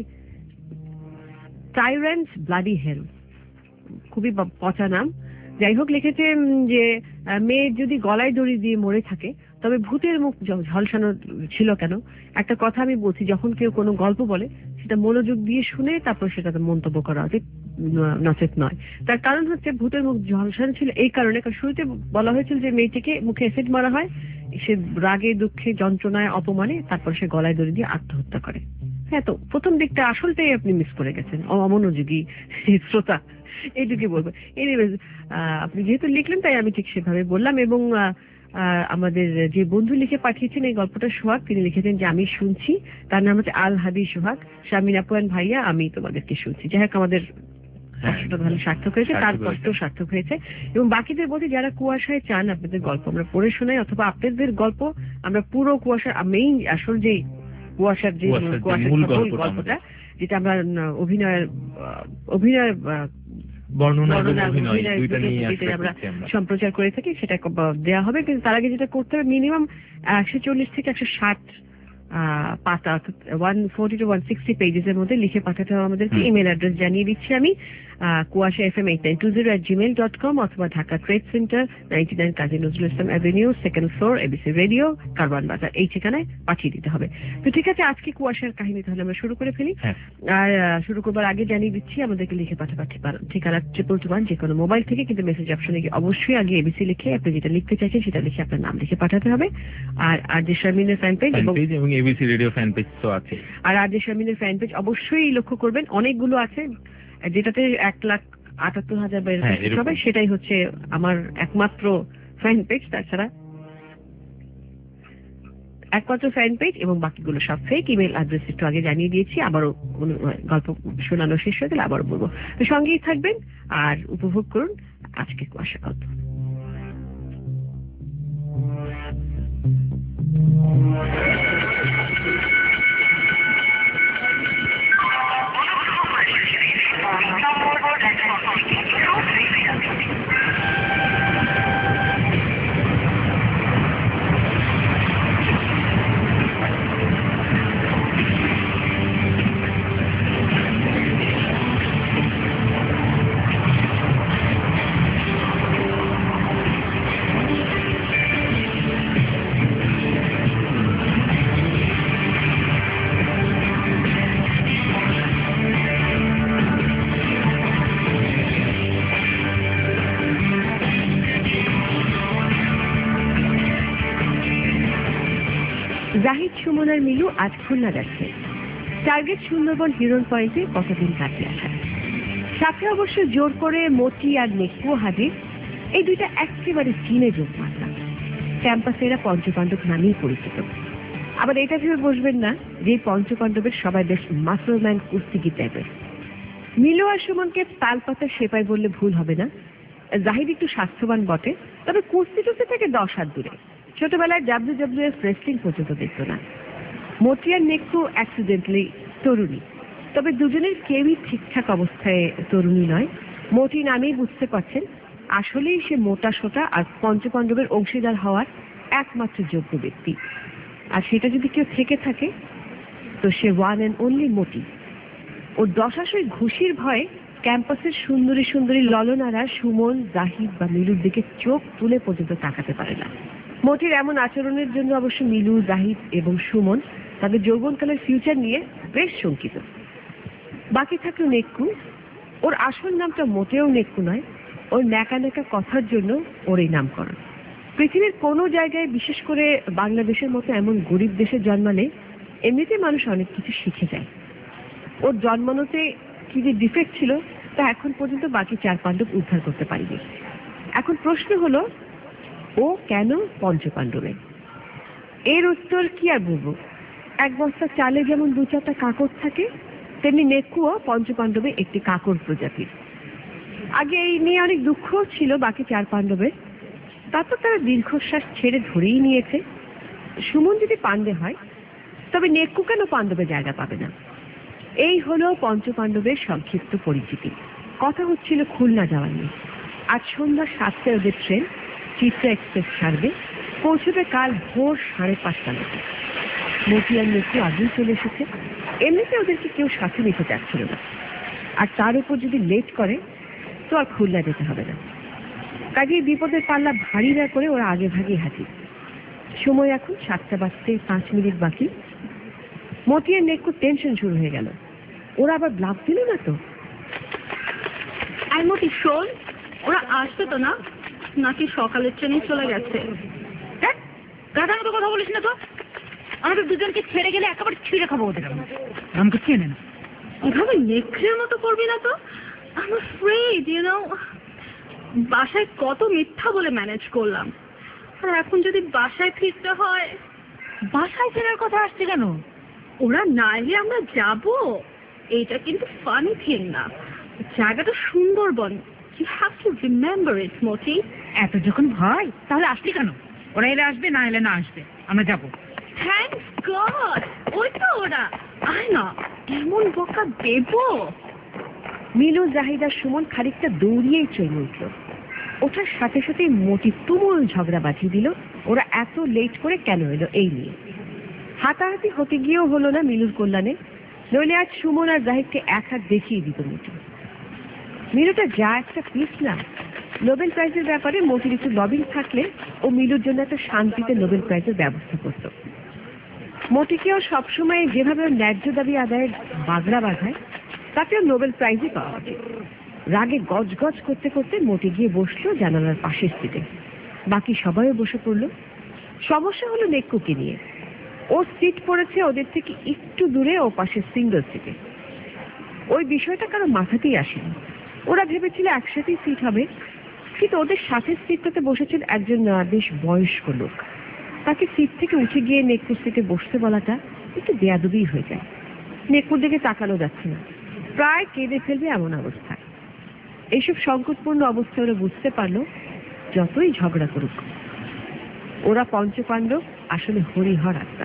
টাইরেন্স ব্লাডি হেল, খুবই পচা নাম। যাই হোক, লিখেছেন যে মেয়ে যদি গলায় দড়ি দিয়ে মরে থাকে তবে ভূতের মুখ ঝলসানো ছিল কেন? একটা কথা আমি বলছি, যখন কেউ কোনো গল্প বলে সেটা মনোযোগ দিয়ে শুনে তারপর সেটাতে মন্তব্য করা উচিত, নচেত নয়। তার কারণ হচ্ছে ভূতের মুখ ঝলসানো ছিল এই কারণে, কারণ শুরুতে বলা হয়েছিল যে মেয়েটিকে মুখে অ্যাসিড মারা হয়, সে রাগে দুঃখে যন্ত্রণায় অপমানে তারপর সে গলায় দড়ি দিয়ে আত্মহত্যা করে। হ্যাঁ, তো প্রথম দিকটা আসলটাই আপনি মিস করে গেছেন, অমনোযোগী শ্রোতা, এইটুকু বলবো। এনিওয়েজ, আপনি যেহেতু লিখলেন তাই আমি ঠিক সেভাবে বললাম। এবং আমাদের যে বন্ধু লিখে পাঠিয়েছেন এই গল্পটা সোহাগ, তিনি লিখেছেন যে আমি শুনছি, তার নাম হচ্ছে আল হাদি সোহাগ। শামিন আপুয়ান ভাইয়া, আমি তোমাদেরকে শুনছি। যাই হোক, আমাদের কষ্টটা ভালো সার্থক হয়েছে, তার কষ্ট সার্থক হয়েছে। এবং বাকিদের বলছি, যারা কুয়াশায় চান আপনাদের গল্প আমরা পড়ে শোনাই, অথবা আপনাদের গল্প আমরা পুরো কুয়াশার মেইন আসল যে কুয়াশার যে কুয়াশার গল্পটা, যেটা আমরা অভিনয়ের অভিনয় সম্প্রচার করে থাকি, সেটা দেওয়া হবে। কিন্তু তার আগে যেটা করতে হবে, মিনিমাম একশো চল্লিশ থেকে একশো ষাট পাতা অর্থাৎ one forty to one sixty pages এর মধ্যে লিখে পাঠাতে হবে আমাদেরকে। ইমেল অ্যাড্রেস জানিয়ে দিচ্ছি আমি, Kuasha F M eight nine two zero at Gmail dot com অথবা Dhaka trade centre ninety nine Kazi Nazrul Islam avenue, second floor, ABC radio, Karwan Bazar, এই ঠিকানায় পাঠিয়ে দিতে হবে। তো ঠিক আছে, আজকে কুয়াশার কাহিনী তাহলে আমরা শুরু করে ফেলি। আর শুরু করবার আগে জানিয়ে দিচ্ছি আমাদেরকে লিখে পাঠাবার ঠিকানা ট্রিপল টু ওয়ান, যে কোনো মোবাইল থেকে, কিন্তু মেসেজ অপশনে গিয়ে অবশ্যই আগে এবিসি লিখে আপনি যেটা লিখতে চাইছেন সেটা লিখে আপনার নাম লিখে পাঠাতে হবে। আর আর যে শারমিনের ফ্যান পেজ এবং এবিসি রেডিও ফ্যান পেজ তো আছে, আর আর যে শারমিনের ফ্যান পেজ অবশ্যই লক্ষ্য করবেন, অনেকগুলো আছে, যেটাতে এক লাখ আটাত্তর হাজার বা এরকম হবে, সেটাই হচ্ছে আমার একমাত্র ফ্যান পেজ। তাছাড়া একমাত্র ফ্যান পেজ এবং বাকিগুলো সব ফেক। ইমেল অ্যাড্রেস একটু আগে জানিয়ে দিয়েছি, আবারও গল্প শোনানো শেষ হয়ে গেলে আবারও বলবো। তো সঙ্গেই থাকবেন আর উপভোগ করুন আজকে কুয়াশা গল্প। জাহিদ সুমনার মিলু আজ খুলনা যাচ্ছে। টার্গেট সুন্দরবন হিরন পয়েন্টে কতদিন কাটিয়ে আসা। সাথে অবশ্য জোর করে মতি আর নেকু হাজির, এই দুইটা একেবারে চীনে যোগ মাত্রা। ক্যাম্পাসে এরা পঞ্চপাণ্ডব নামেই পরিচিত। আবার এটা ভেবে বসবেন না যে পঞ্চপাণ্ডবের সবাই বেশ মাসলম্যান কুস্তিগির টাইপের। মিলু আর সুমনকে তালপাতা সেপাই বললে ভুল হবে না। জাহিদ একটু স্বাস্থ্যবান বটে, তবে কুস্তি টুস্তি থেকে দশ হাত দূরে। ছোটবেলায় ডাব্লিউ ডাব্লিউ এফ রেসলিং পর্যন্ত দেখতো না। মতি আর নেক্কু অ্যাক্সিডেন্টালি তরুণী, তবে দুজনের কেউই ঠিকঠাক অবস্থায় তরুণী নয়। মতি নামেই বুঝতে পারছেন আসলেই সে মোটা সোটা আর পঞ্চপাণ্ডবের অংশীদার হওয়ার একমাত্র যোগ্য ব্যক্তি। আর সেটা যদি কেউ থেকে থাকে তো সে ওয়ান অ্যান্ড অনলি মতি। ওর দশাশয় ঘুষির ভয়ে ক্যাম্পাসের সুন্দরী সুন্দরী ললনারা সুমন, জাহিদ বা মিলুর দিকে চোখ তুলে পর্যন্ত তাকাতে পারে না। মতির এমন আচরণের জন্য অবশ্য মিলু, জাহিদ এবং সুমন তাদের যৌবনকালের ফিউচার নিয়ে বেশ শঙ্কিত। বাকি থাকলো নেক্কু। ওর আসল নামটা মোটেও নেক্কু নয়, ওর ন্যাকা ন্যাকা কথার জন্য ওর এই নামকরণ। পৃথিবীর কোনো জায়গায়, বিশেষ করে বাংলাদেশের মতো এমন গরিব দেশে জন্মালে এমনিতে মানুষ অনেক কিছু শিখে যায়। ওর জন্মানোতে কি যে ডিফেক্ট ছিল তা এখন পর্যন্ত বাকি চার পাণ্ডব উদ্ধার করতে পারিনি। এখন প্রশ্ন হলো, ও কেন পঞ্চপাণ্ডবে? এর উত্তর কি আর বলবো, এক বস্তা চালে যেমন দু চারটা কাকড় থাকে, তেমনি নেক্কুও পঞ্চপাণ্ডবে একটি কাকড় প্রজাতির। আগে এই নিয়ে অনেক দুঃখ ছিল বাকি চার পাণ্ডবের, তারপর তারা দীর্ঘশ্বাস ছেড়ে ধরেই নিয়েছে সুমন যদি পাণ্ডে হয় তবে নেক্কু কেন পাণ্ডবে জায়গা পাবে না। এই হলো পঞ্চপাণ্ডবের সংক্ষিপ্ত পরিচিতি। কথা হচ্ছিল খুলনা যাওয়া নিয়ে। আজ সন্ধ্যা সাতটায় ওদের ট্রেন চিত্রা এক্সপ্রেস ছাড়বে, পৌঁছবে কাল ভোর সাড়ে পাঁচটা মতো। মতি আর নেক্কু আগেই চলে এসেছে। এমনিতে ওদেরকে কেউ সাথে নিতে চাচ্ছিল না, আর তার উপর যদি লেট করে তো আর খুলনা যেতে হবে না। কাজেই বিপদের পাল্লা ভারী না করে ওরা আগে ভাগে হাজির। সময় এখন সাতটা বাজতে পাঁচ মিনিট বাকি। মতি আর নেক্কুর টেনশন শুরু হয়ে গেল, ওরা আবার ব্লাফ দিল না তো। আর মতি শোন, ওরা আসবে তো না, নাকি সকালের ট্রেনে চলে গেছে? গাধার মতো কথা বলিস না তো, আমাদের দুজনকে ছেড়ে গেলে একেবারে ছিঁড়ে খাবো ওদের। আমাকে চেনে না, এভাবে নেকড়ের মতো করবি না তো। I'm afraid, you know, বাসায় কত মিথ্যা বলে ম্যানেজ করলাম, আর এখন যদি বাসায় ফিরতে হয়। বাসায় ফেরার কথা আসছে কেন? ওরা না এলে আমরা যাব, এইটা কিন্তু ফানি থিং না। জায়গাটা Sundarban, you have to remember it, মতি। এত যখন ভয় তাহলে আসলি কেন? ওরা এলে আসবে, না এলে না আসবে, আমরা যাবো। Thanks God, ওই তো ওরা। আয় না, এমন বকা দেবো। মিলু, জাহিদ আর সুমন খানিকটা দৌড়িয়েই ট্রেনে উঠল। ওঠার সাথে সাথে মতি তুমুল ঝগড়া বাঁধিয়ে দিল ওরা এত লেট করে কেন এলো এই নিয়ে। হাতাহাতি হতে গিয়েও হলো না মিলুর কল্যাণে, নইলে আজ সুমন আর জাহিদকে এক হাত দেখিয়ে দিত মতি। মিলুটা যা একটা পিস না। নোবেল প্রাইজের ব্যাপারে মতির একটু লবিং থাকলে ও মিলুর জন্য একটা শান্তিতে নোবেল প্রাইজের ব্যবস্থা করত। মতিকেও সবসময় যেভাবে ন্যায্য দাবি আদায়ের বাগড়া বাঁধায় তাকেও নোবেল প্রাইজই পাওয়া উচিত। রাগে গজ গজ করতে করতে মতি গিয়ে বসলো জানালার পাশের সিটে। বাকি সবাইও বসে পড়ল। সমস্যা হলো নেক্কুকে নিয়ে। ও সিট পড়েছে ওদের থেকে একটু দূরে, ও পাশের সিঙ্গল সিটে। ওই বিষয়টা কারো মাথাতেই আসেনি। ওরা ভেবেছিল একসাথেই সিট হবে, কিন্তু ওদের সাথে সিটটাতে বসেছিল একজন বেশ বয়স্ক লোক। তাকে সিট থেকে উঠে গিয়ে নেক্কুর সিটে বসতে বলাটা একটু বেয়াদবি হয়ে যায়। নেক্কুর দিকে তাকানো যাচ্ছে না, প্রায় কেঁদে ফেলবে এমন অবস্থা। এইসব সংকটপূর্ণ অবস্থায় ওরা বুঝতে পারলো যতই ঝগড়া করুক ওরা পঞ্চপাণ্ডব আসলে হরিহর আত্মা।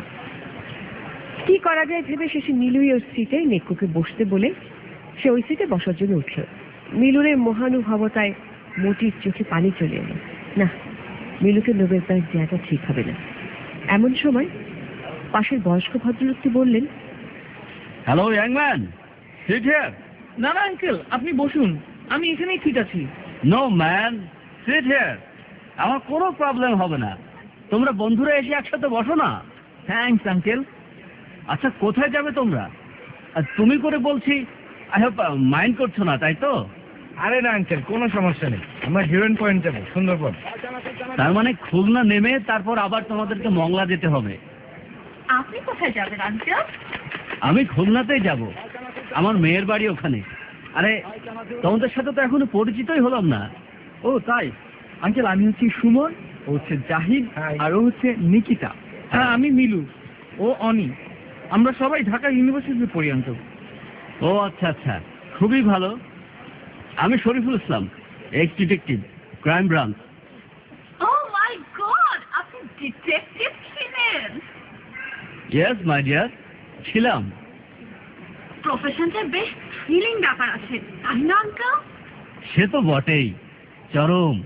কি করা যায় ভেবে শেষে মিলুই ওর সিটে নেক্কুকে বসতে বলে সে ওই সিটে বসার জন্য উঠল। মিলুরের মহানুভবতায় মতির চোখে পানি চলে এলো। না, মিলুকে নোবেল প্রাইজ দেওয়াটা ঠিক হবে না। এমন সময় পাশের বয়স্ক ভদ্রলোকটি বললেন, hello young man, sit here. না না আঙ্কেল, আপনি বসুন, আমি এখানেই ঠিক আছি। No man, sit here. আমার কোনো প্রবলেম হবে না, তোমরা বন্ধুরা এসে একসাথে বসো না। Thanks uncle. আচ্ছা, কোথায় যাবে তোমরা? আর তুমি করে বলছি, আই হোপ মাইন্ড করছো না, তাই তো? আরে না আঙ্কেল, কোনো সমস্যা নেই, আমরা হিরোইন পয়েন্ট যাবো, সুন্দরবন। তার মানে খুলনা নেমে তারপর আবার তোমাদেরকে মংলা যেতে হবে। আপনি কোথায় যাবেন আঙ্কেল? আমি খুলনাতেই যাব, আমার মেয়ের বাড়ি ওখানে। আরে তোমাদের সাথে তো এখনো পরিচিতই হলাম না। ও তাই আঙ্কেল, আমি হচ্ছি সুমন, ও হচ্ছে জাহিদ, আর ও হচ্ছে নিকিতা। হ্যাঁ, আমি মিলু, ও অনি। আমরা সবাই ঢাকা ইউনিভার্সিটিতে পড়ি আঙ্কেল। ও আচ্ছা আচ্ছা, খুবই ভালো। আমি Shariful Islam, ex detective. Crime branch. Oh my God! আপনি ডিটেকটিভ ছিলেন? ইয়েস মাই ডিয়ার, ছিলাম। প্রফেশনটা বেশ থ্রিলিং ব্যাপার আছে, তাই না আঙ্কেল? সে তো বটেই, চরম।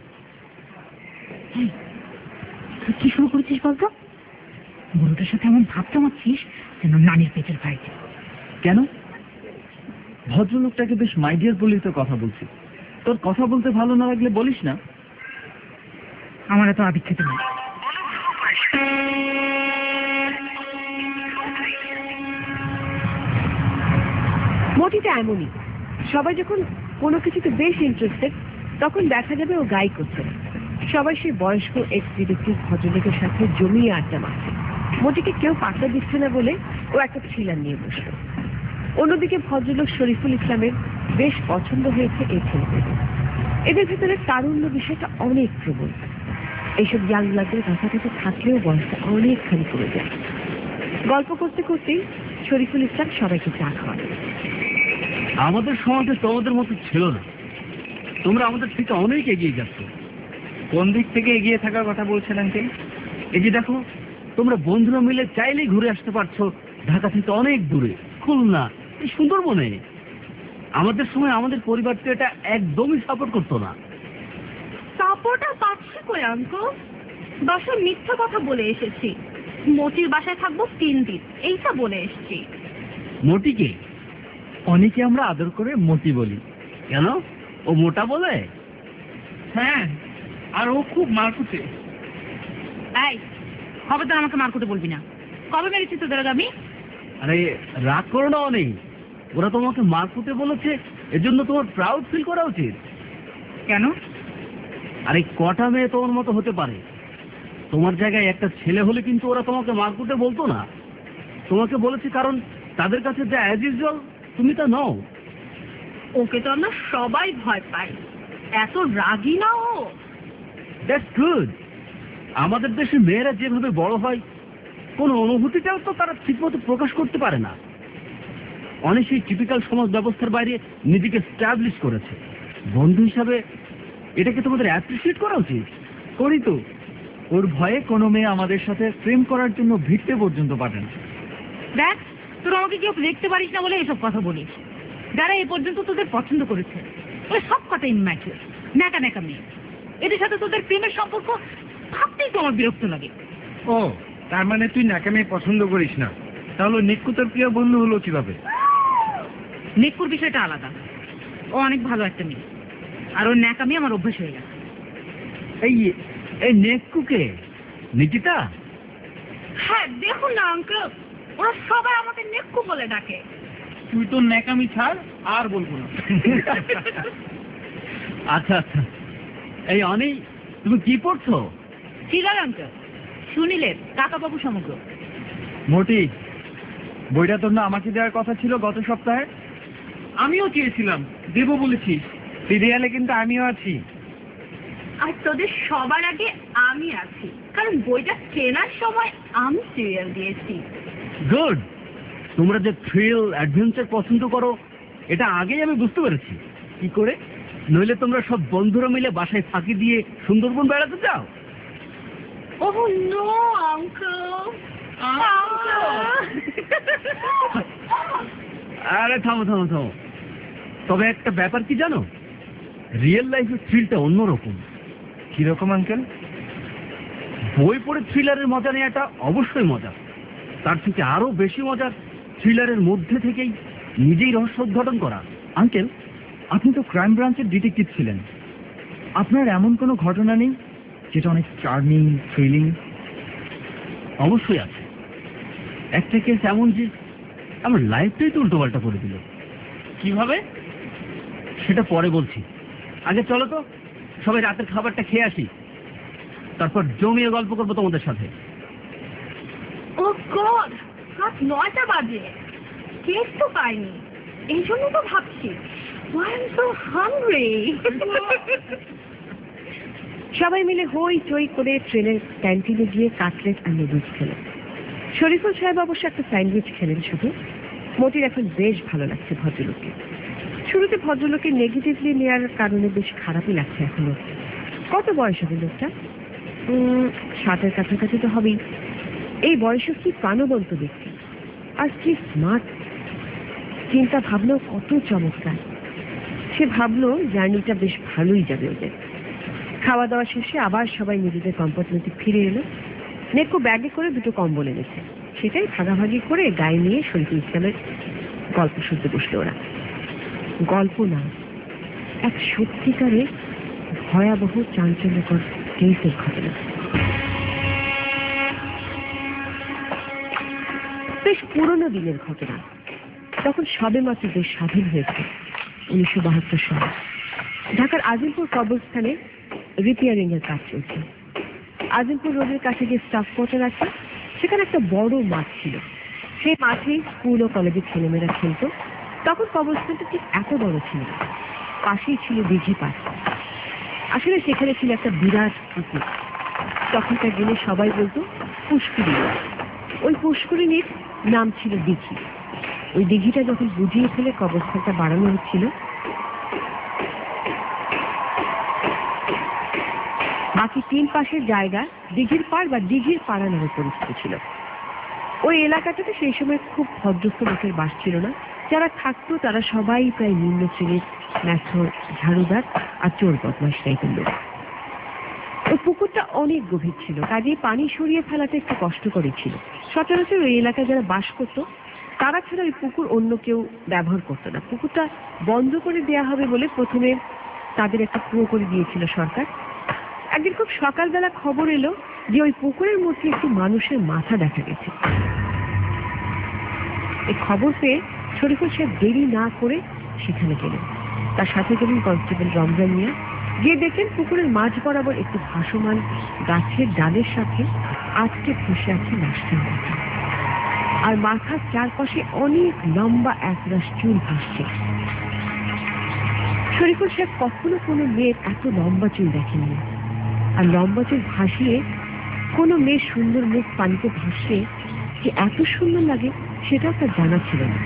তুই কি শুরু করেছিস বলতো? বুড়োটার সাথে এমন ভাব জমাচ্ছিস যেন নানির পেটের ভাইকে। কেন? ভদ্রলোকটাকে বেশ মাইডিয়ার বলেই তো কথা বলছি। তোর কথা বলতে ভালো না লাগলে বলিস না। আমার এত আবিক্ষেত নেই। মটিটা এমনই, সবাই যখন কোনো কিছুতে বেশ ইন্টারেস্টেড তখন দেখা যাবে ও গাই করছে। সবাই সেই বয়স্ক এক্স ডিটেকটিভ ভদ্রলোকের সাথে জমিয়ে আড্ডা মারছে। মটিকে কেউ পাত্তা দিচ্ছে না বলে ও একটা থ্রিলার নিয়ে বসলো। অন্যদিকে ভদ্রলোক শরীফুল ইসলামের বেশ পছন্দ হয়েছে এই ছেলেদের। এদের ভেতরে তারুণ্য বিষয়টা অনেক প্রবল। এইসব ইয়াং ব্লাডের কাছাকাছি থাকলেও বয়সটা অনেকখানি কমে যায়। গল্প করতে করতেই শরীফুল ইসলাম সবাইকে চা খাওয়ায়। আমাদের সমাজে তোমাদের মতো ছিল না, তোমরা আমাদের থেকে অনেক এগিয়ে যাচ্ছ। কোন দিক থেকে এগিয়ে থাকার কথা বলছেন আঙ্কেল? এই যে দেখো, তোমরা বন্ধুরা মিলে চাইলেই ঘুরে আসতে পারছো ঢাকা থেকে অনেক দূরে, খুলনা, এই সুন্দরবনে। আমাদের সময় আমাদের পরিবারকে এটা একদমই সাপোর্ট করতো না। সাপোর্ট আর পাচ্ছি কই আঙ্কেল? বাসায় মিথ্যা কথা বলে এসেছি, মতির বাসায় থাকবো তিন দিন, এইটা বলে এসেছি। মটিকে অনেকে আমরা আদর করে মটি বলি। কেন? ও মোটা বলে? হ্যাঁ, আর ও খুব মারকুটে। এই খবরদার আমাকে মারকুটে বলবি না। কবে মেরেছি তোদের আমি? আরে রাগ করো না অনেক, ওরা তোমাকে মারকুটে বলেছে, এজন্য তোমার প্রাউড ফিল করা উচিত। কেন? আরে কটা মেয়ে তোমার মতো হতে পারে? তোমার জায়গায় একটা ছেলে হলে কিন্তু ওরা তোমাকে মারকুটে বলতো না। তোমাকে বলেছে কারণ তাদের কাছে যা অ্যাজ ইউজুয়াল তুমি তা নও। ওকে তো আমরা সবাই ভয় পাই, এত রাগী না ও। That's good. আমাদের দেশে মেয়েরা যেভাবে বড় হয়, কোন অনুভূতিটাও তো তারা ঠিকমতো প্রকাশ করতে পারে না। অনেক সেই টিপিক্যাল সমাজ ব্যবস্থার বাইরে নিজেকে স্ট্যাবলিশ করেছে। বন্ধু হিসাবে এটাকে তোমাদের অ্যাপ্রিসিয়েট করা উচিত। করি তো। ওর ভয়ে কোনো মেয়ে আমাদের সাথে প্রেম করার জন্য ভিড়তে পর্যন্ত পারে না। দেখ, তোর আমাকে কেউ দেখতে পারিস না বলে এসব কথা বলিস। যারা এ পর্যন্ত তোদের পছন্দ করেছে ওই সব কথা ইনম্যাচুর, ন্যাকা ন্যাকা মেয়ে। এদের সাথে তোদের প্রেমের সম্পর্ক ভাবতেই তো আমার বিরক্ত লাগে। ও, তার মানে তুই ন্যাকামি পছন্দ করিস না? তাহলে নিক্কু তোর প্রিয় বন্ধু হলো কিভাবে? নিকুর বিষয়টা আলাদা। ও অনেক ভালো একটা মেয়ে, আর ওর ন্যাকামি আমার অভ্যাস হয়ে গেছে। এই এই নেকুকে নিকিতা? হ্যাঁ দেখুন না আঙ্কেল, ওরা সবাই আমাকে নেক্কু বলে ডাকে। তুই তো ন্যাকামি ছাড়, আর বলবো না। আচ্ছা আচ্ছা। এই অনি, তুমি কি পড়ছো? থ্রিলার আঙ্কেল, সুনীলের কাকাবাবু সমগ্র। মোটি, বইটা তোর না আমাকে দেওয়ার কথা ছিল গত সপ্তাহে। আমিও চেয়েছিলাম, দেবো বলেছিস। সিরিয়ালে কিন্তু আমিও আছি। আর তোদের সবার আগে আমি আছি, কারণ বইটা কেনার সময় আমি সিরিয়াল দিয়েছি। গুড। তোমরা যে থ্রিল অ্যাডভেঞ্চার পছন্দ করো এটা আগেই আমি বুঝতে পেরেছি। কি করে? নইলে তোমরা সব বন্ধুরা মিলে বাসায় ফাঁকি দিয়ে সুন্দরবন বেড়াতে চাও? ওহ নো আঙ্কেল, আরে থামো থামো থামো। তবে একটা ব্যাপার কি জানো, রিয়েল লাইফের থ্রিলটা অন্যরকম। কিরকম আঙ্কেল? বই পড়ে থ্রিলারের মজা নেওয়াটা অবশ্যই মজা, তার থেকে আরো বেশি মজার থ্রিলারের মধ্যে থেকেই নিজেই রহস্য উদ্ঘাটন করা। আঙ্কেল, আপনি তো ক্রাইম ব্রাঞ্চের ডিটেকটিভ ছিলেন, আপনার এমন কোনো ঘটনা নেই যেটা অনেক চার্মিং, থ্রিলিং? অবশ্যই আছে। একটা কেস এমন যে আমার লাইফটাই তো উল্টো পাল্টা করে দিল। কিভাবে? সেটা পরে বলছি, আগে চলো তো সবাই রাতের খাবারটা খেয়ে আসি, তারপর জমিয়ে গল্প করবো তোমাদের সাথে। ও গড, রাত নয়টা বাজে, কেক তো পাইনি, এই জন্য তো ভাবছি why I'm so hungry. সবাই মিলে হই চই করে ট্রেনের ক্যান্টিনে গিয়ে কাটলেট আর নুডলস খেলেন। শরীফুল সাহেব অবশ্য একটা স্যান্ডউইচ খেলেন শুধু। মতির এখন বেশ ভালো লাগছে ভদ্রলোককে। শুরুতে ভদ্রলোকের নেগেটিভলি নেওয়ার কারণে বেশ খারাপই লাগছে এখনো। কত বয়স হবে লোকটা? উম, ষাটের কাছাকাছি তো হবেই। এই বয়সে কি প্রাণবন্ত দেখতে, আর কি স্মার্ট, চিন্তা ভাবলো কত চমৎকার। সে ভাবলো জার্নিটা বেশ ভালোই যাবে ওদের। খাওয়া দাওয়া শেষে আবার সবাই নিজেদের কম্পার্টমেন্টে ফিরে এলো। নেকো ব্যাগে করে দুটো কম্বল এনেছে, সেটাই ভাগাভাগি করে গায়ে নিয়ে শরীফুল ইসলামের গল্প শুনতে বসলো ওরা। গল্প না, এক সত্যিকারের ভয়াবহ চাঞ্চল্যকর কেসের ঘটনা। বেশ পুরনো দিনের ঘটনা। তখন সবে মাত্র দেশ স্বাধীন হয়েছে, উনিশশো বাহাত্তর সালে। ঢাকার আজিমপুর কবরস্থানে রিপেয়ারিং এর কাজ চলছে। আজিমপুর রোডের কাছে যে স্টাফ কোয়ার্টার আছে, সেখানে একটা বড় মাঠ ছিল। সেই মাঠেই স্কুল ও কলেজের ছেলেমেয়েরা খেলত। তখন কবরস্থানটা ঠিক এত বড় ছিল না, পাশেই ছিল দিঘি পাশ। আসলে সেখানে ছিল একটা বিরাট পুকুর। তখনকার দিনে সবাই বলতো পুষ্করিণী। ওই পুষ্করিণীর নাম ছিল দিঘি। ওই দিঘিটা যখন বুঝিয়ে ফেলে কবরস্থানটা বাড়ানো হচ্ছিল, বাকি তিন পাশের জায়গা দিঘির পাড় বা দিঘির পাড়া নামে পরিচিত ছিল। ওই এলাকাটাতে সেই সময় খুব ভদ্রস্থ লোকের বাস ছিল না। যারা থাকতো তারা সবাই প্রায় নিম্ন শ্রেণীর ম্যাথর, ঝাড়ুদার আর চোর বদমাশ টাইপের লোক। ওই পুকুরটা অনেক গভীর ছিল, কাজেই পানি সরিয়ে ফেলাটা একটু কষ্টকরই ছিল। সচরাচর ওই এলাকায় যারা বাস করতো তারা ছাড়া ওই পুকুর অন্য কেউ ব্যবহার করতো না। পুকুরটা বন্ধ করে দেয়া হবে বলে প্রথমে তাদের একটা কুয়ো করে দিয়েছিল সরকার। একদিন খুব সকালবেলা খবর এলো যে ওই পুকুরের মধ্যে একটি মানুষের মাথা দেখা গেছে। এই খবর পেয়ে শরীফুল সাহেব দেরি না করে সেখানে গেলেন। তার সাথে গেলেন কনস্টেবল রমজান মিয়া। গিয়ে দেখেন পুকুরের মাঝ বরাবর একটি ভাসমান গাছের ডালের সাথে আটকে বসে আছে লাশটির মাথা, আর মাথার চারপাশে অনেক লম্বা একরাশ চুল ভাসছে। শরীফুল সাহেব কখনো কোনো মেয়ের এত লম্বা চুল দেখেননি, আর লম্বা চুল ভাসিয়ে কোনো মেয়ের সুন্দর মুখ পানিতে ভাসে যে এত সুন্দর লাগে সেটাও তার জানা ছিল না।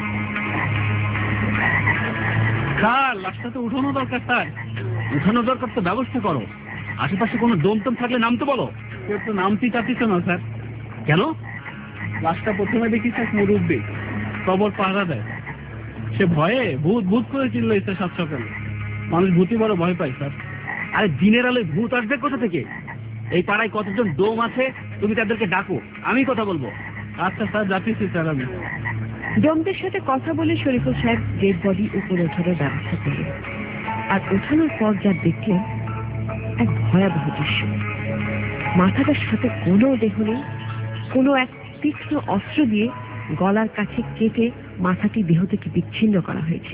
স্যার, লাশটা তো উঠানো দরকার। স্যার, উঠানো দরকার তো ব্যবস্থা করো। আশেপাশে কোনো দমটম থাকলে নামতে বলো। কেউ তো নামতেই চাচ্ছিস না স্যার। কেন? লাশটা প্রথমে দেখিস এক মুরব্বী কবর পাহারা দেয়, সে ভয়ে ভূত ভূত করে চিল্লাইছে সাত সকালে। মানুষ ভূতি বড় ভয় পায় স্যার। আরে দিনের আলোয় ভূত আসবে কোথা থেকে? এই পাড়ায় কতজন ডোম আছে, তুমি তাদেরকে ডাকো, আমি কথা বলবো। আচ্ছা স্যার, যাচ্ছি স্যার আমি। ডোমদের সাথে কথা বলে শরীফুল সাহেব ডেড বডি উপরে ওঠানোর ব্যবস্থা করলেন। আর ওঠানোর পর যা দেখলেন এক ভয়াবহ দৃশ্য। মাথাটার সাথে কোনো দেহ নেই, কোনো এক তীক্ষ্ণ অস্ত্র দিয়ে গলার কাছে কেটে মাথাটি দেহ থেকে বিচ্ছিন্ন করা হয়েছে।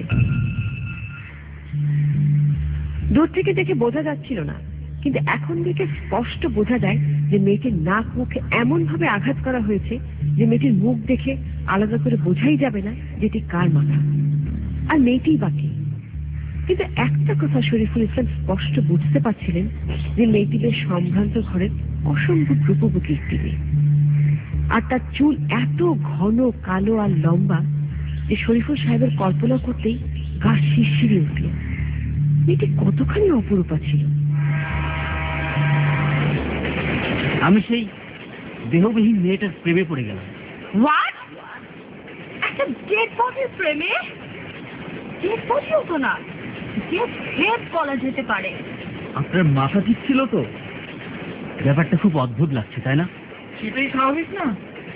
দূর থেকে দেখে বোঝা যাচ্ছিল না, কিন্তু এখন দেখে স্পষ্ট বোঝা যায় যে মেয়েটির নাক মুখে এমন ভাবে আঘাত করা হয়েছে যে মেয়েটির মুখ দেখে আলাদা করে বোঝাই যাবে না যেটি কার মাথা, আর মেয়েটি বাকি। কিন্তু একটা কথা শরীফুল ইসলাম স্পষ্ট বুঝতে পারছিলেন যে মেয়েটি বেশ সম্ভ্রান্ত ঘরের অসম্ভব রূপবতী একটি মেয়ে, আর তার চুল এত ঘন কালো আর লম্বা যে শরীফুল সাহেবের কল্পনা করতেই গা শিরশিরে উঠল। মেয়েটি কতখানি অপরূপা ছিল। আমি সেই দেহবিহীন মেয়েটার প্রেমে পড়ে গেলাম। হোয়াট? একটা ডেড বডির প্রেমে? ডেড বডিও তো না, ডেড হেড বলা যেতে পারে। আপনার মাথা ঠিক ছিল তো? ব্যাপারটা খুব অদ্ভুত লাগছে, তাই না? সেটাই স্বাভাবিক না?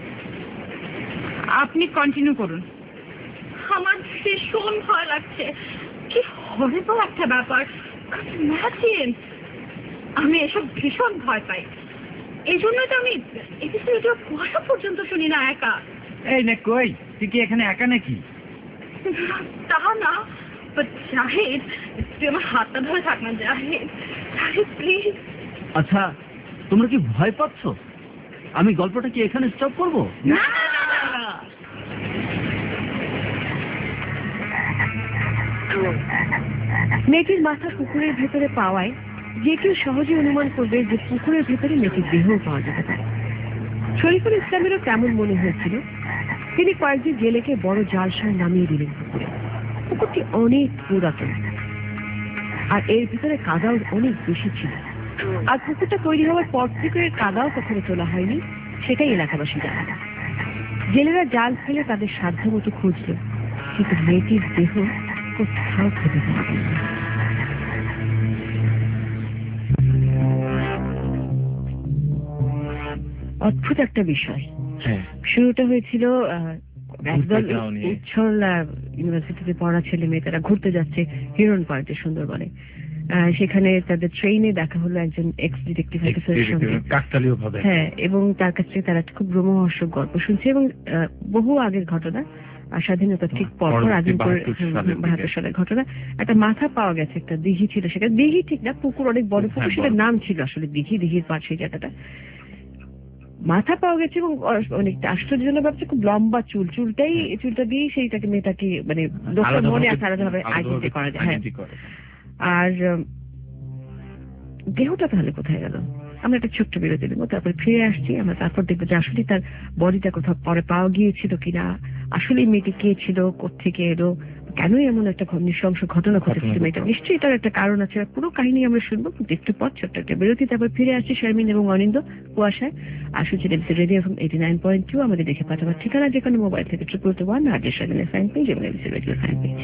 আপনি কন্টিনিউ করুন। আমার ভীষণ ভয় লাগছে। কি হরিবল একটা ব্যাপার। ইমাজিন, আমি এসব ভীষণ ভয় পাই। এই জন্যই তো আমি এবিসি রেডিও পড়া পর্যন্ত শুনি না একা। এই নে কই, তুই কি এখানে একা নাকি? তা না, বাট জাহিদ, তুই আমার হাতটা ধরে থাক না জাহিদ। জাহিদ প্লিজ। আচ্ছা, তোমরা কি ভয় পাচ্ছ? আমি গল্পটা কি এখানে স্টপ করবো? না না না না। মেয়েটির মাথা পুকুরের ভেতরে পাওয়ায় যে কেউ সহজে অনুমান করবে যে পুকুরের ভেতরে মেয়েটির দেহ পাওয়া যেতে পারে। শরীফুল ইসলামেরও কেমন মনে হয়েছিল। তিনি কয়েকজন জেলেকে বড় জালসায় নামিয়ে দিলেন পুকুরে। পুকুরটি অনেক পুরাতন। আর এর ভিতরে কাদাও অনেক বেশি ছিল। আর পুকুরটা তৈরি হওয়ার পর থেকে কাদাও কখনো তোলা হয়নি, সেটাই এলাকাবাসী জানে না। জেলেরা জাল ফেলে তাদের সাধ্য মতো খুঁজল, কিন্তু মেয়েটির দেহ কোথাও খুঁজে পাওয়া গেল না। অদ্ভুত একটা বিষয়। শুরুটা হয়েছিল একদল উচ্ছল ইউনিভার্সিটিতে পড়া ছেলে মেয়ে, তারা ঘুরতে যাচ্ছে হিরন পার্কে সুন্দরবনে। সেখানে তাদের ট্রেনে দেখা হলো একজন এক্স ডিটেকটিভ অফিসারের সঙ্গে, হ্যাঁ, এবং তার কাছ থেকে তারা খুব রোমহর্ষক গল্প শুনছে, এবং বহু আগের ঘটনা, স্বাধীনতার ঠিক পর পর আজিমপুর বাহাত্তর সালের ঘটনা। একটা মাথা পাওয়া গেছে, একটা দিঘি ছিল সেখানে, দিঘি ঠিক না, পুকুর, অনেক বড় পুকুর, সেটার নাম ছিল আসলে দিঘি, দিঘির পার সেই জায়গাটা। মাথা পাওয়া গেছে এবং অনেকটা আশ্চর্যজনক ভাবছে, খুব লম্বা চুল, চুলটাই চুলটা দিয়েই সেইটাকে মেয়েটাকে মানে লোকের মনে আলাদাভাবে আইডেন্টি করা যায়। হ্যাঁ, আর দেহটা তাহলে কোথায় গেল? আমরা একটা ছোট্ট বিরতি দেবো, তারপরে ফিরে আসছি। আমরা তারপর দেখবো যে আসলে তার বডিটা কোথাও পরে পাওয়া গিয়েছিল কিনা, আসলে মেয়েটি কে ছিল, কোত্থেকে এলো, কেনই এমন একটা নৃশংস ঘটনা ঘটেছিল মেয়েটা, নিশ্চয়ই তার একটা কারণ আছে। পুরো কাহিনী আমরা শুনবো কিন্তু একটু পর, ছোট্ট একটা বিরতি, তারপর ফিরে আসছি শারমিন এবং অনিন্দ কুয়াশায়। আর শুনছেন ABC radio FM eighty nine point two. আমাদের দেখে পাঠাবার ঠিকানা যে কোনো মোবাইল থেকে ট্রিপল টু ওয়ান আর শারমিনের ফ্যান পেজ এবং এবিসি রেডিও ফ্যান পেজ।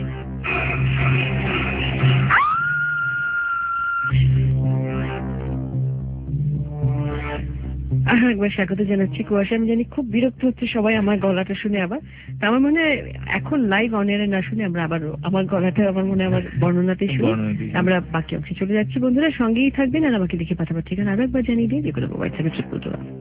একবার স্বাগত জানাচ্ছি কুয়াশা। আমি জানি খুব বিরক্ত হচ্ছে সবাই আমার গলাটা শুনে, আবার আমার মনে হয় এখন লাইভ অনেরে না শুনে আমরা আবার আমার গলাটা আমার মনে হয় আমার বর্ণনাতেই শুনি। আমরা বাকি অংশে চলে যাচ্ছি। বন্ধুরা সঙ্গেই থাকবেন আর আমাকে দেখে পাঠাবার ঠিকানা আরো একবার জানিয়ে দিয়ে যেগুলো মোবাইল থেকে ট্রিপল টু ওয়ান।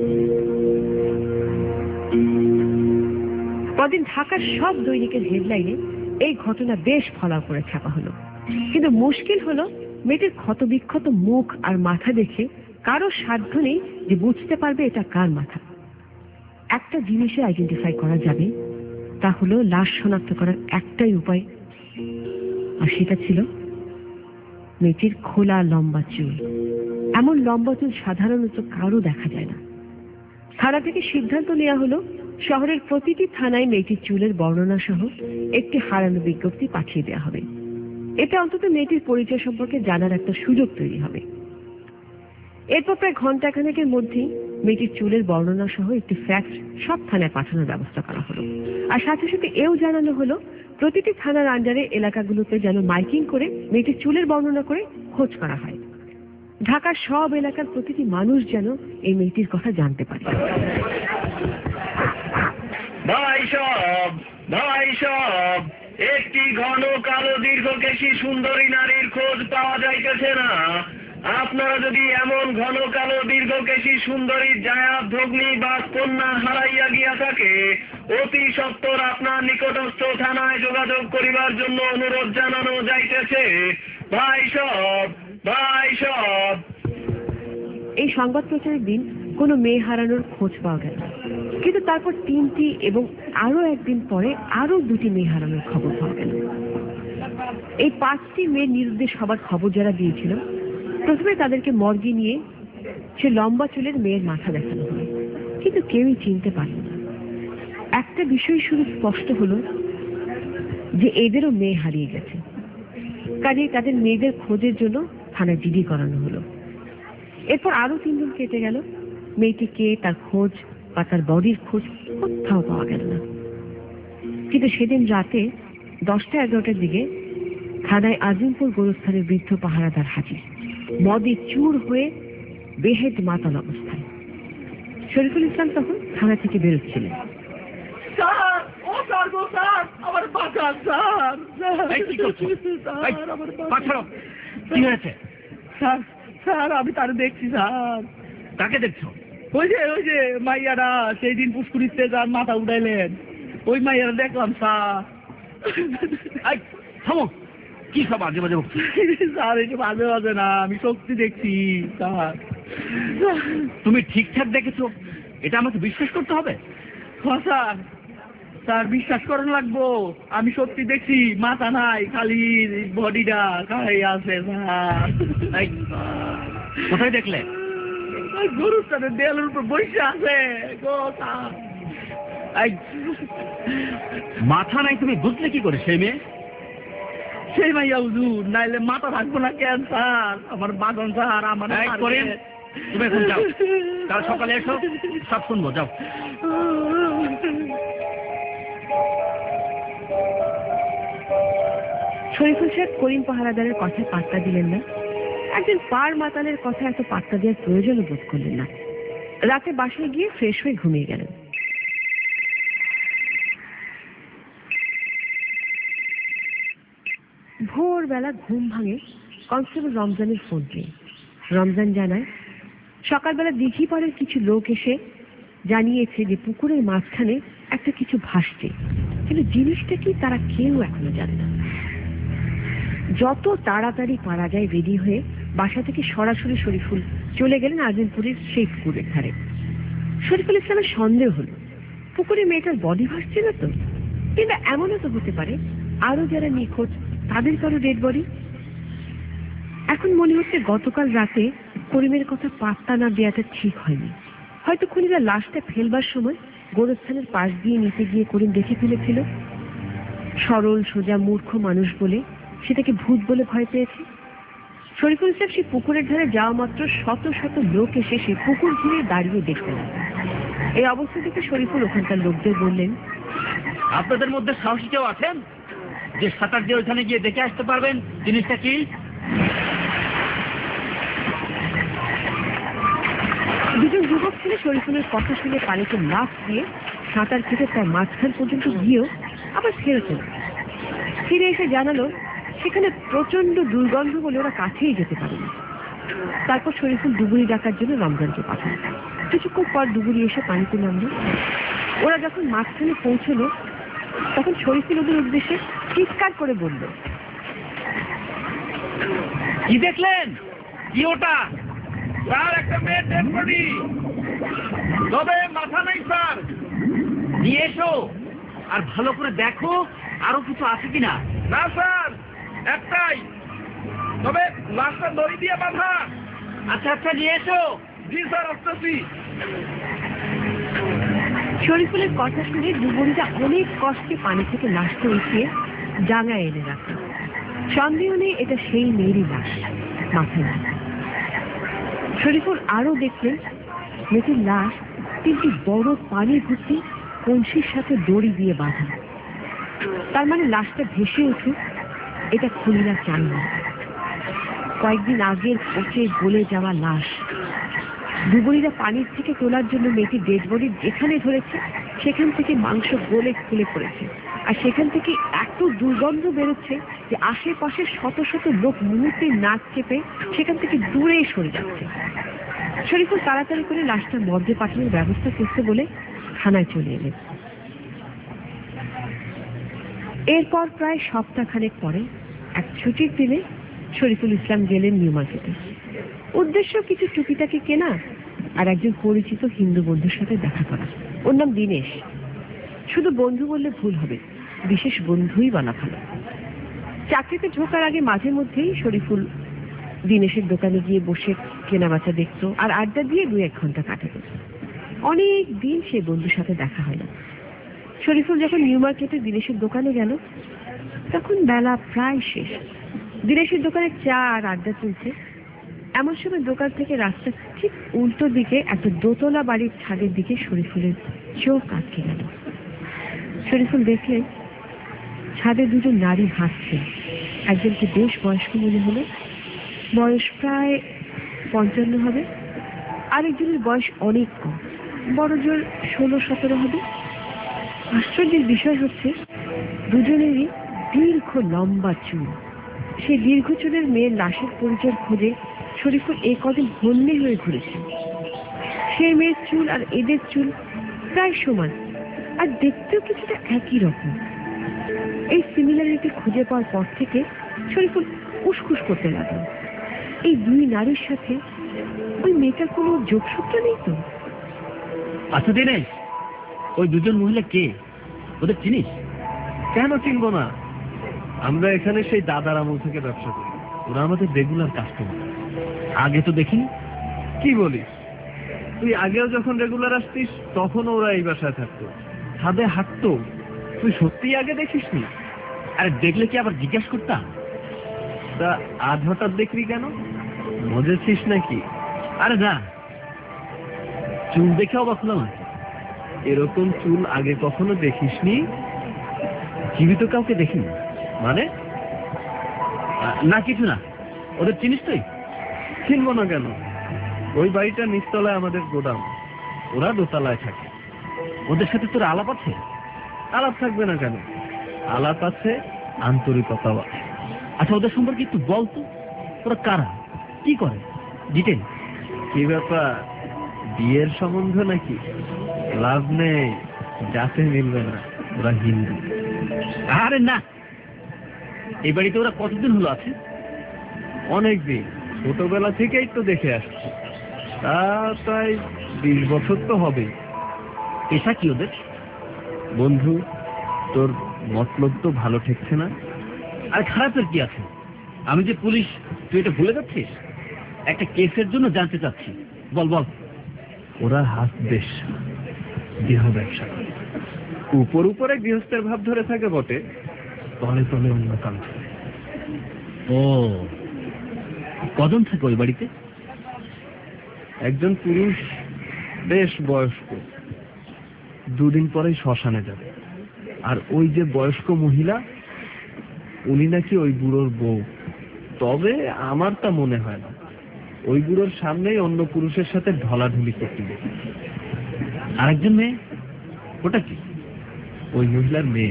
কদিন ঢাকার সব দৈনিকের হেডলাইনে এই ঘটনা বেশ ফলাও করে ছাপা হলো, কিন্তু মুশকিল হলো মেয়েটির ক্ষতবিক্ষত মুখ আর মাথা দেখে কারো সাধ্য নেই যে বুঝতে পারবে এটা কার মাথা। একটা জিনিসে আইডেন্টিফাই করা যাবে, তা হলো লাশ শনাক্ত করার একটাই উপায়, আর সেটা ছিল মেয়েটির খোলা লম্বা চুল। এমন লম্বা চুল সাধারণত কারো দেখা যায় না। থানা থেকে সিদ্ধান্ত নেওয়া হলো শহরের প্রতিটি থানায় মেয়েটির চুলের বর্ণনা সহ একটি হারানো বিজ্ঞপ্তি পাঠিয়ে দেওয়া হবে। এতে অন্তত মেয়েটির পরিচয় সম্পর্কে জানার একটা সুযোগ তৈরি হবে। এরপর প্রায় ঘন্টাখানেকের মধ্যেই মেয়েটির চুলের বর্ণনা সহ একটি ফ্যাক্স সব থানায় পাঠানোর ব্যবস্থা করা হলো। আর সাথে সাথে এও জানানো হলো প্রতিটি থানার আন্ডারে এলাকাগুলোতে যেন মাইকিং করে মেয়েটির চুলের বর্ণনা করে খোঁজ করা হয়। ঢাকার সব এলাকার প্রতিটি মানুষ যেন এই মেয়েটির কথা জানতে পারে। ভাই সব ভাই সব একটি ঘন কালো দীর্ঘকেশী সুন্দরী নারীর খোঁজ পাওয়া যাইতেছে না। আপনারা যদি এমন ঘন কালো দীর্ঘকেশী সুন্দরী জায়াত ভগ্নী বা কন্যা হারাইয়া গিয়া থাকে, অতি সত্বর আপনার নিকটস্থ থানায় যোগাযোগ করিবার জন্য অনুরোধ জানানো যাইতেছে। ভাই সব ভাই সব। এই সংবাদ প্রচারের দিন কোনো মেয়ে হারানোর খোঁজ পাওয়া গেল, কিন্তু তারপর তিনটি এবং আরো একদিন পরে আরো দুটি মেয়ে হারানোর খবর পাওয়া গেল। এই পাঁচটি মেয়ের নিরুদ্দেশ হবার খবর যারা দিয়েছিল, প্রথমে তাদেরকে মর্গে নিয়ে সে লম্বা চুলের মেয়ের মাথা দেখানো হলো, কিন্তু কেউই চিনতে পারল না। একটা বিষয় শুধু স্পষ্ট হলো যে এদেরও মেয়ে হারিয়ে গেছে। কাজেই তাদের মেয়েদের খোঁজের জন্য থানায় জিডি করানো হলো। এরপর আরো তিনজন কেটে গেল। মেয়েটি কে, তার খোঁজ বা তার বডির খোঁজ কোথাও পাওয়া গেল না। কিন্তু সেদিন রাতে দশটা এগারোটার দিকে থানায় আজিমপুর গোরস্থানের বৃদ্ধ পাহারাদার হাজির, মদে চুর হয়ে বেহেদ মাতাল অবস্থায়। শরীফুল ইসলাম তখন থানা থেকে বেরোচ্ছিলেন। স্যার আমি তার দেখছি স্যার। কাকে দেখছো? ওই যে ওই যে মাইয়ারা সেই দিন পুষ্কুরিতে যার মাথা উঠাইলেন, ওই মাইয়ারা দেখলাম স্যার। থামো, কি সব আজে বাজে বকছো? স্যার এই যে বাজে বাজে না, আমি সত্যি দেখছি স্যার। তুমি ঠিকঠাক দেখেছো? এটা আমাকে বিশ্বাস করতে হবে? হ্যাঁ স্যার, স্যার বিশ্বাস করানো লাগবো। আমি সত্যি দেখছি, মাথা নাই, খালি বডিটা খাই আছে স্যার। কোথায় দেখলে? গরুস্থানের দেয়ালের উপর বসে আছে। মাথা নাই তুমি বুঝলে কি করে সেই মেয়ে? সেই মাইয়া হুজুর, নাইলে মাথা থাকবো না কেন স্যার? আমার বাগন স্যার আমার এই করিম, তুমি এখন যাও, কাল সকালে এসো, সব শুনবো, যাও। শরীফুল সাহেব করিম পাহারাদারের কথায় পাত্তা দিলেন না। একজন পার মাতালের কথা এত পাত্তা দেওয়ার প্রয়োজনও বোধ করলেন না। রাতে বাসায় গিয়ে ফ্রেশ হয়ে ঘুমিয়ে গেলেন। ভোরবেলা ঘুম ভাঙে কনস্টেবল রমজানের ফোন পেয়ে। রমজান জানায়, সকালবেলা দিঘি পাড়ের কিছু লোক এসে জানিয়েছে যে পুকুরের মাঝখানে একটা কিছু ভাসছে, কিন্তু জিনিসটা কি তারা কেউ এখনো জানে না। যত তাড়াতাড়ি পারা যায় রেডি হয়ে বাসা থেকে সরাসরি শরীফুল চলে গেলেন আজিমপুরের সেই পুকুরের ধারে। শরীফুল ইসলামের সন্দেহ হলো পুকুরে মেয়েটার বডি ভাসছিল তো, কিন্তু এমনও তো হতে পারে আরো যারা নিখোঁজ তাদের কারো ডেড বডি। এখন মনে হচ্ছে গতকাল রাতে করিমের কথা পাত্তা না দেওয়াটা ঠিক হয়নি। হয়তো খুনিরা লাশটা ফেলবার সময় গোরস্থানের পাশ দিয়ে নিতে গিয়ে করিম দেখে ফেলেছিল। সরল সোজা মূর্খ মানুষ বলে সেটাকে ভূত বলে ভয় পেয়েছে। শরীফুল সাহেব সেই পুকুরের ধারে যাওয়া মাত্র শত শত লোক এসে সেই পুকুর ঘিরে দাঁড়িয়ে দেখতে লাগলো। এই অবস্থা থেকে শরীফুল ওখানকার লোকদের বললেন, আপনাদের মধ্যে সাহসী কেউ আছেন যে সাঁতার দিয়ে ওইখানে গিয়ে দেখে আসতে পারবেন জিনিসটা কি? দুজন যুবক ছেলে শরীফুলের কথা শুনে পানিতে লাফ দিয়ে সাঁতার কেটে তার মাঝখান পর্যন্ত গিয়েও আবার ফেরত এলো। ফিরে এসে জানালো সেখানে প্রচন্ড দুর্গন্ধ বলে ওরা কাছেই যেতে পারেনি। তারপর শরীফুল ডুবুরি ডাকার জন্য রমজানকে পাঠাল। কিছুক্ষণ পর ডুবুরি এসে পানিতে নামলো। ওরা যখন মাঝখানে পৌঁছলো তখন শরীফুল ওদের উদ্দেশ্যে চিৎকার করে বলল, কি দেখলেন? কি ওটা? স্যার, একটা মেয়ের ডেড বডি, তবে মাথা নাই স্যার। নিয়ে এসো আর ভালো করে দেখো আরো কিছু আছে কিনা। না স্যার, একটাই, তবে লাশটা দড়ি দিয়ে বাঁধা। আচ্ছা আচ্ছা, নিয়ে এসো। জি স্যার, আসতেছি। শরীফুলের কথা শুনে ডুবুরিটা অনেক কষ্টে পানি থেকে লাশটা উঠিয়ে জাঙায় এনে রাখে। সন্দেহ নেই এটা সেই মেয়েরই লাশ, মাথায় নেই। শরীফুল আরো দেখলেন মেয়েটির লাশ তিনটি বড় পানি ভর্তি কলসির সাথে দড়ি দিয়ে বাঁধা। তার মানে লাশটা ভেসে উঠুক এটা খুনিরা চান না। কয়েকদিন আগের পচে গলে যাওয়া লাশ ডুবুরিরা পানির থেকে তোলার জন্য মেয়েটির ডেড বডি যেখানে ধরেছে সেখান থেকে মাংস গলে খুলে পড়েছে, আর সেখান থেকে এত দুর্গন্ধ বেরোচ্ছে যে আশেপাশে শত শত লোক মুহূর্তে নাক চেপে সেখান থেকে দূরে সরে যাচ্ছে। শরীফুল তাড়াতাড়ি করে লাশটা মর্গে পাঠানোর ব্যবস্থা করতে বলে থানায় চলে এলেন। এরপর প্রায় সপ্তাহখানেক পরে এক ছুটির দিনে শরীফুল ইসলাম গেলেন নিউ মার্কেটে। উদ্দেশ্য কিছু টুপিটাকে কেনা আর একজন পরিচিত হিন্দু বন্ধুর সাথে দেখা করা। ওর নাম দীনেশ। শুধু বন্ধু বললে ভুল হবে, বিশেষ বন্ধুই বলা ভালো। চাকরিতে ঢোকার আগে মাঝে মধ্যেই শরীফুল দীনেশের দোকানে গিয়ে বসে কেনা বেচা দেখত আর আড্ডা দিয়ে দু এক ঘন্টা কাটাত। অনেক দিন সে বন্ধুর সাথে দেখা হয় না। শরীফুল যখন নিউ মার্কেটে দীনেশের দোকানে গেল তখন বেলা প্রায় শেষ। দীনেশের দোকানে চা আর আড্ডা চলছে। এমন সময় দোকান থেকে রাস্তার ঠিক উল্টো দিকে একটা দোতলা বাড়ির ছাদের দিকে শরীফুলের চোখ আটকে গেল। শরীফুল দেখলেন ছাদে দুজন নারী হাসছে। একজনকে বেশ বয়স্ক মনে হলো, বয়স প্রায় পঞ্চান্ন হবে। আরেকজনের বয়স অনেক কম, বড় জোর ষোলো সতেরো হবে। আশ্চর্যের বিষয় হচ্ছে দুজনেরই দীর্ঘ লম্বা চুল। সেই দীর্ঘ চুলের মেয়ের লাশের পরিচয় খোঁজে শরীফুল এই কদিন হন্যে হয়ে ঘুরেছে। সেই মেয়ের চুল আর এদের চুল প্রায় সমান, আর দেখতেও কিছুটা একই রকম। এই সিমিলারিটি খুঁজে পাওয়ার পর থেকে শরীফুল উসখুস করতে লাগলো, এই দুই নারীর সাথে ওই মেয়েটার কোনো যোগসূত্র নেই তো? আচ্ছা দিনেশ, ওই দুজন মহিলা কে? ওদের চিনিস? কেন চিনবো না? আমরা এখানে সেই দাদার আমল থেকে ব্যবসা করি, ওরা আমাদের রেগুলার কাস্টমার। আগে তো দেখিনি। কি বলিস? তুই আগেও যখন রেগুলার আসতিস তখন ওরা এই বাসায় থাকতো, ছাদে হাঁটতো। তুই সত্যিই আগে দেখিসনি? আরে দেখলে কি আবার জিজ্ঞাসা করতাম? তা আজ হঠাৎ দেখলি কেন? মজেছিস নাকি? আরে না, চুল দেখে অবাক হলাম। এরকম চুল আগে কখনো দেখিসনি? জীবিত কাউকে দেখিনি। মানে? না কিছু না। ওদের চিনিস তুই? চিনব না কেন? ওই বাড়িটা নিচতলায় আমাদের গোদাম, ওরা দোতলায় থাকে। ওদের সাথে তোর আলাপ আছে? আলাপ থাকবে না কেন? আলাপ আছে, আন্তরিকতাও আছে। আচ্ছা, ওদের সম্পর্কে একটু বলতো। ওরা কারা, কি করে, ডিটেল। কি ব্যাপার, বিয়ের সম্বন্ধ নাকি? লাভ নেই, যাতে মিলবে না। ওরা হিন্দু। আরে না, এই বাড়িতে ওরা কতদিন হলো আছে? অনেক দিন, ছোটবেলা থেকেই তো দেখে আসছি। তা প্রায় বিশ বছর তো হবে। পেশা কি ওদের? বন্ধু, তোর মতলব তো ভালো ঠেকছে না। আর খারাপের কি আছে? আমি যে পুলিশ, তুই এটা ভুলে যাচ্ছিস? একটা কেসের জন্য জানতে চাচ্ছি, বল বল। ওরা হাত দেশ দেহ ব্যবসা করে। উপর উপরে গৃহস্থের ভাব ধরে থাকে বটে, তলে তলে অন্য কাম করে। ও, কজন থাকে ওই বাড়িতে? একজন পুরুষ, বেশ বয়স্ক, দুদিন পরেই শ্মশানে যাবে। আর ওই যে বয়স্ক মহিলা, উনি নাকি ওই বুড়োর বউ। তবে আমার তা মনে হয় না। ওই বুড়োর সামনেই অন্য পুরুষের সাথে ঢলাঢুলি করতে দেখি। আরেকজন মেয়ে, ওটা কি? ওই মহিলার মেয়ে।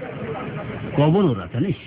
কবর ওরা, জানিস?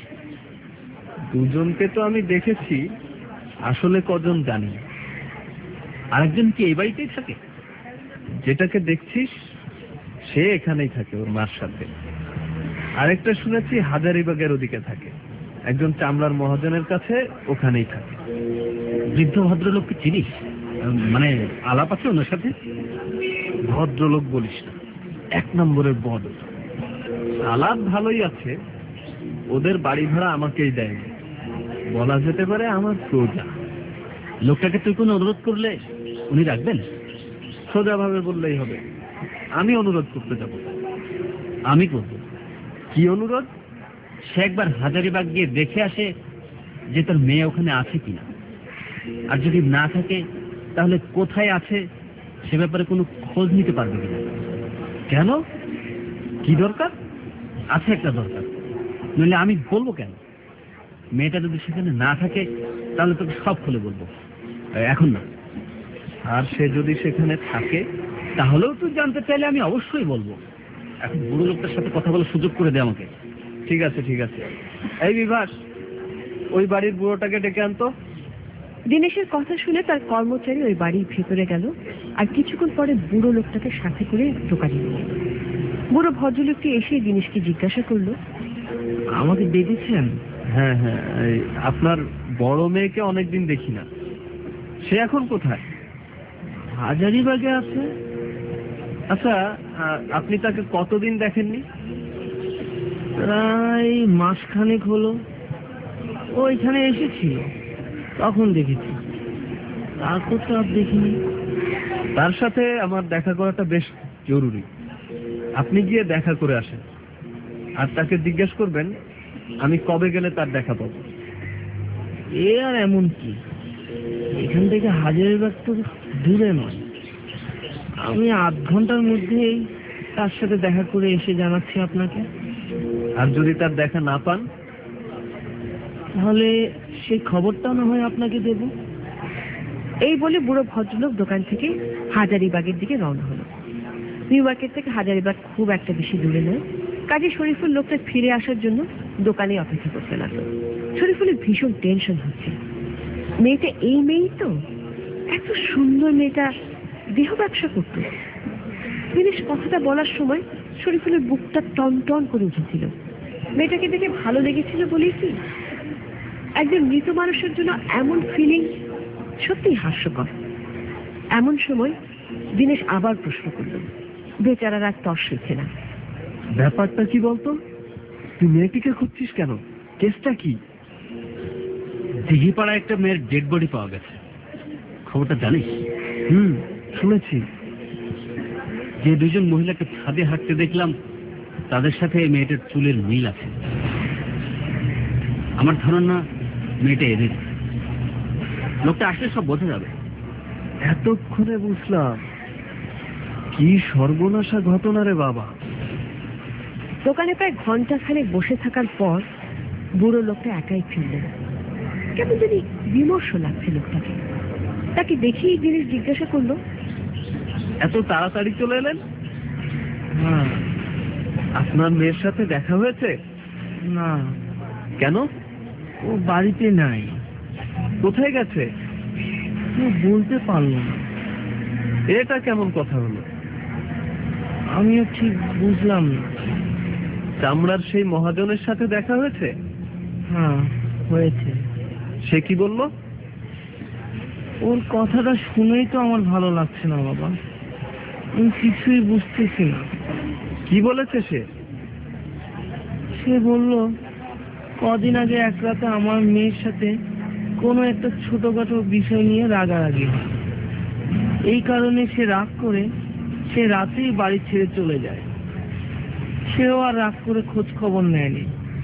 দুজনকে তো আমি দেখেছি, আসলে কজন জানি। আরেকজন কি এই বাড়িতেই থাকে? যেটাকে দেখছিস সে এখানেই থাকে ওর মার সাথে। আরেকটা শুনেছি হাজারিবাগের ওদিকে থাকে, একজন চামড়ার মহাজনের কাছে, ওখানেই থাকে। বৃদ্ধ ভদ্রলোককে চিনিস? মানে আলাপ আছে ওনার সাথে? ভদ্রলোক বলিস না, এক নম্বরের বদ। আলাপ ভালোই আছে, ওদের বাড়ি ভাড়া আমাকেই দেয়নি, বলা যেতে পারে আমার প্রজা। লোকটাকে তুই কোনো অনুরোধ করলে উনি রাখবেন? সোজাভাবে বললেই হবে, আমি অনুরোধ করতে যাব। আমি করব। কি অনুরোধ? সে একবার হাজারিবাগ গিয়ে দেখে আসে যে তোর মেয়ে ওখানে আছে কিনা, আর যদি না থাকে তাহলে কোথায় আছে সে ব্যাপারে কোনো খোঁজ নিতে পারবে কিনা। কেন, কি দরকার? আছে একটা দরকার, নইলে আমি বলবো কেন? মেয়েটা যদি সেখানে না থাকে তাহলে তোকে সব খুলে বলবো, এখন না। আর সে যদি সেখানে থাকে? তাহলেও তুই জানতে চাইলে আমি অবশ্যই বলবো। এখন বুড়ো লোকটার সাথে কথা বলার সুযোগ করে দে আমাকে। ঠিক আছে ঠিক আছে। এই বিভাস, ওই বাড়ির বুড়োটাকে ডেকে আনতো। দিনেশের কথা শুনে তার কর্মচারী ওই বাড়ির ভেতরে গেল, আর কিছুক্ষণ পরে বুড়ো লোকটাকে সাথে করে দোকানে নিয়ে এলো। বুড়ো ভদ্রলোকটি এসে দিনেশকে জিজ্ঞাসা করলো, আমাকে ডেকেছেন? হ্যাঁ হ্যাঁ, আপনার বড় মেয়েকে অনেকদিন দেখি না, সে এখন কোথায়? হাজারিবাগে আছে। আচ্ছা, আপনি তাকে কতদিন দেখেননি? প্রায় মাসখানেক হলো। ওইখানে এসেছিল, তখন দেখেছি, তারপর তো আর দেখিনি। তার সাথে আমার দেখা করাটা বেশ জরুরি। আপনি গিয়ে দেখা করে আসেন, আর তাকে জিজ্ঞেস করবেন আমি কবে গেলে তার দেখা পাবো। এ আর এমন কি, এখান থেকে হাজারিবাগ তো দূরে নয়। আমি আধ ঘন্টার মধ্যেই তার সাথে দেখা করে এসে জানাচ্ছি আপনাকে। আর যদি তার দেখা না পান? তাহলে সেই খবরটা না হয় আপনাকে দেব। এই বলে বুড়ো ভদ্রলোক দোকান থেকে হাজারিবাগের দিকে রওনা হলো। নিউ মার্কেট থেকে হাজারিবাগ খুব একটা বেশি দূরে নয়। কাজে শরীফুল লোকটা ফিরে আসার জন্য দোকানে অপেক্ষা করতে লাগলো। শরীফুলের ভীষণ টেনশন হচ্ছে। মেয়েটা এই মেয়েই তো, এত সুন্দর মেয়েটা দেহ ব্যবসা করত। দিনেশ কথাটা বলার সময় শরীফুলের বুকটা টন টন করে উঠেছিল। মেয়েটাকে দেখে ভালো লেগেছিল বলেই কি? একজন মৃত মানুষের জন্য এমন ফিলিং সত্যি হাস্যকর। এমন সময় দিনেশ আবার প্রশ্ন করল, বেচারার আর তর সইছে না। ব্যাপারটা কি বলতো? তুই মেয়েটিকে খুঁজছিস কেন? কেসটা কি? দিঘিপাড়া একটা মেয়ের ডেড বডি পাওয়া গেছে, খবরটা জানিস? হুম, শুনেছি। যে দুজন মহিলাকে ছাদে হাঁটতে দেখলাম, তাদের সাথে এই মেয়েটার চুলের মিল আছে। আমার ধারণা মেয়েটা এদের লোকটা আসলে সব বোঝা যাবে। এতক্ষণে বুঝলাম কি সর্বনাশা ঘটনা রে বাবা। দোকানে প্রায় ঘন্টা খানেক বসে থাকার পর বুড়ো লোকটা একাই ফিরলেন। কেমন জানি বিমর্ষ লাগছে লোকটাকে। তাকে দেখেই জিনিস জিজ্ঞাসা করলো, এত তাড়াতাড়ি চলে এলেন? হ্যাঁ। আপনার মেয়ের সাথে দেখা হয়েছে? না। কেন? ও বাড়িতে নাই। কোথায় গেছে? বলতে পারলো না। এটা কেমন কথা হলো? আমিও ঠিক বুঝলাম না। চামড়ার সেই মহাজনের সাথে দেখা হয়েছে? হ্যাঁ হয়েছে। সে কি বলল? ওর কথাটা শুনেই তো আমার ভালো লাগছে না বাবা, আমি কিছুই বুঝতেছি না। কি বলেছে সে? সে বলল কদিন আগে এক রাতে আমার মেয়ের সাথে কোনো একটা ছোটখাটো বিষয় নিয়ে রাগারাগি হয়, এই কারণে সে রাগ করে সে রাতেই বাড়ি ছেড়ে চলে যায়। সেও আর রাগ করে খোঁজ খবর নেয়নি।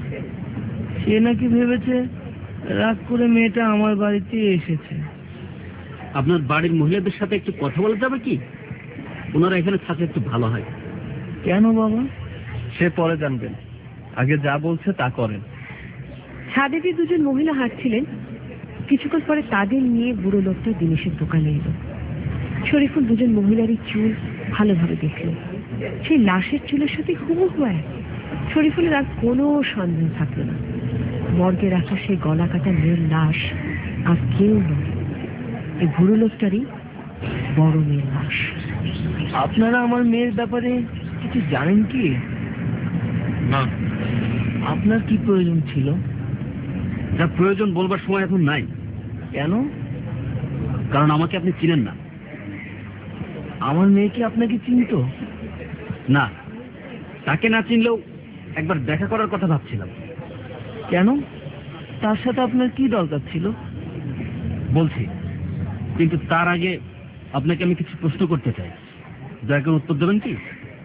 সে নাকি ভেবেছে রাগ করে মেয়েটা আমার বাড়িতে এসেছে। আপনার বাড়ির মহিলাদের সাথে একটু কথা বলা যাবে কি? ওনারা এখানে থাকলে একটু ভালো হয়। কেন বাবা? সে পরে জানবেন, আগে যা বলছে তা করেন। ছাদে যে দুজন মহিলা হাঁটছিলেন, কিছুক্ষণ পরে তাদের নিয়ে বুড়ো লোকটা দিনেশের দোকানে এলো। শরীফুল দুজন মহিলারই চুল ভালোভাবে দেখল, সেই লাশের চুলের সাথে হুবহু এক। শরীফুলের আর কোনো সন্দেহ থাকলো না, মর্গে রাখা সেই গলা কাটা মেয়ের লাশ আর কেউ নয়, এই বুড়ো লোকটারই বড় মেয়ের লাশ। আপনারা আমার মেয়ের ব্যাপারে কিছু জানেন কি? না। আপনার কি প্রয়োজন ছিল? যা প্রয়োজন বলবার সময় এখন নাই। কেন? কারণ আমাকে আপনি চিনেন না। আমার মেয়ে কি আপনাকে চিনত? না, তাকে না চিনলেও একবার দেখা করার কথা ভাবছিলাম। কেন? তার সাথে আপনার কি দরকার ছিল? বলছি, কিন্তু তার আগে আপনাকে আমি কিছু প্রশ্ন করতে চাই। দয়া করে উত্তর দেবেন কি?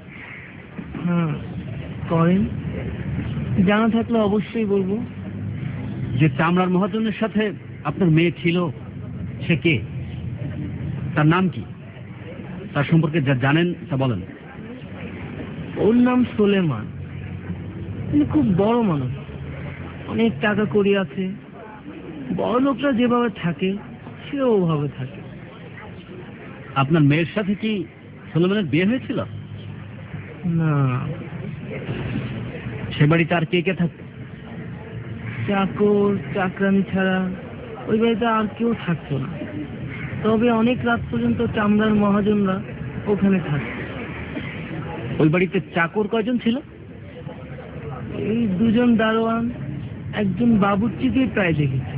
হ্যাঁ করেন, জানা থাকলে অবশ্যই বলবো। যে চামড়ার মহাজনের সাথে আপনার মেয়ে ছিল, সে কে? তার নাম কি? তার সম্পর্কে যা জানেন তা বলেন। ওর নাম সোলেমান। উনি খুব বড় মানুষ, অনেক টাকা কড়ি আছে। বড় লোকরা যেভাবে থাকে সেও ওভাবে থাকে। আপনার মেয়ের সাথে কি সোলেমানের বিয়ে হয়েছিল? না। সে বাড়িতে আর কে কে থাকতো? চাকর চাকরানি ছাড়া ওই বাড়িতে আর কেউ থাকতো না। তবে অনেক রাত পর্যন্ত চামড়ার মহাজনরা ওখানে থাকতো। ওই বাড়িতে চাকর কয়জন ছিল? এই দুজন দারোয়ান, একজন বাবুর্চিকে প্রায় দেখেছি।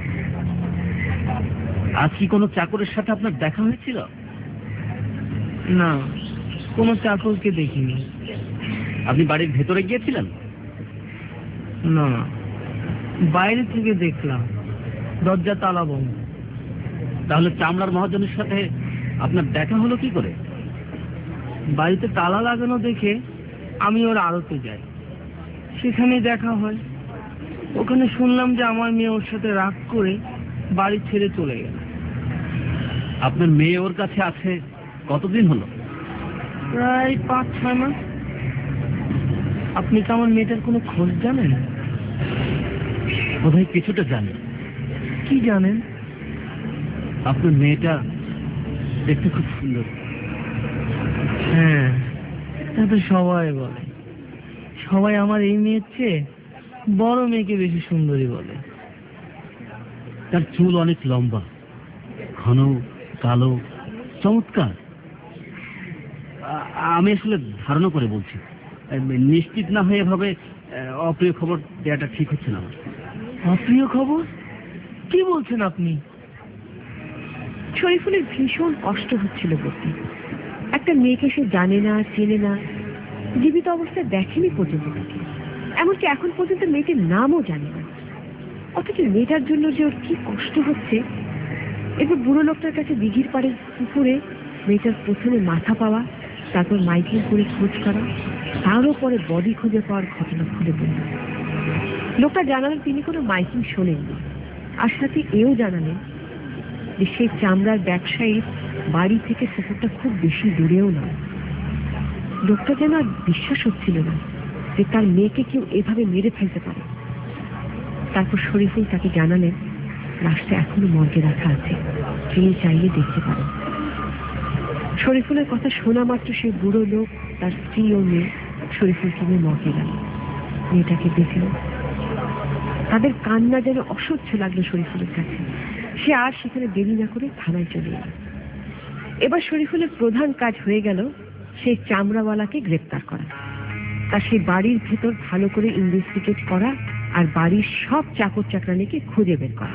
আজ কি কোনো চাকরের সাথে আপনার দেখা হয়েছিল? না, কোনো চাকরকে দেখিনি। আপনি বাড়ির ভেতরে গিয়েছিলেন? না, বাইরে থেকে দেখলাম, দরজা তালা বন্ধ। তাহলে চামড়ার মহাজনের সাথে আপনার দেখা হলো কি করে? বাড়িতে তালা লাগানো দেখে আমি ওর আড়তে যাই, সেখানে দেখা হয়। ওখানে শুনলাম যে আমার মেয়ে ওর সাথে রাগ করে বাড়ি ছেড়ে চলে গেল। আপনার মেয়ে ওর কাছে আছে কতদিন হলো? প্রায় পাঁচ ছয় মাস। আপনি কি আমার মেয়েটার কোনো খোঁজ জানেন? বোধহয় কিছুটা জানি। কি জানেন? আপনার মেয়েটা দেখতে খুব সুন্দর। হ্যাঁ, তা তো সবাই বলে। সবাই আমার এই মেয়ের চেয়ে বড় মেয়েকে বেশি সুন্দরী বলে। তার চুল অনেক লম্বা, ঘন, কালো, চমৎকার। আ- আমি আসলে ধারণা করে বলছি, নিশ্চিত না হয়ে এভাবে অপ্রিয় খবর দেওয়াটা ঠিক হচ্ছে না আমার। অপ্রিয় খবর? কি বলছেন আপনি? শরীফুলের ভীষণ কষ্ট হচ্ছিল বলতে। একটা মেয়েকে সে জানে না, চেনে না, জীবিত অবস্থায় দেখেনি পর্যন্ত তাকে, এমনকি এখন পর্যন্ত মেয়েটির নামও জানে না। অথচ মেয়েটার জন্য যে ওর কি কষ্ট হচ্ছে। এবার বুড়ো লোকটার কাছে দিঘির পাড়ে পুকুরে মেয়েটার প্রথমে মাথা পাওয়া, তারপর মাইকিং করে খোঁজ করা, তারও পরে বডি খুঁজে পাওয়ার ঘটনা খুলে বলল। লোকটা জানালেন তিনি কোনো মাইকিং শোনেননি, আর সাথে এও জানালেন যে সেই চামড়ার ব্যবসায়ীর বাড়ি থেকে পুকুরটা খুব বেশি দূরেও নয়। লোকটা যেন আর বিশ্বাস হচ্ছিল না যে তার মেয়েকে কেউ এভাবে মেরে ফেলতে পারে। তারপর শরীফুল তাকে জানালেন লাশটা এখনো মর্গে রাখা আছে, তিনি চাইলে দেখতে পারেন। শরীফুলের কথা শোনা মাত্র সে বুড়ো লোক, তার স্ত্রী ও মেয়ে শরীফুলকে নিয়ে মর্গে গেল। মেয়েটাকে দেখল, তাদের কান্না যেন অসহ্য লাগলো শরীফুলের কাছে। সে আর সেখানে দেরি না করে থানায় চলে এল। এবার শরীফুলের প্রধান কাজ হয়ে গেল সেই চামড়াওয়ালাকে গ্রেপ্তার করা, তার সেই বাড়ির ভেতর ভালো করে ইনভেস্টিগেট করা আর বাড়ির সব চাকর চাকরানিকে খুঁজে বের করা।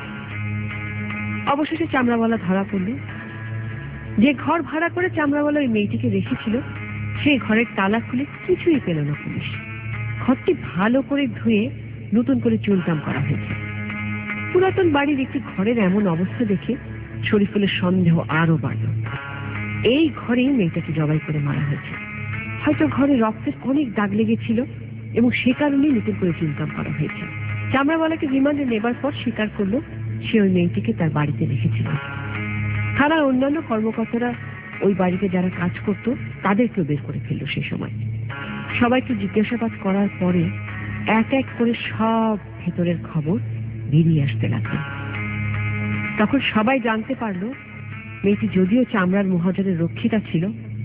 অবশেষে চামড়াওয়ালা ধরা পড়ল। যে ঘর ভাড়া করে চামড়াওয়ালা ওই মেয়েটিকে রেখেছিল সেই ঘরের তালা খুলে কিছুই পেল না পুলিশ। ঘরটি ভালো করে ধুয়ে নতুন করে চুনকাম করা হয়েছে। পুরাতন বাড়ির একটি ঘরের এমন অবস্থা দেখে শরীফুলের সন্দেহ আরো বাড়ল। এই ঘরেই মেয়েটাকে জবাই করে মারা হয়েছে। হয়তো ঘরে রক্তের অনেক দাগ লেগেছিল এবং সে কারণেই নতুন করে চুনকাম করা হয়েছে। চামড়াওয়ালাকে রিমান্ডে নেবার পর স্বীকার করলো সে ওই মেয়েটিকে তার বাড়িতে রেখেছিল। থানার অন্যান্য কর্মকর্তারা ওই বাড়িতে যারা কাজ করত তাদেরকেও বের করে ফেলল। সে সময় সবাইকে জিজ্ঞাসাবাদ করার পরে এক এক করে সব ভেতরের খবর বেরিয়ে আসতে লাগলো। তখন সবাই জানতে পারলো মেয়েটি যদিও চামড়ার মহাজনের রক্ষিতা ছিল,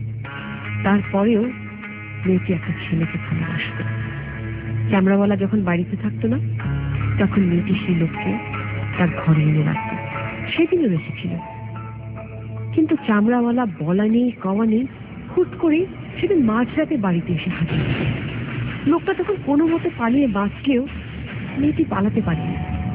তারপরেও মেয়েটি একটা ছেলেকে ভালোবাসত। চামড়াওয়ালা যখন বাড়িতে থাকতো না তখন মেয়েটি সেই লোককে তার ঘরে এনে রাখত। সেদিনও রেখেছিল, কিন্তু চামড়াওয়ালা বলা নেই কওয়া নেই হুট করে সেদিন মাঝরাতে বাড়িতে এসে হাজির। লোকটা তখন কোনো মতে পালিয়ে বাঁচলেও মেয়েটি পালাতে পারেনি।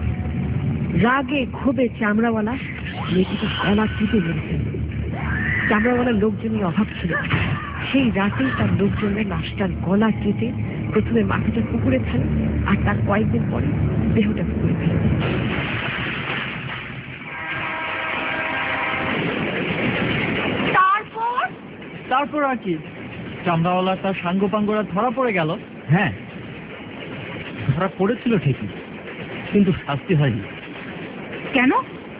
রাগে ক্ষোভে চামড়াওয়ালা মেয়েটিকে গলা টিপে মেরে ফেলল। চামড়াওয়ালার লোকজনের অভাব ছিল। সেই রাতেই তার লোকজনের লাশটার গলা কেটে প্রথমে মাথাটা পুকুরে ফেলে আর তার কয়েকদিন পরে দেহটা পুকুরে ফেলে। তারপর তারপর আর কি, চামড়াওয়ালা তার সাঙ্গপাঙ্গরা ধরা পড়ে গেল। হ্যাঁ, ধরা পড়েছিল ঠিকই, কিন্তু শাস্তি হয়নি। কেন?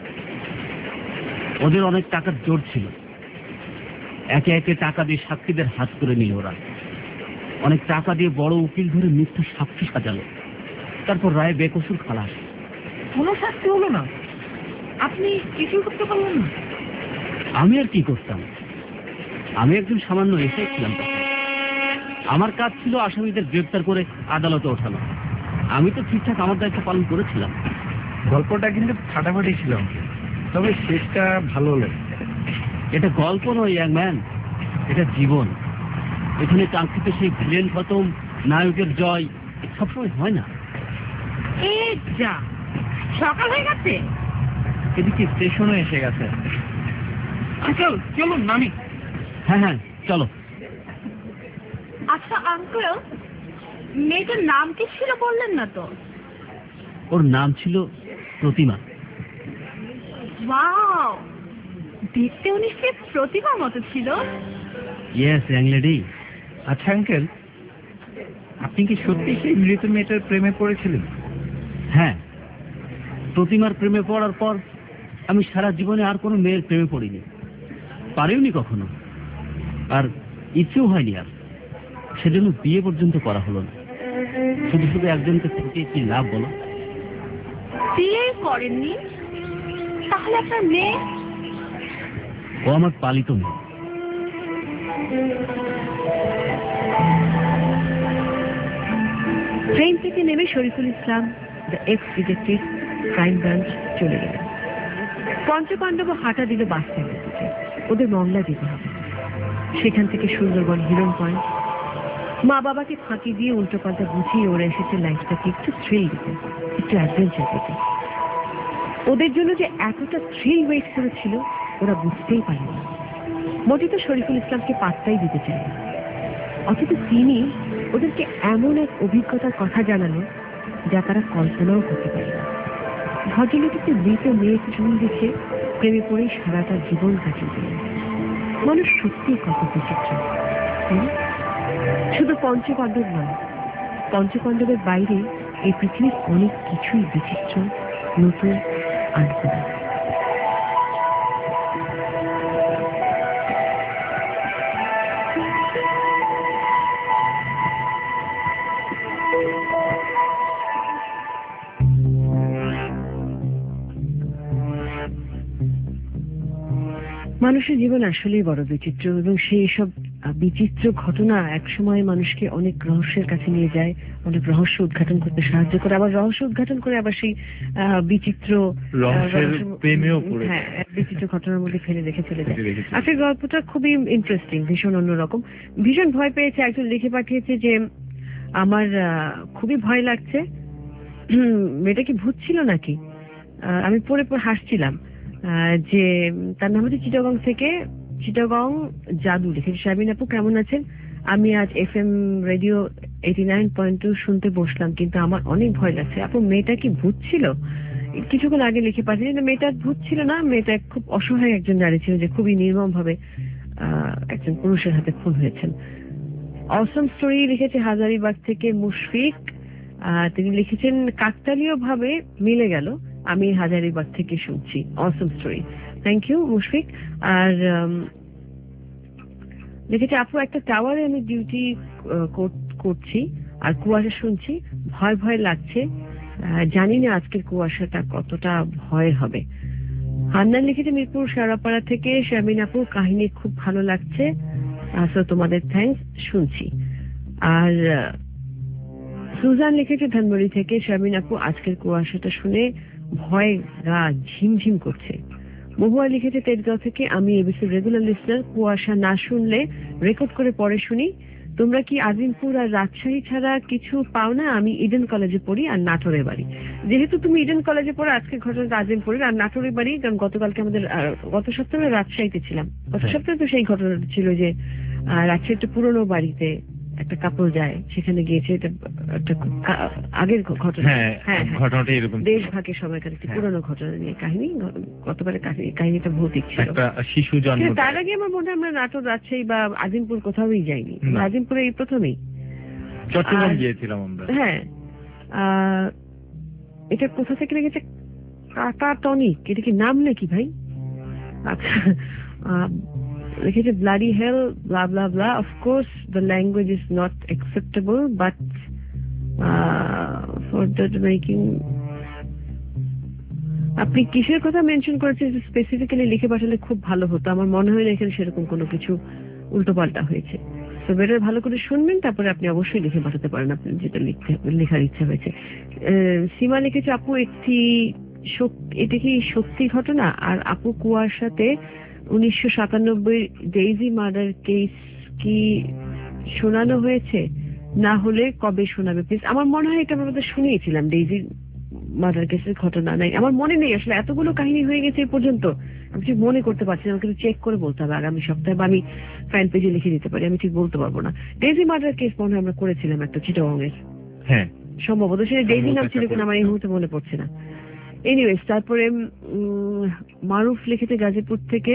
ওদের অনেক টাকার জোর ছিল। একে একে টাকা দিয়ে সাক্ষীদের হাত করে নিল ওরা। অনেক টাকা দিয়ে বড় উকিল ধরে মিথ্যা সাক্ষী সাজালো। তারপর রায় বেকসুর খালাস। কোনো শাস্তি হলো না? আপনি কিছু করতে পারলেন না? আমি আর কি করতাম? আমি একজন সামান্য এসআই ছিলাম। আমার কাজ ছিল আসামিদের গ্রেপ্তার করে আদালতে ওঠানো। আমি তো ঠিকঠাক আমার দায়িত্ব পালন করেছিলাম। গল্পটা কিন্তু ফাটাফাটি ছিল, তবে শেষটা ভালো হলো। এটা গল্প নয় ইয়াং ম্যান, এটা জীবন। এখানে কাঙ্ক্ষিত সেই ভিলেন খতম, নায়কের জয় সবসময় হয় না। এই যা, সকাল হয়ে গেছে। এদিকে স্টেশনে এসে গেছে। চল চলুন নামি। হ্যাঁ হ্যাঁ চলো। আচ্ছা আঙ্কেল, মেয়েটার নাম কি ছিল বললেন না তো? ওর নাম ছিল প্রতিমা। ওয়াও, দেখতেও নিশ্চয়ই প্রতিমার মতো ছিল। Yes young lady. আচ্ছা আঙ্কেল, আপনি কি সত্যি সেই মৃত মেয়েটার প্রেমে পড়েছিলেন? হ্যাঁ, প্রতিমার প্রেমে পড়ার পর আমি সারা জীবনে আর কোনো মেয়ের প্রেমে পড়িনি, পারিওনি কখনো, আর ইচ্ছেও হয়নি আর। সেজন্য বিয়ে পর্যন্ত করা হলো না। শুধু শুধু একজনকে থেকে কি লাভ বলো? বিয়ে করেননি? তাহলে আপনার মেয়ে? ও আমার পালিত মেয়ে। ট্রেন থেকে নেমে Shariful Islam the ex detective crime branch চলে গেলেন। পঞ্চপাণ্ডব হাঁটা দিল বাস স্ট্যান্ডের দিকে। ওদের মংলা যেতে হবে। সেখান থেকে সুন্দরবন হিরন পয়েন্ট। মা বাবাকে ফাঁকি দিয়ে উল্টো পাল্টা বুঝিয়ে ওরা এসেছে লাইফটাকে একটু থ্রিল দিতে, একটু অ্যাডভেঞ্চার দিতে। ওদের জন্য যে এতটা থ্রিল ওয়েট করেছিল ওরা বুঝতেই পারেনি। মোটি তো শরীফুল ইসলামকে পাত্তাই দিতে চায় না, অথচ তিনি ওদেরকে এমন এক অভিজ্ঞতার কথা জানালো যা তারা কল্পনাও করতে পারে না। ভদ্রলোককে মৃত মেয়ে চুল দেখে প্রেমে পড়েই সারাটা জীবন কাটিয়ে দিলেন। মানুষ সত্যি কত বিচিত্র। শুধু পঞ্চপাণ্ডব নয়, পঞ্চপাণ্ডবের বাইরে এই পৃথিবীর অনেক কিছুই বিচিত্র, নতুন আলখুদা। মানুষের জীবন আসলেই বড় বিচিত্র, এবং সেই সব বিচিত্র ঘটনা একসময় মানুষকে অনেক রহস্যের কাছে নিয়ে যায়, অনেক রহস্য উদ্ঘাটন করতে সাহায্য করে, আবার রহস্য উদ্ঘাটন করে আবার সেই বিচিত্র হ্যাঁ বিচিত্র ঘটনার মধ্যে ফেলে রেখে চলে যায়। আজকের গল্পটা খুবই ইন্টারেস্টিং, ভীষণ অন্যরকম। ভীষণ ভয় পেয়েছে, একজন লিখে পাঠিয়েছে যে আমার খুবই ভয় লাগছে, মেয়েটা কি ভূত ছিল নাকি? আমি পড়ে পড়ে হাসছিলাম। যে তার নাম হচ্ছে চিটাগং থেকে, চিটাগং জাদু লিখেছে। শারমিন আপু কেমন আছেন? আমি আজ F M radio eighty nine point two শুনতে বসলাম, কিন্তু আমার অনেক ভয় লাগছে। আপু মেয়েটা কি ভূত ছিল? কিছুক্ষণ আগে লিখে পাঠিয়েছে না, মেয়েটা ভূত ছিল না, মেয়েটা খুব অসহায় একজন নারী ছিল যে খুবই নির্মম ভাবে আহ একজন পুরুষের হাতে খুন হয়েছেন। অসম স্টোরি লিখেছে হাজারিবাগ থেকে মুশফিক। আহ তিনি লিখেছেন কাকতালীয় ভাবে মিলে গেল, আমি হাজারিবাগ থেকে শুনছি। Awesome story, thank you Mushfiq. আর লিখেছে আপু একটা টাওয়ারে আমি ডিউটি করছি আর কুয়াশা শুনছি, ভয় ভয় লাগছে, জানি না আজকের কুয়াশাটা কতটা ভয় হবে। হান্নান লিখেছে মিরপুর সারাপাড়া থেকে, শারমিন আপুর কাহিনী খুব ভালো লাগছে, আসলে তোমাদের থ্যাঙ্কস, শুনছি। আর সুজান লিখেছে ধানমন্ডি থেকে, শারমিন আপু আজকের কুয়াশাটা শুনে ভয় গা ঝিমঝিম করছে। মহুয়া লিখেছে তেজগাঁও থেকে, আমি এবিসি রেগুলার লিসনার, কুয়াশা না শুনলে রেকর্ড করে পরে শুনি। তোমরা কি আজিমপুর আর রাজশাহী ছাড়া কিছু পাও না? আমি ইডেন কলেজে পড়ি আর নাটোরে বাড়ি। যেহেতু তুমি ইডেন কলেজে পড়ো, আজকের ঘটনাটা আজিমপুরের আর নাটোরে বাড়ি, কারণ গতকালকে আমাদের গত সপ্তাহে রাজশাহীতে ছিলাম। গত সপ্তাহে তো সেই ঘটনাটা ছিল যে রাজশাহী একটা পুরোনো বাড়িতে একটা কাপড় যায়, সেখানে গিয়েছে, এটা একটা আগের ঘটনা। হ্যাঁ, ঘটনাটা এরকম, দেশভাগের সময়কার একটি পুরোনো ঘটনা নিয়ে কাহিনী। গতবারের কাহিনীটা ভৌতিক ছিল, শিশু জন্ম। তার আগে আমার মনে হয় আমরা নাটোর, রাজশাহী বা আজিমপুর কোথাওই যাইনি, আজিমপুরে এই প্রথমেই। চট্টগ্রাম গিয়েছিলাম আমরা। হ্যাঁ, এটা কোথা থেকে লেগেছে? কাটাটনিক, এটা কি নাম নাকি ভাই? আচ্ছা, লিখেছে bloody hell blah blah blah, of course the language is not acceptable but uh, for that making আপনি কিসের কথা মেনশন করেছেন স্পেসিফিক্যালি লিখে পাঠালে খুব ভালো হতো। আমার মনে হয় না এখানে সেরকম কোনো কিছু উল্টোপাল্টা হয়েছে। তো বেটার ভালো করে শুনবেন, তারপরে আপনি অবশ্যই লিখে পাঠাতে পারেন আপনি যেটা লিখতে লেখার ইচ্ছা হয়েছে। সীমা লিখেছে আপু একটি এটা কি সত্যি ঘটনা? আর আপু কুয়াশাতে উনিশশো সাতানব্বই ডেইজি মার্ডার কেস কি শোনানো হয়েছে? না হলে কবে শোনাবে প্লিজ? আমার মনে হয় এটা আমরা শুনিয়েছিলাম, ডেইজি মার্ডার কেসের ঘটনা নাই, আমার মনে নেই আসলে, এতগুলো কাহিনী হয়ে গেছে এই পর্যন্ত আমি ঠিক মনে করতে পারছি না। আমাকে চেক করে বলতে হবে আগামী সপ্তাহে, বা আমি ফ্যান পেজে লিখে দিতে পারি, আমি ঠিক বলতে পারবো না। ডেইজি মার্ডার কেস মনে হয় আমরা করেছিলাম একটা চিটাগং এর, হ্যাঁ সম্ভবত, সেটা ডেইজি নাম ছিল কিনা আমার এই মুহূর্তে মনে পড়ছে না। এনিওয়েজ, তারপরে মারুফ লিখেছে গাজীপুর থেকে,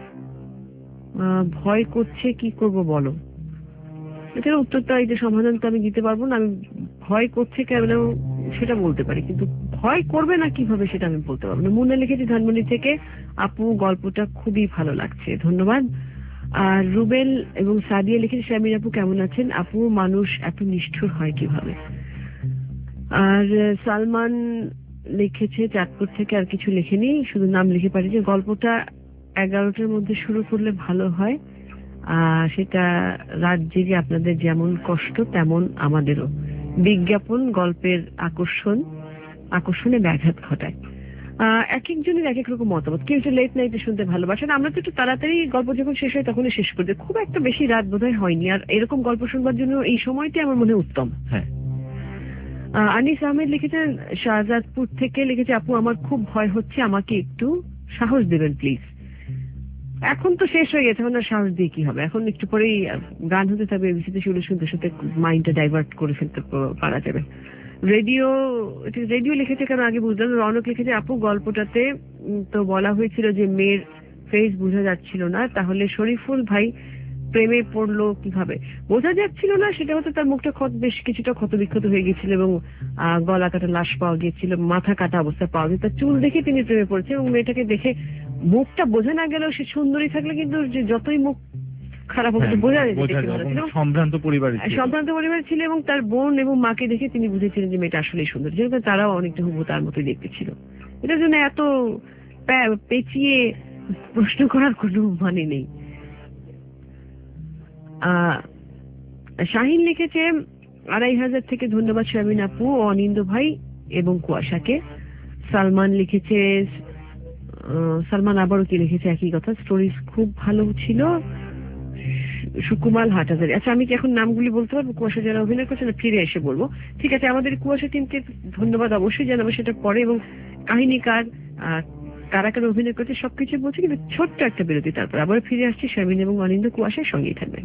ভয় করছে কি করব বলো। এটার উত্তরটা, এই যে সমাধান তো আমি দিতে পারবো না। আমি ভয় করছে কেন সেটা বলতে পারি, কিন্তু ভয় করবে না কিভাবে সেটা আমি বলতে পারবো না। মুন্না লিখেছি ধানমন্ডি থেকে, আপু গল্পটা খুবই ভালো লাগছে, ধন্যবাদ। আর রুবেল এবং সাদিয়া লিখেছে শারমিন আপু কেমন আছেন? আপু মানুষ এত নিষ্ঠুর হয় কিভাবে? আর সালমান লিখেছে চাঁদপুর থেকে, আর কিছু লিখেনি, শুধু নাম লিখে পাঠিয়েছে, গল্পটা এগারোটার মধ্যে শুরু করলে ভালো হয়, আহ সেটা রাত জেগে আপনাদের যেমন কষ্ট তেমন আমাদেরও। বিজ্ঞাপন গল্পের আকর্ষণ আকর্ষণে ব্যাঘাত ঘটায়। আহ এক একজনের এক এক রকম মতামত, কেউ একটু লেট নাইটে শুনতে ভালোবাসেন, আমরা তো একটু তাড়াতাড়ি গল্প যখন শেষ হয় তখনই শেষ করে দিই, খুব একটা বেশি রাত বোধহয় হয়নি। আর এরকম গল্প শুনবার জন্য এই সময়টাই আমার মনে হয় উত্তম। হ্যাঁ, আনিস আহমেদ লিখেছেন শাহজাদপুর থেকে, লিখেছে আপু আমার খুব ভয় হচ্ছে, আমাকে একটু সাহস দেবেন প্লিজ। এখন তো শেষ হয়ে গেছে, এখন আর সাহস দিয়ে কি হবে, এখন একটু পরেই গান হতে থাকবে, এবিসিতে শুনে শুনতে শুনতে মাইন্ডটা ডাইভার্ট করে ফেলতে পারা যাবে। রেডিও রেডিও লিখেছে কেন আগে বুঝলাম। রনক লিখেছে আপু গল্পটাতে তো বলা হয়েছিল যে মেয়ের ফেস বোঝা যাচ্ছিল না, তাহলে শরীফুল ভাই প্রেমে পড়লো কিভাবে বোঝা যাচ্ছিল না, সেটা হচ্ছে তার মুখটা ক্ষত বেশ কিছুটা ক্ষত বিক্ষত হয়ে গেছিল এবং আহ, গলা কাটা লাশ পাওয়া গিয়েছিল, মাথা কাটা অবস্থায় পাওয়া গেছে, তার চুল দেখে তিনি প্রেমে পড়েছে এবং মেয়েটাকে দেখে মুখটা বোঝা না গেলেও সে সুন্দরী থাকলে কিন্তু যে যতই মুখ খারাপ হবে হ্যাঁ, বোঝা বোঝা যেত যায়, এবং সম্ভ্রান্ত পরিবারের ছিল। সম্ভ্রান্ত পরিবার ছিল এবং তার বোন এবং মাকে দেখে তিনি বুঝেছিলেন যে মেয়েটা আসলেই সুন্দর, যেহেতু তারাও অনেকটা হুবহু তার মতোই দেখতে ছিল। এটার জন্য এত পে- পেঁচিয়ে প্রশ্ন করার কোনো মানে নেই। আহ শাহিন লিখেছে আড়াই হাজার থেকে ধন্যবাদ শামিন আপু ও অনিন্দ ভাই এবং কুয়াশাকে। সালমান লিখেছে, আহ, সালমান আবারও কি লিখেছে একই কথা, স্টোরিজ খুব ভালো ছিল। সুকুমাল হাটাজারি, আচ্ছা আমি কি এখন নামগুলি বলতে পারবো কুয়াশা যারা অভিনয় করছে, না ফিরে এসে বলবো? ঠিক আছে, আমাদের কুয়াশা টিমকে ধন্যবাদ অবশ্যই জানাবো সেটা পরে, এবং কাহিনীকার আহ, কারা কারা অভিনয় করছে সবকিছু বলছি, কিন্তু ছোট্ট একটা বিরতি, তারপর আবার ফিরে আসছি। শামিন এবং অনিন্দ কুয়াশার সঙ্গেই থাকবেন।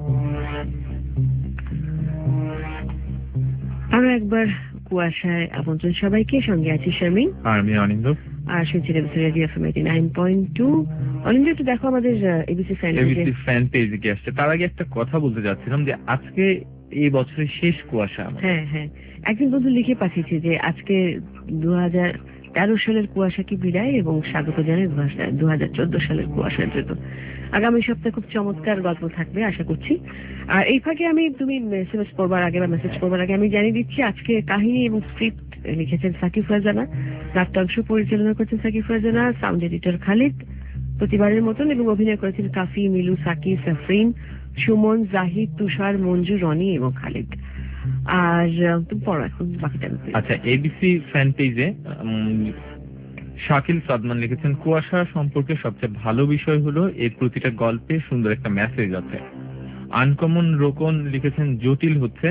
আরো একবার কুয়াশায় আমন্ত্রণ সবাইকে, সঙ্গে আছি শামিন আর আমি অনিন্দ, আর শুনছিলেন radio FM eighty nine point two. Anindo একটু দেখো আমাদের এবিসি ফ্যান এবিসি ফ্যান পেজে কি আসছে। তার আগে একটা কথা বলতে যাচ্ছিলাম যে আজকে এই বছরের শেষ কুয়াশা আমাদের। হ্যাঁ হ্যাঁ, একজন বন্ধু লিখে পাঠিয়েছে যে আজকে দু হাজার তেরো সালের কুয়াশাকে বিদায় এবং স্বাগত জানাই দু হাজার চোদ্দ সালের কুয়াশার জন্য। আগামী সপ্তাহে খুব চমৎকার গল্প থাকবে আশা করছি। আর এই ফাঁকে আমি, তুমি মেসেজ পড়বার আগে বা মেসেজ পড়বার আগে আমি জানিয়ে দিচ্ছি, আজকে কাহিনী এবং স্ক্রিপ্ট লিখেছেন সাকিব ফারজানা, নাট্যাংশ পরিচালনা করছেন সাকিব ফারজানা, সাউন্ড এডিটর খালিদ প্রতিবারের মতন, এবং অভিনয় করেছেন কাফি, মিলু, সাকিব, সাফরিন, সুমন, জাহিদ, তুষার, মঞ্জু, রনি এবং খালিদ। আর তুমি পড়ো এখন বাকিটা। আচ্ছা, এবিসি ফ্যান পেজে শাকিল সাদমান লিখেছেন, কুয়াশা সম্পর্কে সবচেয়ে ভালো বিষয় হলো এর প্রতিটা গল্পে সুন্দর একটা মেসেজ আছে। আনকমন রোকন লিখেছেন, জটিল হচ্ছে।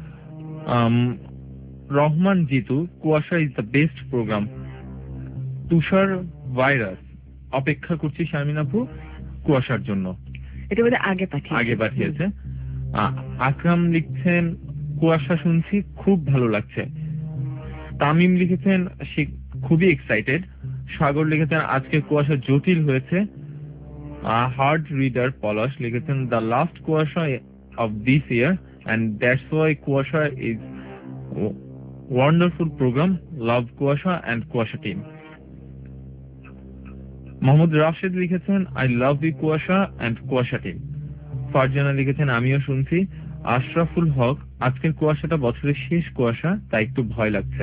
Rahman Jitu, Kuasha is the best programme. Tushar virus, অপেক্ষা করছি শামিন আপু কুয়াশার জন্য। এটা বোধহয় আগে পাঠিয়েছে আগে পাঠিয়েছে। আকরাম লিখছেন, কুয়াশা শুনছি খুব ভালো লাগছে। তামিম লিখেছেন সে খুবই এক্সাইটেড। সাগর লিখেছেন আজকে কুয়াশা জটিল হয়েছে। হার্ড রিডার পলাশ লিখেছেন, the last Kuasha of this year and that's why Kuasha is wonderful programme, love Kuasha and কুয়াশা টিম। মোহাম্মদ রাশেদ লিখেছেন, আই লাভ দি কুয়াশা অ্যান্ড কুয়াশা টিম। ফারজানা লিখেছেন, আমিও শুনছি। আশরাফুল হক, আজকের কুয়াশাটা বছরের শেষ কুয়াশা, তাই একটু ভয় লাগছে।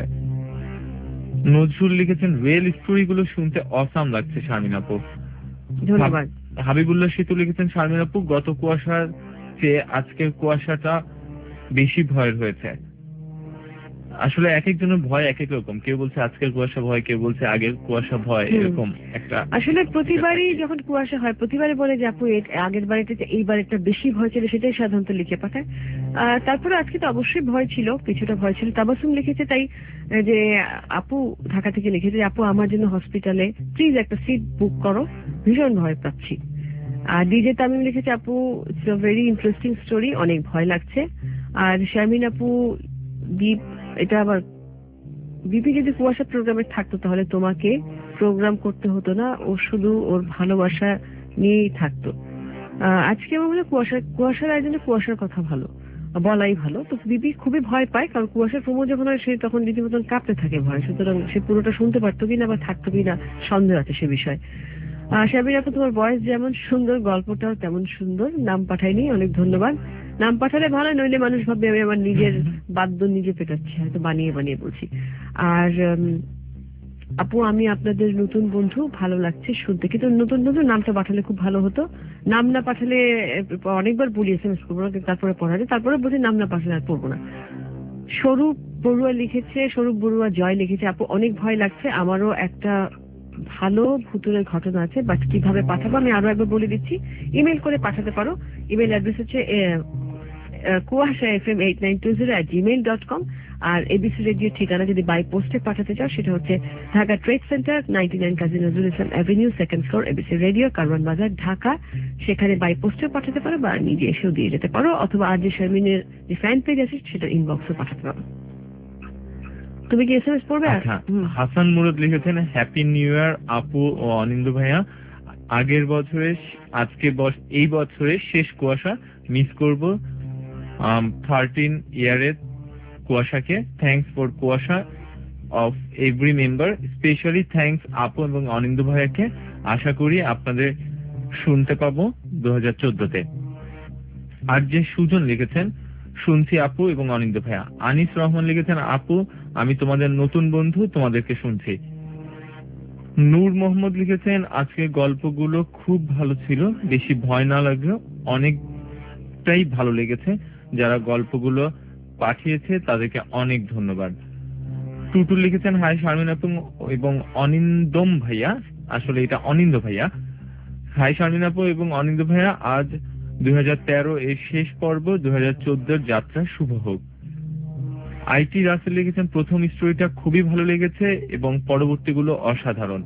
নজরুল লিখেছেন, রিয়েল স্টোরি গুলো শুনতে অসাম লাগছে শারমিন আপু। ধন্যবাদ। হাবিবুল্লাহ সেতু লিখেছেন, শারমিন আপু গত কুয়াশার চেয়ে আজকের কুয়াশাটা বেশি ভয়ের হয়েছে। আসলে এক একজনের ভয় এক এক রকম, কেউ বলছে আজকের কুয়াশা ভয়, কেউ বলছে আগের কুয়াশা ভয়, এরকম একটা। আসলে প্রতিবারই যখন কুয়াশা হয় প্রতিবারে বলে যে আপু আগের বারেতে এইবার একটা বেশি ভয় ছিল, সেটাই সাধারণত লিখে পাঠায়। আহ তারপরে আজকে তো অবশ্যই ভয় ছিল, কিছুটা ভয় ছিল। তাবাসুম লিখেছে তাই যে আপু ঢাকা থেকে লিখেছে, আপু আমার জন্য হসপিটালে প্লিজ একটা সিট বুক করো, ভীষণ ভয় পাচ্ছি। আর ডিজে তামিম লিখেছে, আপু it's a very interesting story, অনেক ভয় লাগছে। আর শারমিন আপু দীপ, এটা আবার বিপি যদি কুয়াশা প্রোগ্রামে থাকতো তাহলে তোমাকে প্রোগ্রাম করতে হতো না, ও শুধু ওর ভালোবাসা নিয়েই থাকতো। আজকে আমার মনে হয় কুয়াশা কুয়াশার আয়োজনে কুয়াশার কথা ভালো বলাই ভালো। তো বিপি খুবই ভয় পায়, কারণ কুয়াশার প্রমো যখন হয় সে তখন রীতিমতন কাঁপতে থাকে ভয়, সুতরাং সে পুরোটা শুনতে পারতো কিনা বা থাকতো কিনা সন্দেহ আছে সে বিষয়ে। শারমিন আপু তোমার বয়স যেমন সুন্দর, গল্পটাও তেমন সুন্দর। নাম পাঠাইনি, অনেক ধন্যবাদ। নাম পাঠালে ভালো, নইলে মানুষ ভাববে আমি আমার নিজের বাদ্য নিজে পেটাচ্ছি, হয়তো বানিয়ে বানিয়ে বলছি। আর আপু আমি আপনাদের নতুন বন্ধু, ভালো লাগছে শুনতে, কিন্তু নতুন নতুন নামটা পাঠালে খুব ভালো হতো। নাম না পাঠালে অনেকবার বলি এস এম এস করবো না, তারপরে পড়ালে, তারপরে বলছি নাম না পাঠালে আর পড়বো না। স্বরূপ বড়ুয়া লিখেছে, স্বরূপ বড়ুয়া জয় লিখেছে, আপু অনেক ভয় লাগছে, আমারও একটা ভালো ভুতুরের ঘটনা আছে, বাট কিভাবে পাঠাবো আমি আরো একবার বলে দিচ্ছি। ইমেল করে পাঠাতে পারো, ইমেল অ্যাড্রেস হচ্ছে Kuasha F M eight nine two zero at Gmail dot com. আর এবিসি রেডিও ঠিকানা যদি বাই পোস্টে পাঠাতে চাও সেটা হচ্ছে Dhaka trade centre, ninety nine Kazi Nazrul Islam avenue, second floor, ABC radio, Karwan Bazar, Dhaka. সেখানে বাই পোস্টেও পাঠাতে পারো বা নিজে এসেও দিয়ে যেতে পারো, অথবা আর যে শারমিনের যে ফ্যান পেজ আছে সেটা ইনবক্সে পাঠাতে পারো। তুমি কি এস এম এস পড়বে? হাসান মুরাদ লিখেছেন, হ্যাপি নিউ ইয়ার আপু ও অনিন্দ ভাইয়া, আগের বছরের আজকে এই বছরের শেষ কুয়াশা মিস করব থার্টিন ইয়ারের কুয়াশাকে। Thanks for Kuasha of every member, specially thanks আপু এবং অনিন্দু ভাইয়াকে। আশা করি আপনাদের শুনতে পাবো দু হাজার চোদ্দতে। আর যে সুজন লিখেছেন শুনছি আপু এবং অনিন্দু ভাইয়া। আনিস রহমান লিখেছেন আপু আমি তোমাদের নতুন বন্ধু, তোমাদেরকে শুনছি। নূর মোহাম্মদ লিখেছেন আজকের গল্পগুলো খুব ভালো ছিল, বেশি ভয় না লাগলেও অনেকটাই ভালো লেগেছে। যারা গল্পগুলো পাঠিয়েছে তাদেরকে অনেক ধন্যবাদ। টুটুল লিখেছেন হাই শারমিন আপু এবং অনিন্দম ভাইয়া, আসলে এটা অনিন্দ ভাইয়া। হাই শারমিন আপু এবং অনিন্দ ভাইয়া, আজ দুই হাজার তেরো এর শেষ পর্ব, দুই হাজার চোদ্দোর যাত্রা শুভ হোক। আইটি রাসেল লিখেছেন প্রথম স্টোরিটা খুবই ভালো লেগেছে এবং পরবর্তীগুলো অসাধারণ।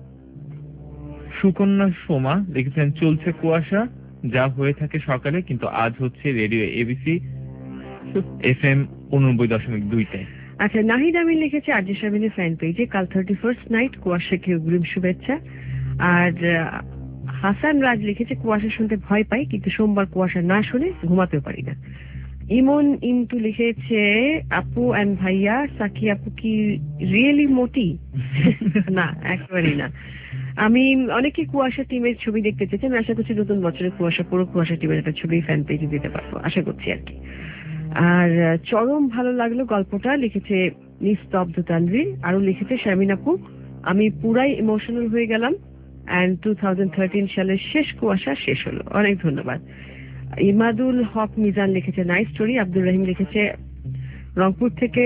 সুকন্যা সোমা লিখেছেন চলছে কুয়াশা, যা হয়ে থাকে সকালে কিন্তু আজ হচ্ছে রেডিও এবিসি এফ এম উননব্বই দশমিক দুইটায়। আচ্ছা, নাহিদ আমিন লিখেছে আরজে শারমিনের ফ্যান পেজে কাল থার্টি ফার্স্ট নাইট, কুয়াশাকে অগ্রিম শুভেচ্ছা। আর হাসান রাজ লিখেছে কুয়াশা শুনতে ভয় পাই, কিন্তু সোমবার কুয়াশা না শুনে ঘুমাতেও পারি না। ইমন ইন্টু লিখেছে আপু অ্যান্ড ভাইয়া, সাকি আপু কি রিয়েলি মোটি? না, একেবারেই না। আমি অনেকে কুয়াশা টিমের ছবি দেখতে চেয়েছি, আমি আশা করছি নতুন বছরে কুয়াশা পুরো কুয়াশা টিমের একটা ছবি ফ্যান পেজে দিতে পারবো, আশা করছি আর কি। আর চরম ভালো লাগলো গল্পটা, লিখেছে নিস্তব্ধ তানভীর। আরো লিখেছে শারমিন আপু আমি পুরাই ইমোশনাল হয়ে গেলাম, অ্যান্ড টু থাউজেন্ড থার্টিন সালের শেষ কুয়াশা শেষ হলো। অনেক ধন্যবাদ। ইমাদুল হক মিজান লিখেছে নাইস স্টোরি। আব্দুর রহিম লিখেছে রংপুর থেকে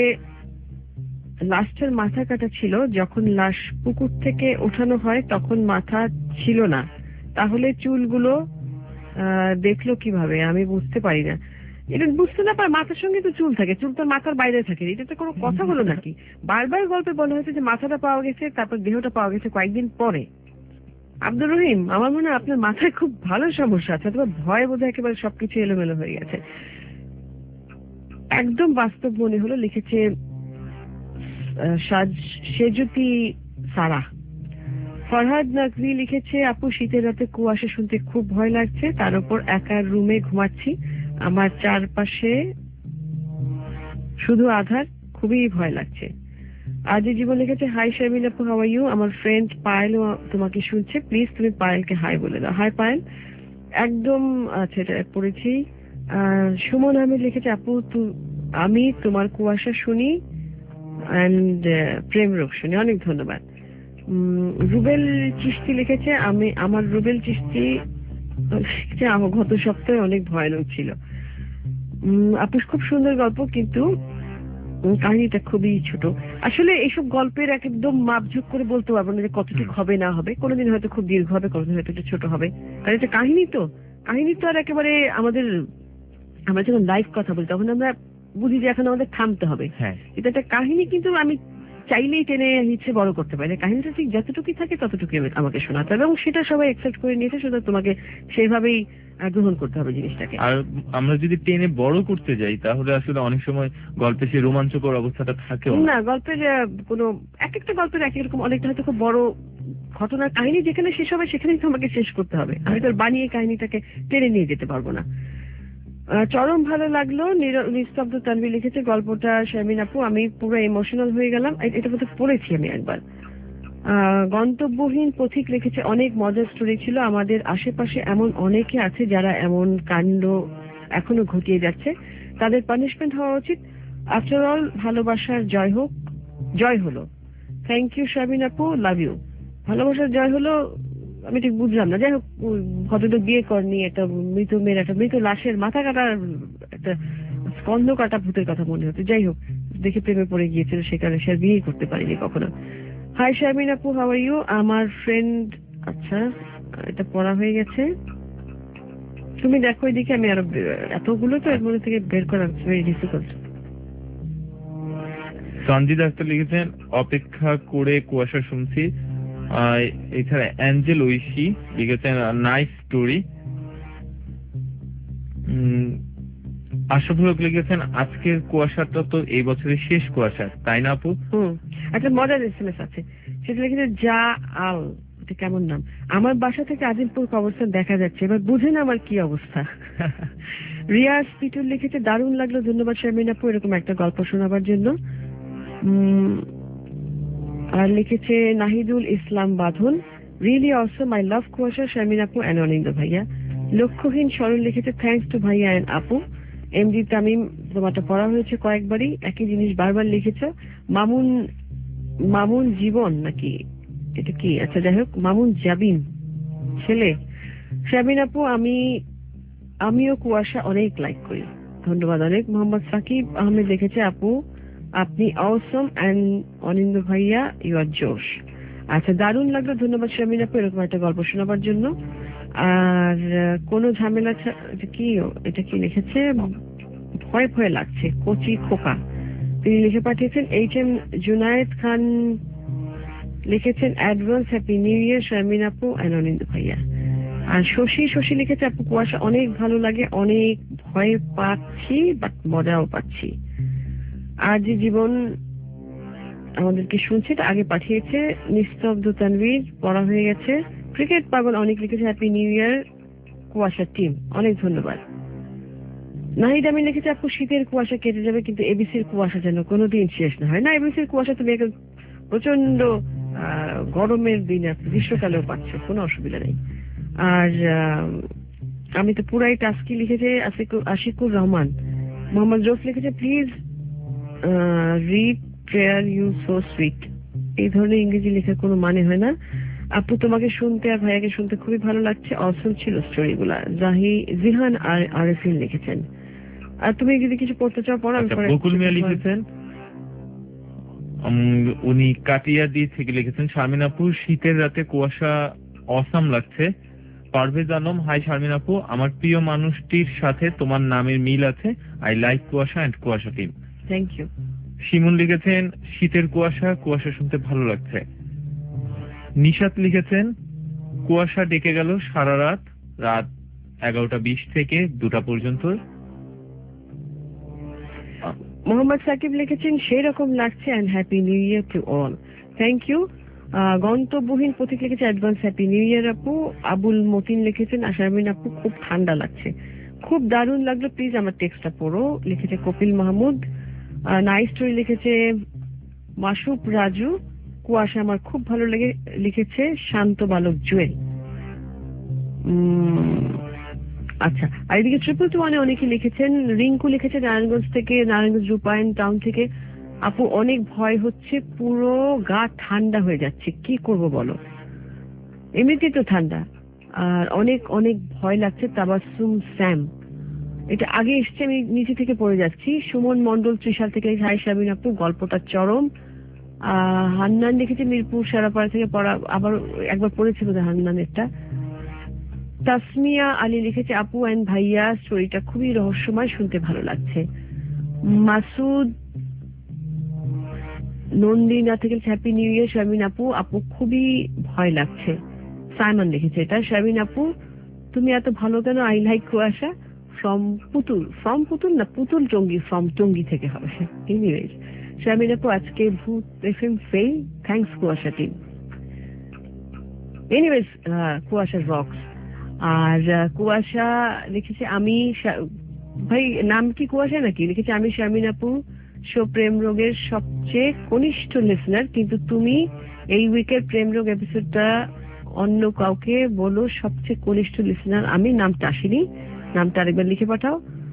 লাস্টের মাথা কাটা ছিল, যখন লাশ পুকুর থেকে ওঠানো হয় তখন মাথা ছিল না, তাহলে চুলগুলো দেখলো কিভাবে? আমি বুঝতে পারি না। এটা বুঝতে না পারে, মাথার সঙ্গে তো চুল থাকে, চুল তো মাথার বাইরে থাকে, এটা তো কোনো কথা হলো নাকি? বারবার গল্পে বলা হয়েছে যে মাথাটা পাওয়া গেছে, তারপর দেহটা পাওয়া গেছে কয়েকদিন পরে। আব্দুর রহিম, আমার মনে হয় আপনার মাথায় খুব ভালো সমস্যা আছে, অথবা ভয় বোধহয় একেবারে সবকিছু এলোমেলো হয়ে গেছে। একদম বাস্তব মনে হলো, লিখেছে সেজুতি সারা। ফরহাদ নাকভি লিখেছে আপু শীতের রাতে কুয়াশা শুনতে খুব ভয় লাগছে, তার উপর একা রুমে ঘুমাচ্ছি, আমার চারপাশে শুধু আধার, খুবই ভয় লাগছে। আজ জীবন লিখেছে হাই শারমিন আপু হাউ আর ইউ, আমার ফ্রেন্ড পায়েল তোমাকে শুনছে, প্লিজ তুমি পায়েলকে হাই বলে দাও। হাই পায়েল। একদম আচ্ছা, এটা পড়েছি। সুমন আহমেদ লিখেছে আপু আমি তোমার কুয়াশা শুনি অ্যান্ড প্রেম রোগ শুনি, অনেক ধন্যবাদ। রুবেল চিশতি লিখেছে আমি আমার রুবেল চিশতি আমার গত সপ্তাহে অনেক ভয়ানক ছিল। আপু খুব সুন্দর গল্প, কিন্তু কাহিনীটা খুবই ছোট। আসলে এইসব গল্পের একদম মাপঝোক করে বলতে পারবো না যে কতটুকু হবে না হবে, কোনোদিন হয়তো খুব দীর্ঘ হবে, কোনোদিন হয়তো একটু ছোট হবে, কারণ এটা কাহিনী তো কাহিনী তো আর একেবারে আমাদের, আমরা যখন লাইভ কথা বলি তখন আমরা বুঝি যে এখন আমাদের থামতে হবে। এটা একটা কাহিনী, কিন্তু আমি চাইলেই টেনে ইচ্ছে বড় করতে পারি না, কাহিনীটা ঠিক যতটুকুই থাকে ততটুকুই আমাকে শোনাতে হবে, এবং সেটা সবাই অ্যাকসেপ্ট করে নিয়েছে, শুধু তোমাকে সেইভাবেই গ্রহণ করতে হবে জিনিসটাকে। আর আমরা যদি টেনে বড় করতে যাই তাহলে আসলে অনেক সময় গল্পে সেই রোমাঞ্চকর অবস্থাটা থাকে না। গল্পের কোনো এক একটা গল্পের এক রকম, অনেকটা হয়তো খুব বড় ঘটনার কাহিনী যেখানে শেষ হবে সেখানেই তোমাকে শেষ করতে হবে, আমি তো বানিয়ে কাহিনীটাকে টেনে নিয়ে যেতে পারবো না। চরম ভালো লাগলো। নিস্তব্ধ তানভীর লিখেছে গল্পটা শারমিন আপু আমি পুরো ইমোশনাল হয়ে গেলাম, এটা বোধহয় পড়েছি আমি একবার। গন্তব্যহীন পথিক লিখেছে অনেক মজার স্টোরি ছিল, আমাদের আশেপাশে এমন অনেকে আছে যারা এমন কাণ্ড এখনো ঘটিয়ে যাচ্ছে, তাদের পানিশমেন্ট হওয়া উচিত। আফটার অল ভালোবাসার জয় হোক, জয় হলো। থ্যাংক ইউ শারমিন আপু, লাভ ইউ। ভালোবাসার জয় হলো আমি ঠিক বুঝলাম না, যাই হোক ভদ্রলোক বিয়ে করেনি, একটা মৃত মেয়ের একটা মৃত লাশের মাথা কাটার একটা স্কন্ধ কাটা ভূতের কথা মনে হচ্ছে, যাই হোক দেখে প্রেমে পড়ে গিয়েছিল, সেখানে সে বিয়ে করতে পারিনি কখনো। হাই শারমিন আপু হাউ আর ইউ, আমার ফ্রেন্ড। আচ্ছা, এটা পড়া হয়ে গেছে, তুমি দেখো এদিকে, আমি আরো এতগুলো তো এর মধ্যে থেকে বের করা ভেরি ডিফিকাল্ট। সঞ্জিত আক্তার লিখেছেন অপেক্ষা করে কুয়াশা শুনছি। এছাড়া অ্যাঞ্জেল ঐশী লিখেছেন নাইস স্টোরি। আশাফুল লিখেছেন আজকের কুয়াশাটা তো এই বছরের শেষ কুয়াশা, তাই না আপু? হুম, একটা মজার এসএমএস আছে, সেটা লিখেছে যা আল এটা কেমন নাম? আমার বাসা থেকে আজিমপুর কবরস্থান দেখা যাচ্ছে, এবার বুঝেন আমার কি অবস্থা। রিয়াজ পিটুল লিখেছে দারুণ লাগলো, ধন্যবাদ শারমিন আপু এরকম একটা গল্প শোনাবার জন্য। উম, আর লিখেছে নাহিদুল ইসলাম বাঁধন, রিয়েলি অসম, আই লাভ কুয়াশা, শারমিন আপু অ্যান্ড অনিন্দ ভাইয়া। লক্ষ্যহীন সরল লিখেছে থ্যাঙ্কস টু ভাইয়া অ্যান্ড আপু। এমজি তামিম, তোমারটা পড়া হয়েছে কয়েকবারই, একই জিনিস বারবার লিখেছ। মামুন মামুন জীবন নাকি এটা কি, আচ্ছা যাই হোক, মামুন জাবিন ছেলে। শারমিন আপু আমি আমিও কুয়াশা অনেক লাইক করি, ধন্যবাদ অনেক। মোহাম্মদ সাকিব আহমেদ লিখেছে আপু আপনি অসম অ্যান্ড অনিন্দ ভাইয়া ইউ আর জোশ। আচ্ছা দারুণ লাগলো, ধন্যবাদ শারমিন আপু এরকম একটা গল্প শোনাবার জন্য। আর কোনো ঝামেলা এটা কি এটা কি লিখেছে, ভয় ভয় লাগছে কচি খোকা, তিনি লিখে পাঠিয়েছেন। এইচ এম জুনায়েদ খান লিখেছেন advance happy new year Sharmin আপু অ্যান্ড অনিন্দ ভাইয়া। আর শশী শশী লিখেছে আপু কুয়াশা অনেক ভালো লাগে, অনেক ভয় পাচ্ছি বাট মজাও পাচ্ছি। আর যে জীবন আমাদেরকে শুনছে এটা আগে পাঠিয়েছে। নিস্তব্ধ তানভীর পড়া হয়ে গেছে। ক্রিকেট পাগল অনেক লিখেছে হ্যাপি নিউ ইয়ার কুয়াশা টিম, অনেক ধন্যবাদ। নাহিদ আমি লিখেছে আপু শীতের কুয়াশা কেটে যাবে কিন্তু এবিসির কুয়াশা যেন কোনোদিন শেষ না হয়। না, এবিসির কুয়াশা তুমি এখন প্রচন্ড গরমের দিন আছে, গ্রীষ্মকালেও পাচ্ছ, কোনো অসুবিধা নেই। আর আমি তো পুরাই টাস্কি লিখেছে আশিকুর রহমান। মোহাম্মদ রফ লিখেছে please read prayer you so sweet. এই ধরনের ইংরেজি লেখার কোনো মানে হয় না। আপু তোমাকে শুনতে আর ভাইয়াকে শুনতে খুবই ভালো লাগছে, অসম ছিল স্টোরিগুলা। জাহি জিহান আর আরেফিন লিখেছেন। আর তুমি যদি কিছু পড়তে চাও পড়ো। বকুল মিয়া লিখেছেন, উনি কাটিয়াদি থেকে লিখেছেন শারমিন আপু শীতের রাতে কুয়াশা অসাম লাগছে। পারভেজ আলম হাই শারমিন আপু, আমার প্রিয় মানুষটির সাথে তোমার নামের মিল আছে, I like Kuasha and Kuasha team. Thank you. Shimul লিখেছেন শীতের কুয়াশা কুয়াশা শুনতে ভালো লাগছে। নিশাত লিখেছেন কুয়াশা ডেকে গেল সারা রাত, রাত এগারোটা বিশ থেকে দুটা পর্যন্ত। মোহাম্মদ সাকিব লিখেছেন সেই রকম লাগছে and happy new year to all. Thank you. গন্তব্যহীন প্রতীক লিখেছে অ্যাডভান্স হ্যাপি নিউ ইয়ার আপু। আবুল মতিন লিখেছেন শারমিন আপু খুব ঠান্ডা লাগছে, খুব দারুণ লাগলো, প্লিজ আমার টেক্সটটা পড়ো, লিখেছে কপিল মাহমুদ। নাইস স্টোরি লিখেছে মাসুপ রাজু। কুয়াশা আমার খুব ভালো লেগে লিখেছে শান্ত বালক জুয়েল। আচ্ছা, আর এদিকে ট্রিপল টু ওয়ানে অনেকে লিখেছেন। রিঙ্কু লিখেছে নারায়ণগঞ্জ থেকে, নারায়ণগঞ্জ রূপায়ণ টাউন থেকে, আপু অনেক ভয় হচ্ছে, পুরো গা ঠান্ডা হয়ে যাচ্ছে, কি করব বলো, এমনিতেই তো ঠান্ডা আর অনেক অনেক ভয় লাগছে। তাবাসসুম স্যাম, এটা আগে এসছে, আমি নিচে থেকে পড়ে যাচ্ছি। সুমন মন্ডল ত্রিশাল থেকে হাই শারমিন আপু গল্পটা চরম। আহ হান্নান লিখেছে মিরপুর সারাপাড়া থেকে, পড়া আবার একবার পড়েছে বোধ হয় হান্নানেরটা। তাসমিয়া আলী লিখেছে আপু অ্যান্ড ভাইয়া স্টোরিটা খুবই রহস্যময়, শুনতে ভালো লাগছে। মাসুদ নন্দিনা থেকে হ্যাপি নিউ ইয়ার শারমিন আপু, আপু খুবই ভয় লাগছে। সাইমন লিখেছে এটা। শারমিন আপু তুমি এত ভালো কেন, I like Kuasha from Putul. From Putul না, পুতুল টঙ্গী, ফ্রম টঙ্গী থেকে হবে। এনিওয়েজ শারমিন আপু আজকে Bhoot FM fail, thanks Kuasha team. Anyways Kuasha rocks. আর কুয়াশা লিখেছে আমি, ভাই নাম কি কুয়াশা নাকি, লিখেছে আমি শারমিন আপু শো প্রেম রোগের সবচেয়ে কনিষ্ঠ লিসনার, কিন্তু তুমি এই উইকের প্রেম রোগ এপিসোডটা অন্য কাউকে বলো সবচেয়ে কনিষ্ঠ লিসনার আমি। নামটা আসেনি, নামটা আরেকবার লিখে পাঠাও।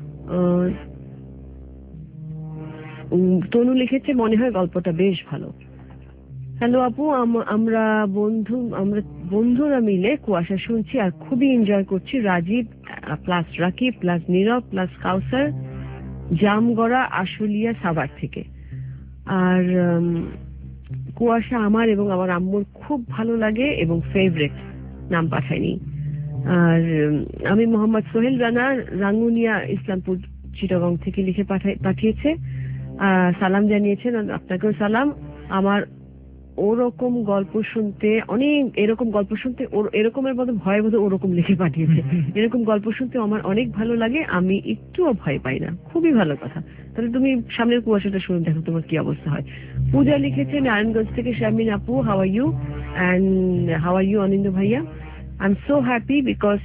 তনু লিখেছে মনে হয় গল্পটা বেশ ভালো। হ্যালো আপু, আমরা বন্ধু আমরা বন্ধুরা মিলে কুয়াশা শুনছি আর খুবই এনজয় করছি। Rajib plus Rakib plus Nirob plus Kawsar, Jamgora Ashulia Savar থেকে। আর কুয়াশা আমার এবং আমার আম্মুর খুব ভালো লাগে এবং ফেভারিট, নাম পাঠায়নি। আর আমি মোহাম্মদ সোহেল রানা রাঙ্গুনিয়া ইসলামপুর চিটাগং থেকে লিখে পাঠাই পাঠিয়েছে সালাম জানিয়েছেন, আপনাকেও সালাম। আমার ওরকম গল্প শুনতে অনেক, এরকম গল্প শুনতে এরকমের মতো ভয় বোধ ওরকম লিখে পাঠিয়েছে। এরকম গল্প শুনতে আমার অনেক ভালো লাগে, আমি একটুও ভয় পাই না, খুবই ভালো কথা। তাহলে তুমি সামনের কুয়াশাটা শুনে দেখো তোমার কি অবস্থা হয়। পূজা লিখেছে নারায়ণগঞ্জ থেকে, শারমিন আপু how are you and how are you Anindo ভাইয়া, I am so happy because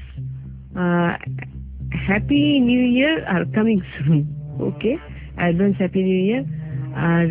happy new year are coming soon. Okay, advance happy new year. আর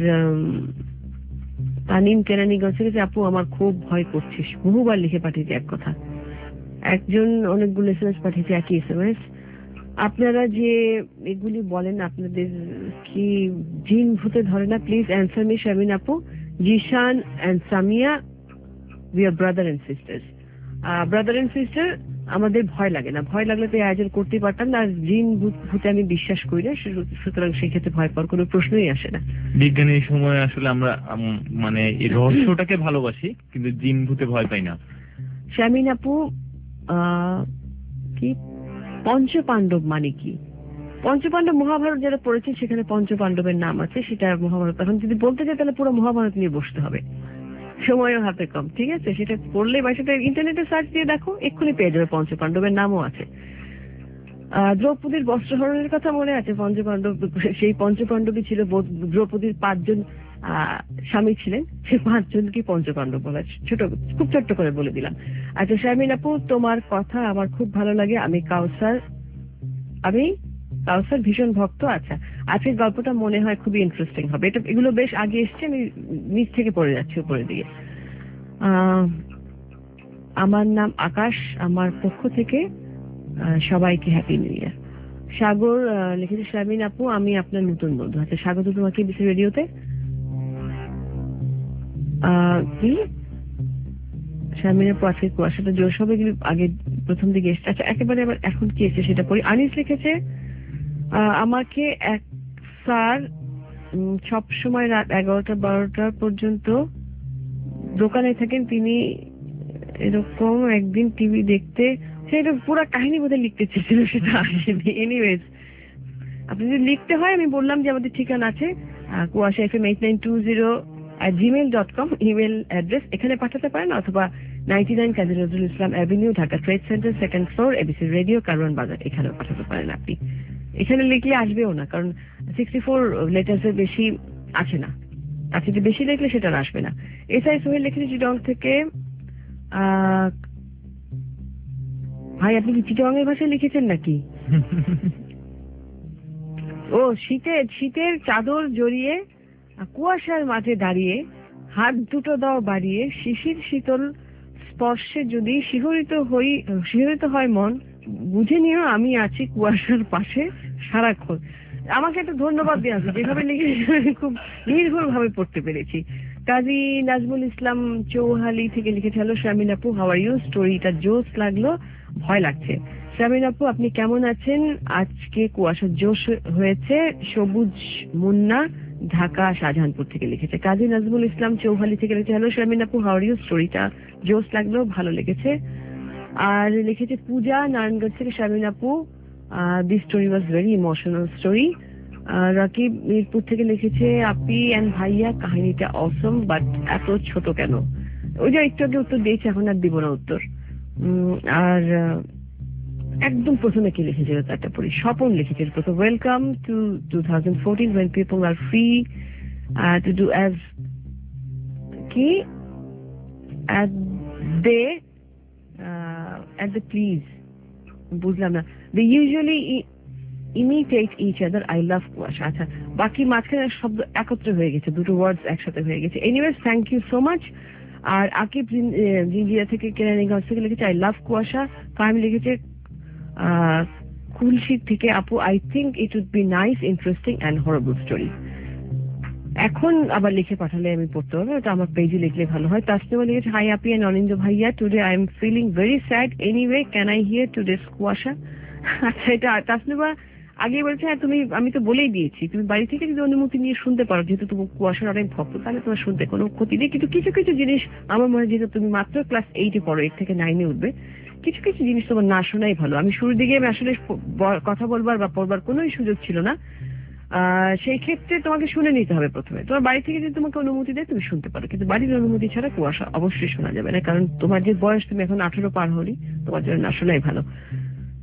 তানিম কেরানীগঞ্জ থেকে, আপু আমার খুব ভয় করছিস, বহুবার লিখে পাঠিয়েছে এক কথা। একজন অনেকগুলো এস এম এস পাঠিয়েছে একই এস এম এস। আপনারা যে এগুলি বলেন আপনাদের কি জিন ভূতে ধরে না? প্লিজ অ্যান্সার মি শারমিন আপু। Jishan and Samia, we are brother and sisters. Brother and sister, আমাদের ভয় লাগে না, ভয় লাগলে তো এই আয়োজন করতেই পারতাম না। আর জিন ভূতে আমি বিশ্বাস করি না, সুতরাং সেই ক্ষেত্রে ভয় পাওয়ার কোনো প্রশ্নই আসে না। বিজ্ঞানের সময় আসলে আমরা মানে এই রহস্যটাকে ভালোবাসি, কিন্তু জিন ভূতে ভয় পাই না। শারমিন আপু, আহ কি পঞ্চপাণ্ডব মানে কি? পঞ্চপাণ্ডব মহাভারত যারা পড়েছে সেখানে পঞ্চপাণ্ডবের নাম আছে, সেটা মহাভারত। এখন যদি বলতে চাই তাহলে পুরো মহাভারত নিয়ে বসতে হবে, সময়ও হাতে কম। ঠিক আছে, সেটা পড়লে বা সেটা ইন্টারনেটে সার্চ দিয়ে দেখো, এক্ষুনি পেয়ে যাবে, পঞ্চপাণ্ডবের নামও আছে। আহ দ্রৌপদীর বস্ত্রহরণের কথা মনে আছে? পঞ্চপাণ্ডব, সেই পঞ্চপাণ্ডবই ছিল। দ্রৌপদীর পাঁচজন আহ স্বামী ছিলেন, সে পাঁচজনকে পঞ্চপাণ্ডব বলা, ছোট খুব ছোট্ট করে বলে দিলাম। আচ্ছা শারমিন আপু, তোমার কথা আমার খুব ভালো লাগে। আমি কাউসার, আমি কাউসার ভীষণ ভক্ত। আচ্ছা, আজকের গল্পটা মনে হয় খুবই ইন্টারেস্টিং হবে। এটা এগুলো বেশ আগে এসছে, আমি নিচ থেকে পড়ে যাচ্ছি উপরের দিকে। আহ আমার নাম আকাশ, আমার পক্ষ থেকে সবাইকে হ্যাপি নিউ ইয়ার। সাগর লিখেছে, শারমিন আপু আমি আপনার নতুন বন্ধু। আচ্ছা, স্বাগত তোমাকে বিসি রেডিওতে। কি শারমিন আপু, আজকে কুয়াশাটা জোর হবে, আগে প্রথম দিকে এসছে। আচ্ছা, একেবারে আবার এখন কি এসছে সেটা পড়ি। আনিস লিখেছে, আমাকে এক স্যার সব সময় রাত এগারোটা বারোটা পর্যন্ত দোকানে থাকেন, তিনি এরকম একদিন টিভি দেখতে, সেটা পুরো কাহিনী বোধহয় লিখতে চেয়েছিল, সেটা আসেনি। এনিওয়েজ, আপনি যদি লিখতে হয়, আমি বললাম যে আমাদের ঠিকানা আছে Kuasha F M eight nine two zero at gmail dot com email address, এখানে পাঠাতে পারেন, অথবা ninety nine Kazi Nazrul Islam avenue, Dhaka trade centre, second floor, ABC radio, Karwan Bazar, এখানেও পাঠাতে পারেন আপনি। এখানে লিখলে আসবেও না, কারণ সিক্সটি ফোর লেটার্স এর বেশি আছে না, তার থেকে বেশি লিখলে সেটা আসবে না। এস আই সোহেল লিখেছে চিটং থেকে। ভাই, আপনি কি চিটং এর ভাষায় লিখেছেন নাকি? ও, শীতের শীতের চাদর জড়িয়ে কুয়াশার মাঝে দাঁড়িয়ে হাত দুটো দাও বাড়িয়ে, শিশির শীতল স্পর্শে যদি শিহরিত হই, শিহরিত হয় মন, বুঝে নিও আমি আছি কুয়াশার পাশে সারাক্ষণ। আমাকে একটা ধন্যবাদ দেওয়া আছে, যেভাবে লিখেছি খুব নির্ভুল ভাবে পড়তে পেরেছি। কাজী নাজমুল ইসলাম চৌহালি থেকে লিখেছে, হ্যালো শারমিন আপু, হাউ আর ইউ? স্টোরিটা জোস লাগলো, ভয় লাগছে। শারমিন আপু আপনি কেমন আছেন? আজকে কুয়াশা জোশ হয়েছে। সবুজ মুন্না ঢাকা শাহজাহানপুর থেকে লিখেছে। কাজী নাজমুল ইসলাম চৌহালি থেকে লিখেছে, হ্যালো শারমিন আপু, হাউ আর ইউ? স্টোরিটা জোস লাগলো, ভালো লেগেছে। আর লিখেছে পূজা নারায়ণগঞ্জ থেকে, শারমিন আপু this story was very emotional story. Rakib Mirpur থেকে লিখেছে, আপি অ্যান্ড ভাইয়া কাহিনীটা অসম, বাট এত ছোট কেন? ওই যে একটু আগে উত্তর দিয়েছে, এখন আর দিব না উত্তর। আর একদম প্রথমে কি লিখেছিল তারটা পড়ি। স্বপন লিখেছিল প্রথম, welcome to two thousand fourteen when people are free uh, to do as কি at they uh, at the please, বুঝলাম না। they usually imitate each other. I love কুয়াশা। আচ্ছা, বাকি মাঝখানে শব্দ একত্রে হয়ে গেছে, দুটো ওয়ার্ডস একসাথে হয়ে গেছে। Anyways, thank you so much. আর আকিব জিঞ্জিয়া থেকে, কেরানীগঞ্জ থেকে লিখেছে, আই লাভ কুয়াশা। ফাইম লিখেছে খুলশি থেকে, আপু I think it would be nice, interesting and horrible story. এখন আবার লিখে পাঠালে আমি পড়তে পারবো, ওটা আমার পেজে লিখলে ভালো হয়। তাসনিমা লিখেছে, হাই আপি অ্যান্ড অনিন্দ ভাইয়া, today I am feeling very sad, anyway can I hear today's Kuasha? আচ্ছা, এটা তাসনিমা আগে বলছে, হ্যাঁ তুমি, আমি তো বলেই দিয়েছি, তুমি বাড়ি থেকে যদি অনুমতি নিয়ে শুনতে পারো, যেহেতু তুমি কুয়াশার অনেক ভক্ত, তাহলে তোমার শুনতে কোনো ক্ষতি নেই। কিন্তু কিছু কিছু জিনিস আমার মনে হয়, যেহেতু তুমি মাত্র ক্লাস এইটে পড়ো, এইট থেকে নাইনে উঠবে, কিছু কিছু জিনিস তোমার না শোনাই ভালো। আমি শুরুর দিকে আমি আসলে কথা বলবার বা পড়বার কোনো সুযোগ ছিল না, সেই ক্ষেত্রে তোমাকে শুনে নিতে হবে প্রথমে। তোমার বাড়ি থেকে যদি তোমাকে অনুমতি দেয় তুমি শুনতে পারো, কিন্তু বাড়ির অনুমতি ছাড়া কুয়াশা অবশ্যই শোনা যাবে না, কারণ তোমার যে বয়স, তুমি এখন আঠেরো পার হলি, তোমার জন্য না শোনাই ভালো।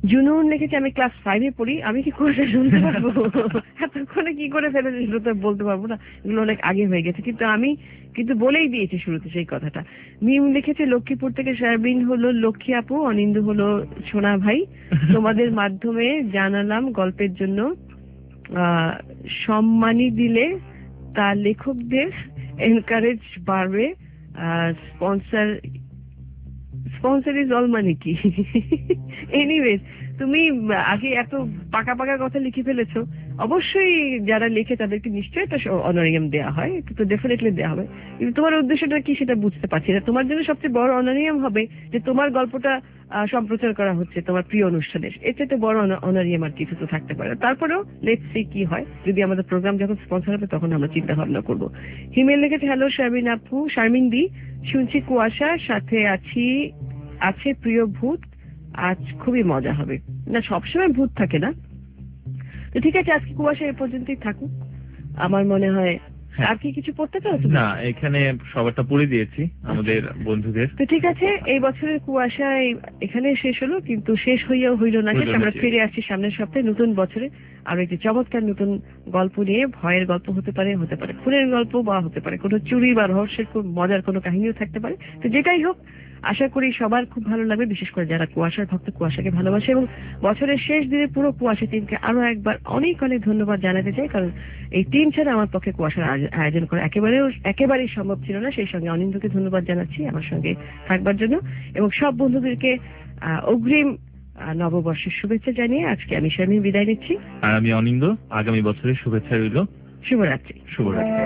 জুনুন লিখেছে আমি ক্লাস ফাইভে পড়ি, আমি কি কুয়াশা শুনতে পারবো? এতক্ষণে কি করে ফেলেছে সেটা তো বলতে পারবো না, এগুলো অনেক আগে হয়ে গেছে, কিন্তু আমি কিন্তু বলেই দিয়েছি শুরুতে সেই কথাটা। মিম লিখেছে লক্ষ্মীপুর থেকে শারবিন হলো লক্ষ্মী আপু, অনিন্দু হলো সোনা ভাই, তোমাদের মাধ্যমে জানালাম গল্পের জন্য আহ সম্মানী দিলে তা লেখকদের এনকারেজ বাড়বে, sponsor sponsor is all money কি। এনিওয়েজ, তুমি আগে এত পাকা পাকা কথা লিখে ফেলেছো, অবশ্যই যারা লেখে তাদেরকে নিশ্চয়ই একটা অনারিয়াম দেওয়া হয়, এটা তো ডেফিনেটলি দেওয়া হবে, কিন্তু তোমার উদ্দেশ্যটা কি সেটা বুঝতে পারছি না। তোমার জন্য সবচেয়ে বড় অনারিয়াম হবে যে তোমার গল্পটা সম্প্রচার করা হচ্ছে তোমার প্রিয় অনুষ্ঠানে, এর চাইতে বড় অনারিয়াম আর কিছু তো থাকতে পারে। তারপরেও লেটস সি কি হয়, যদি আমাদের প্রোগ্রাম যখন স্পন্সর হবে তখন আমরা চিন্তা ভাবনা করবো। হিমেল লিখেছে হ্যালো শারমিন আপু, শারমিন দি শুনছি কুয়াশার সাথে আছি, আছে প্রিয় ভূত, আজ খুবই মজা হবে। না, সবসময় ভূত থাকে না, তো ঠিক আছে আজকে কুয়াশা এ পর্যন্তই থাকুক। আমার মনে হয় আর কি কিছু পড়তে চাও? না, এখানে সবারটা পড়ে দিয়েছি আমাদের বন্ধুদের। তো ঠিক আছে, এই বছরের কুয়াশা এখানে শেষ হলো, কিন্তু শেষ হইয়াও হইল না শেষ। আমরা ফিরে আসছি সামনের সপ্তাহে নতুন বছরে আর একটি চমৎকার নতুন গল্প নিয়ে। ভয়ের গল্প হতে পারে, হতে পারে খুনের গল্প, বা হতে পারে কোনো চুরি বা রহস্যের খুব মজার কোনো কাহিনীও থাকতে পারে। তো যেটাই হোক, আশা করি সবার খুব ভালো লাগবে, বিশেষ করে যারা কুয়াশার ভক্ত, কুয়াশাকে ভালোবাসে। এবং বছরের শেষ দিনে পুরো কুয়াশা টিমকে আরো একবার অনেক অনেক ধন্যবাদ জানাতে চাই, কারণ এই টিম ছাড়া আমার পক্ষে কুয়াশার আয়োজন করা একেবারেও একেবারেই সম্ভব ছিল না। সেই সঙ্গে অনিন্দকে ধন্যবাদ জানাচ্ছি আমার সঙ্গে থাকবার জন্য, এবং সব বন্ধুদেরকে অগ্রিম নববর্ষের শুভেচ্ছা জানিয়ে আজকে আমি শারমিন বিদায় নিচ্ছি। আর আমি অনিন্দ, আগামী বছরের শুভেচ্ছা রইল। শুভরাত্রি। শুভরাত্রি।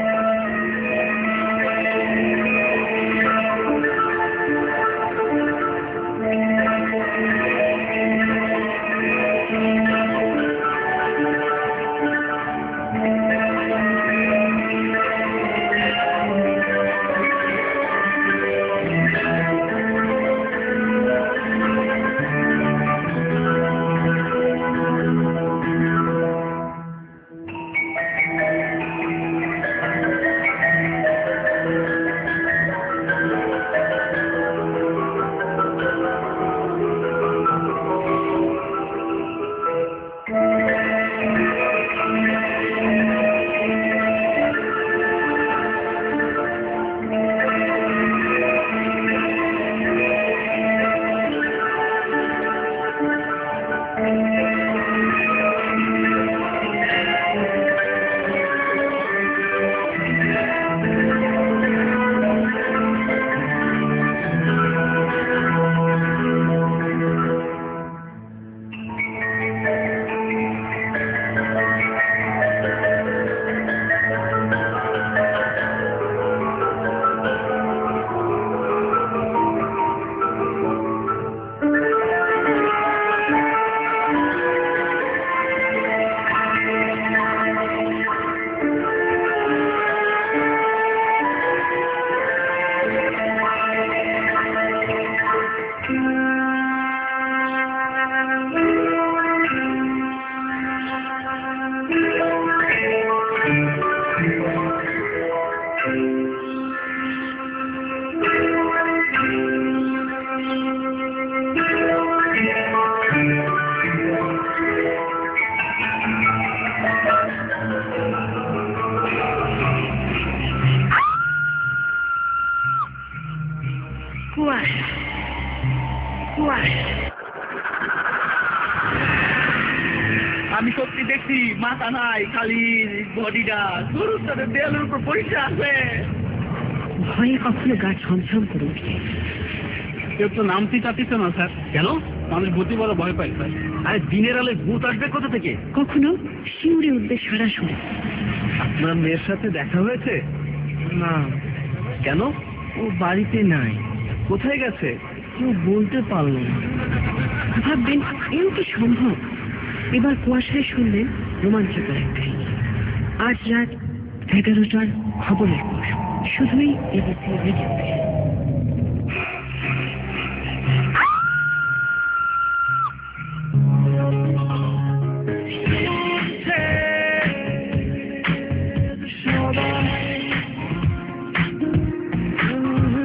আমি সত্যি দেখছি মাথা নাই, খালি বডিটা গুরুত্বের দেয়ালের উপর পড়ে আছে। ভয়ে কখনো গা ছমছম করে উঠছে। কেউ তো নামতে চাচ্ছিস না স্যার। কেন? মানুষ ভূতি বলে ভয় পায় স্যার। আরে দিনের আলোয় ভূত আসবে কোথা থেকে? কখনো শিউরে উঠবে সারা শুনে। আপনার মেয়ের সাথে দেখা হয়েছে? না। কেন? ও বাড়িতে নাই। কোথায় গেছে? কেউ বলতে পারলো না। ভাববেন এও কি সম্ভব? এবার কুয়াশায় শুনলেন রোমাঞ্চকর এক কাহিনী। আজ রাত এগারোটার খবরের পর, শুধুই এবিসি রেডিওতে।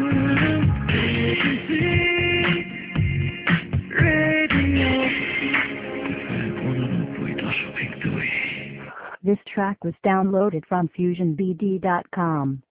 Radio This track was downloaded from fusion b d dot com.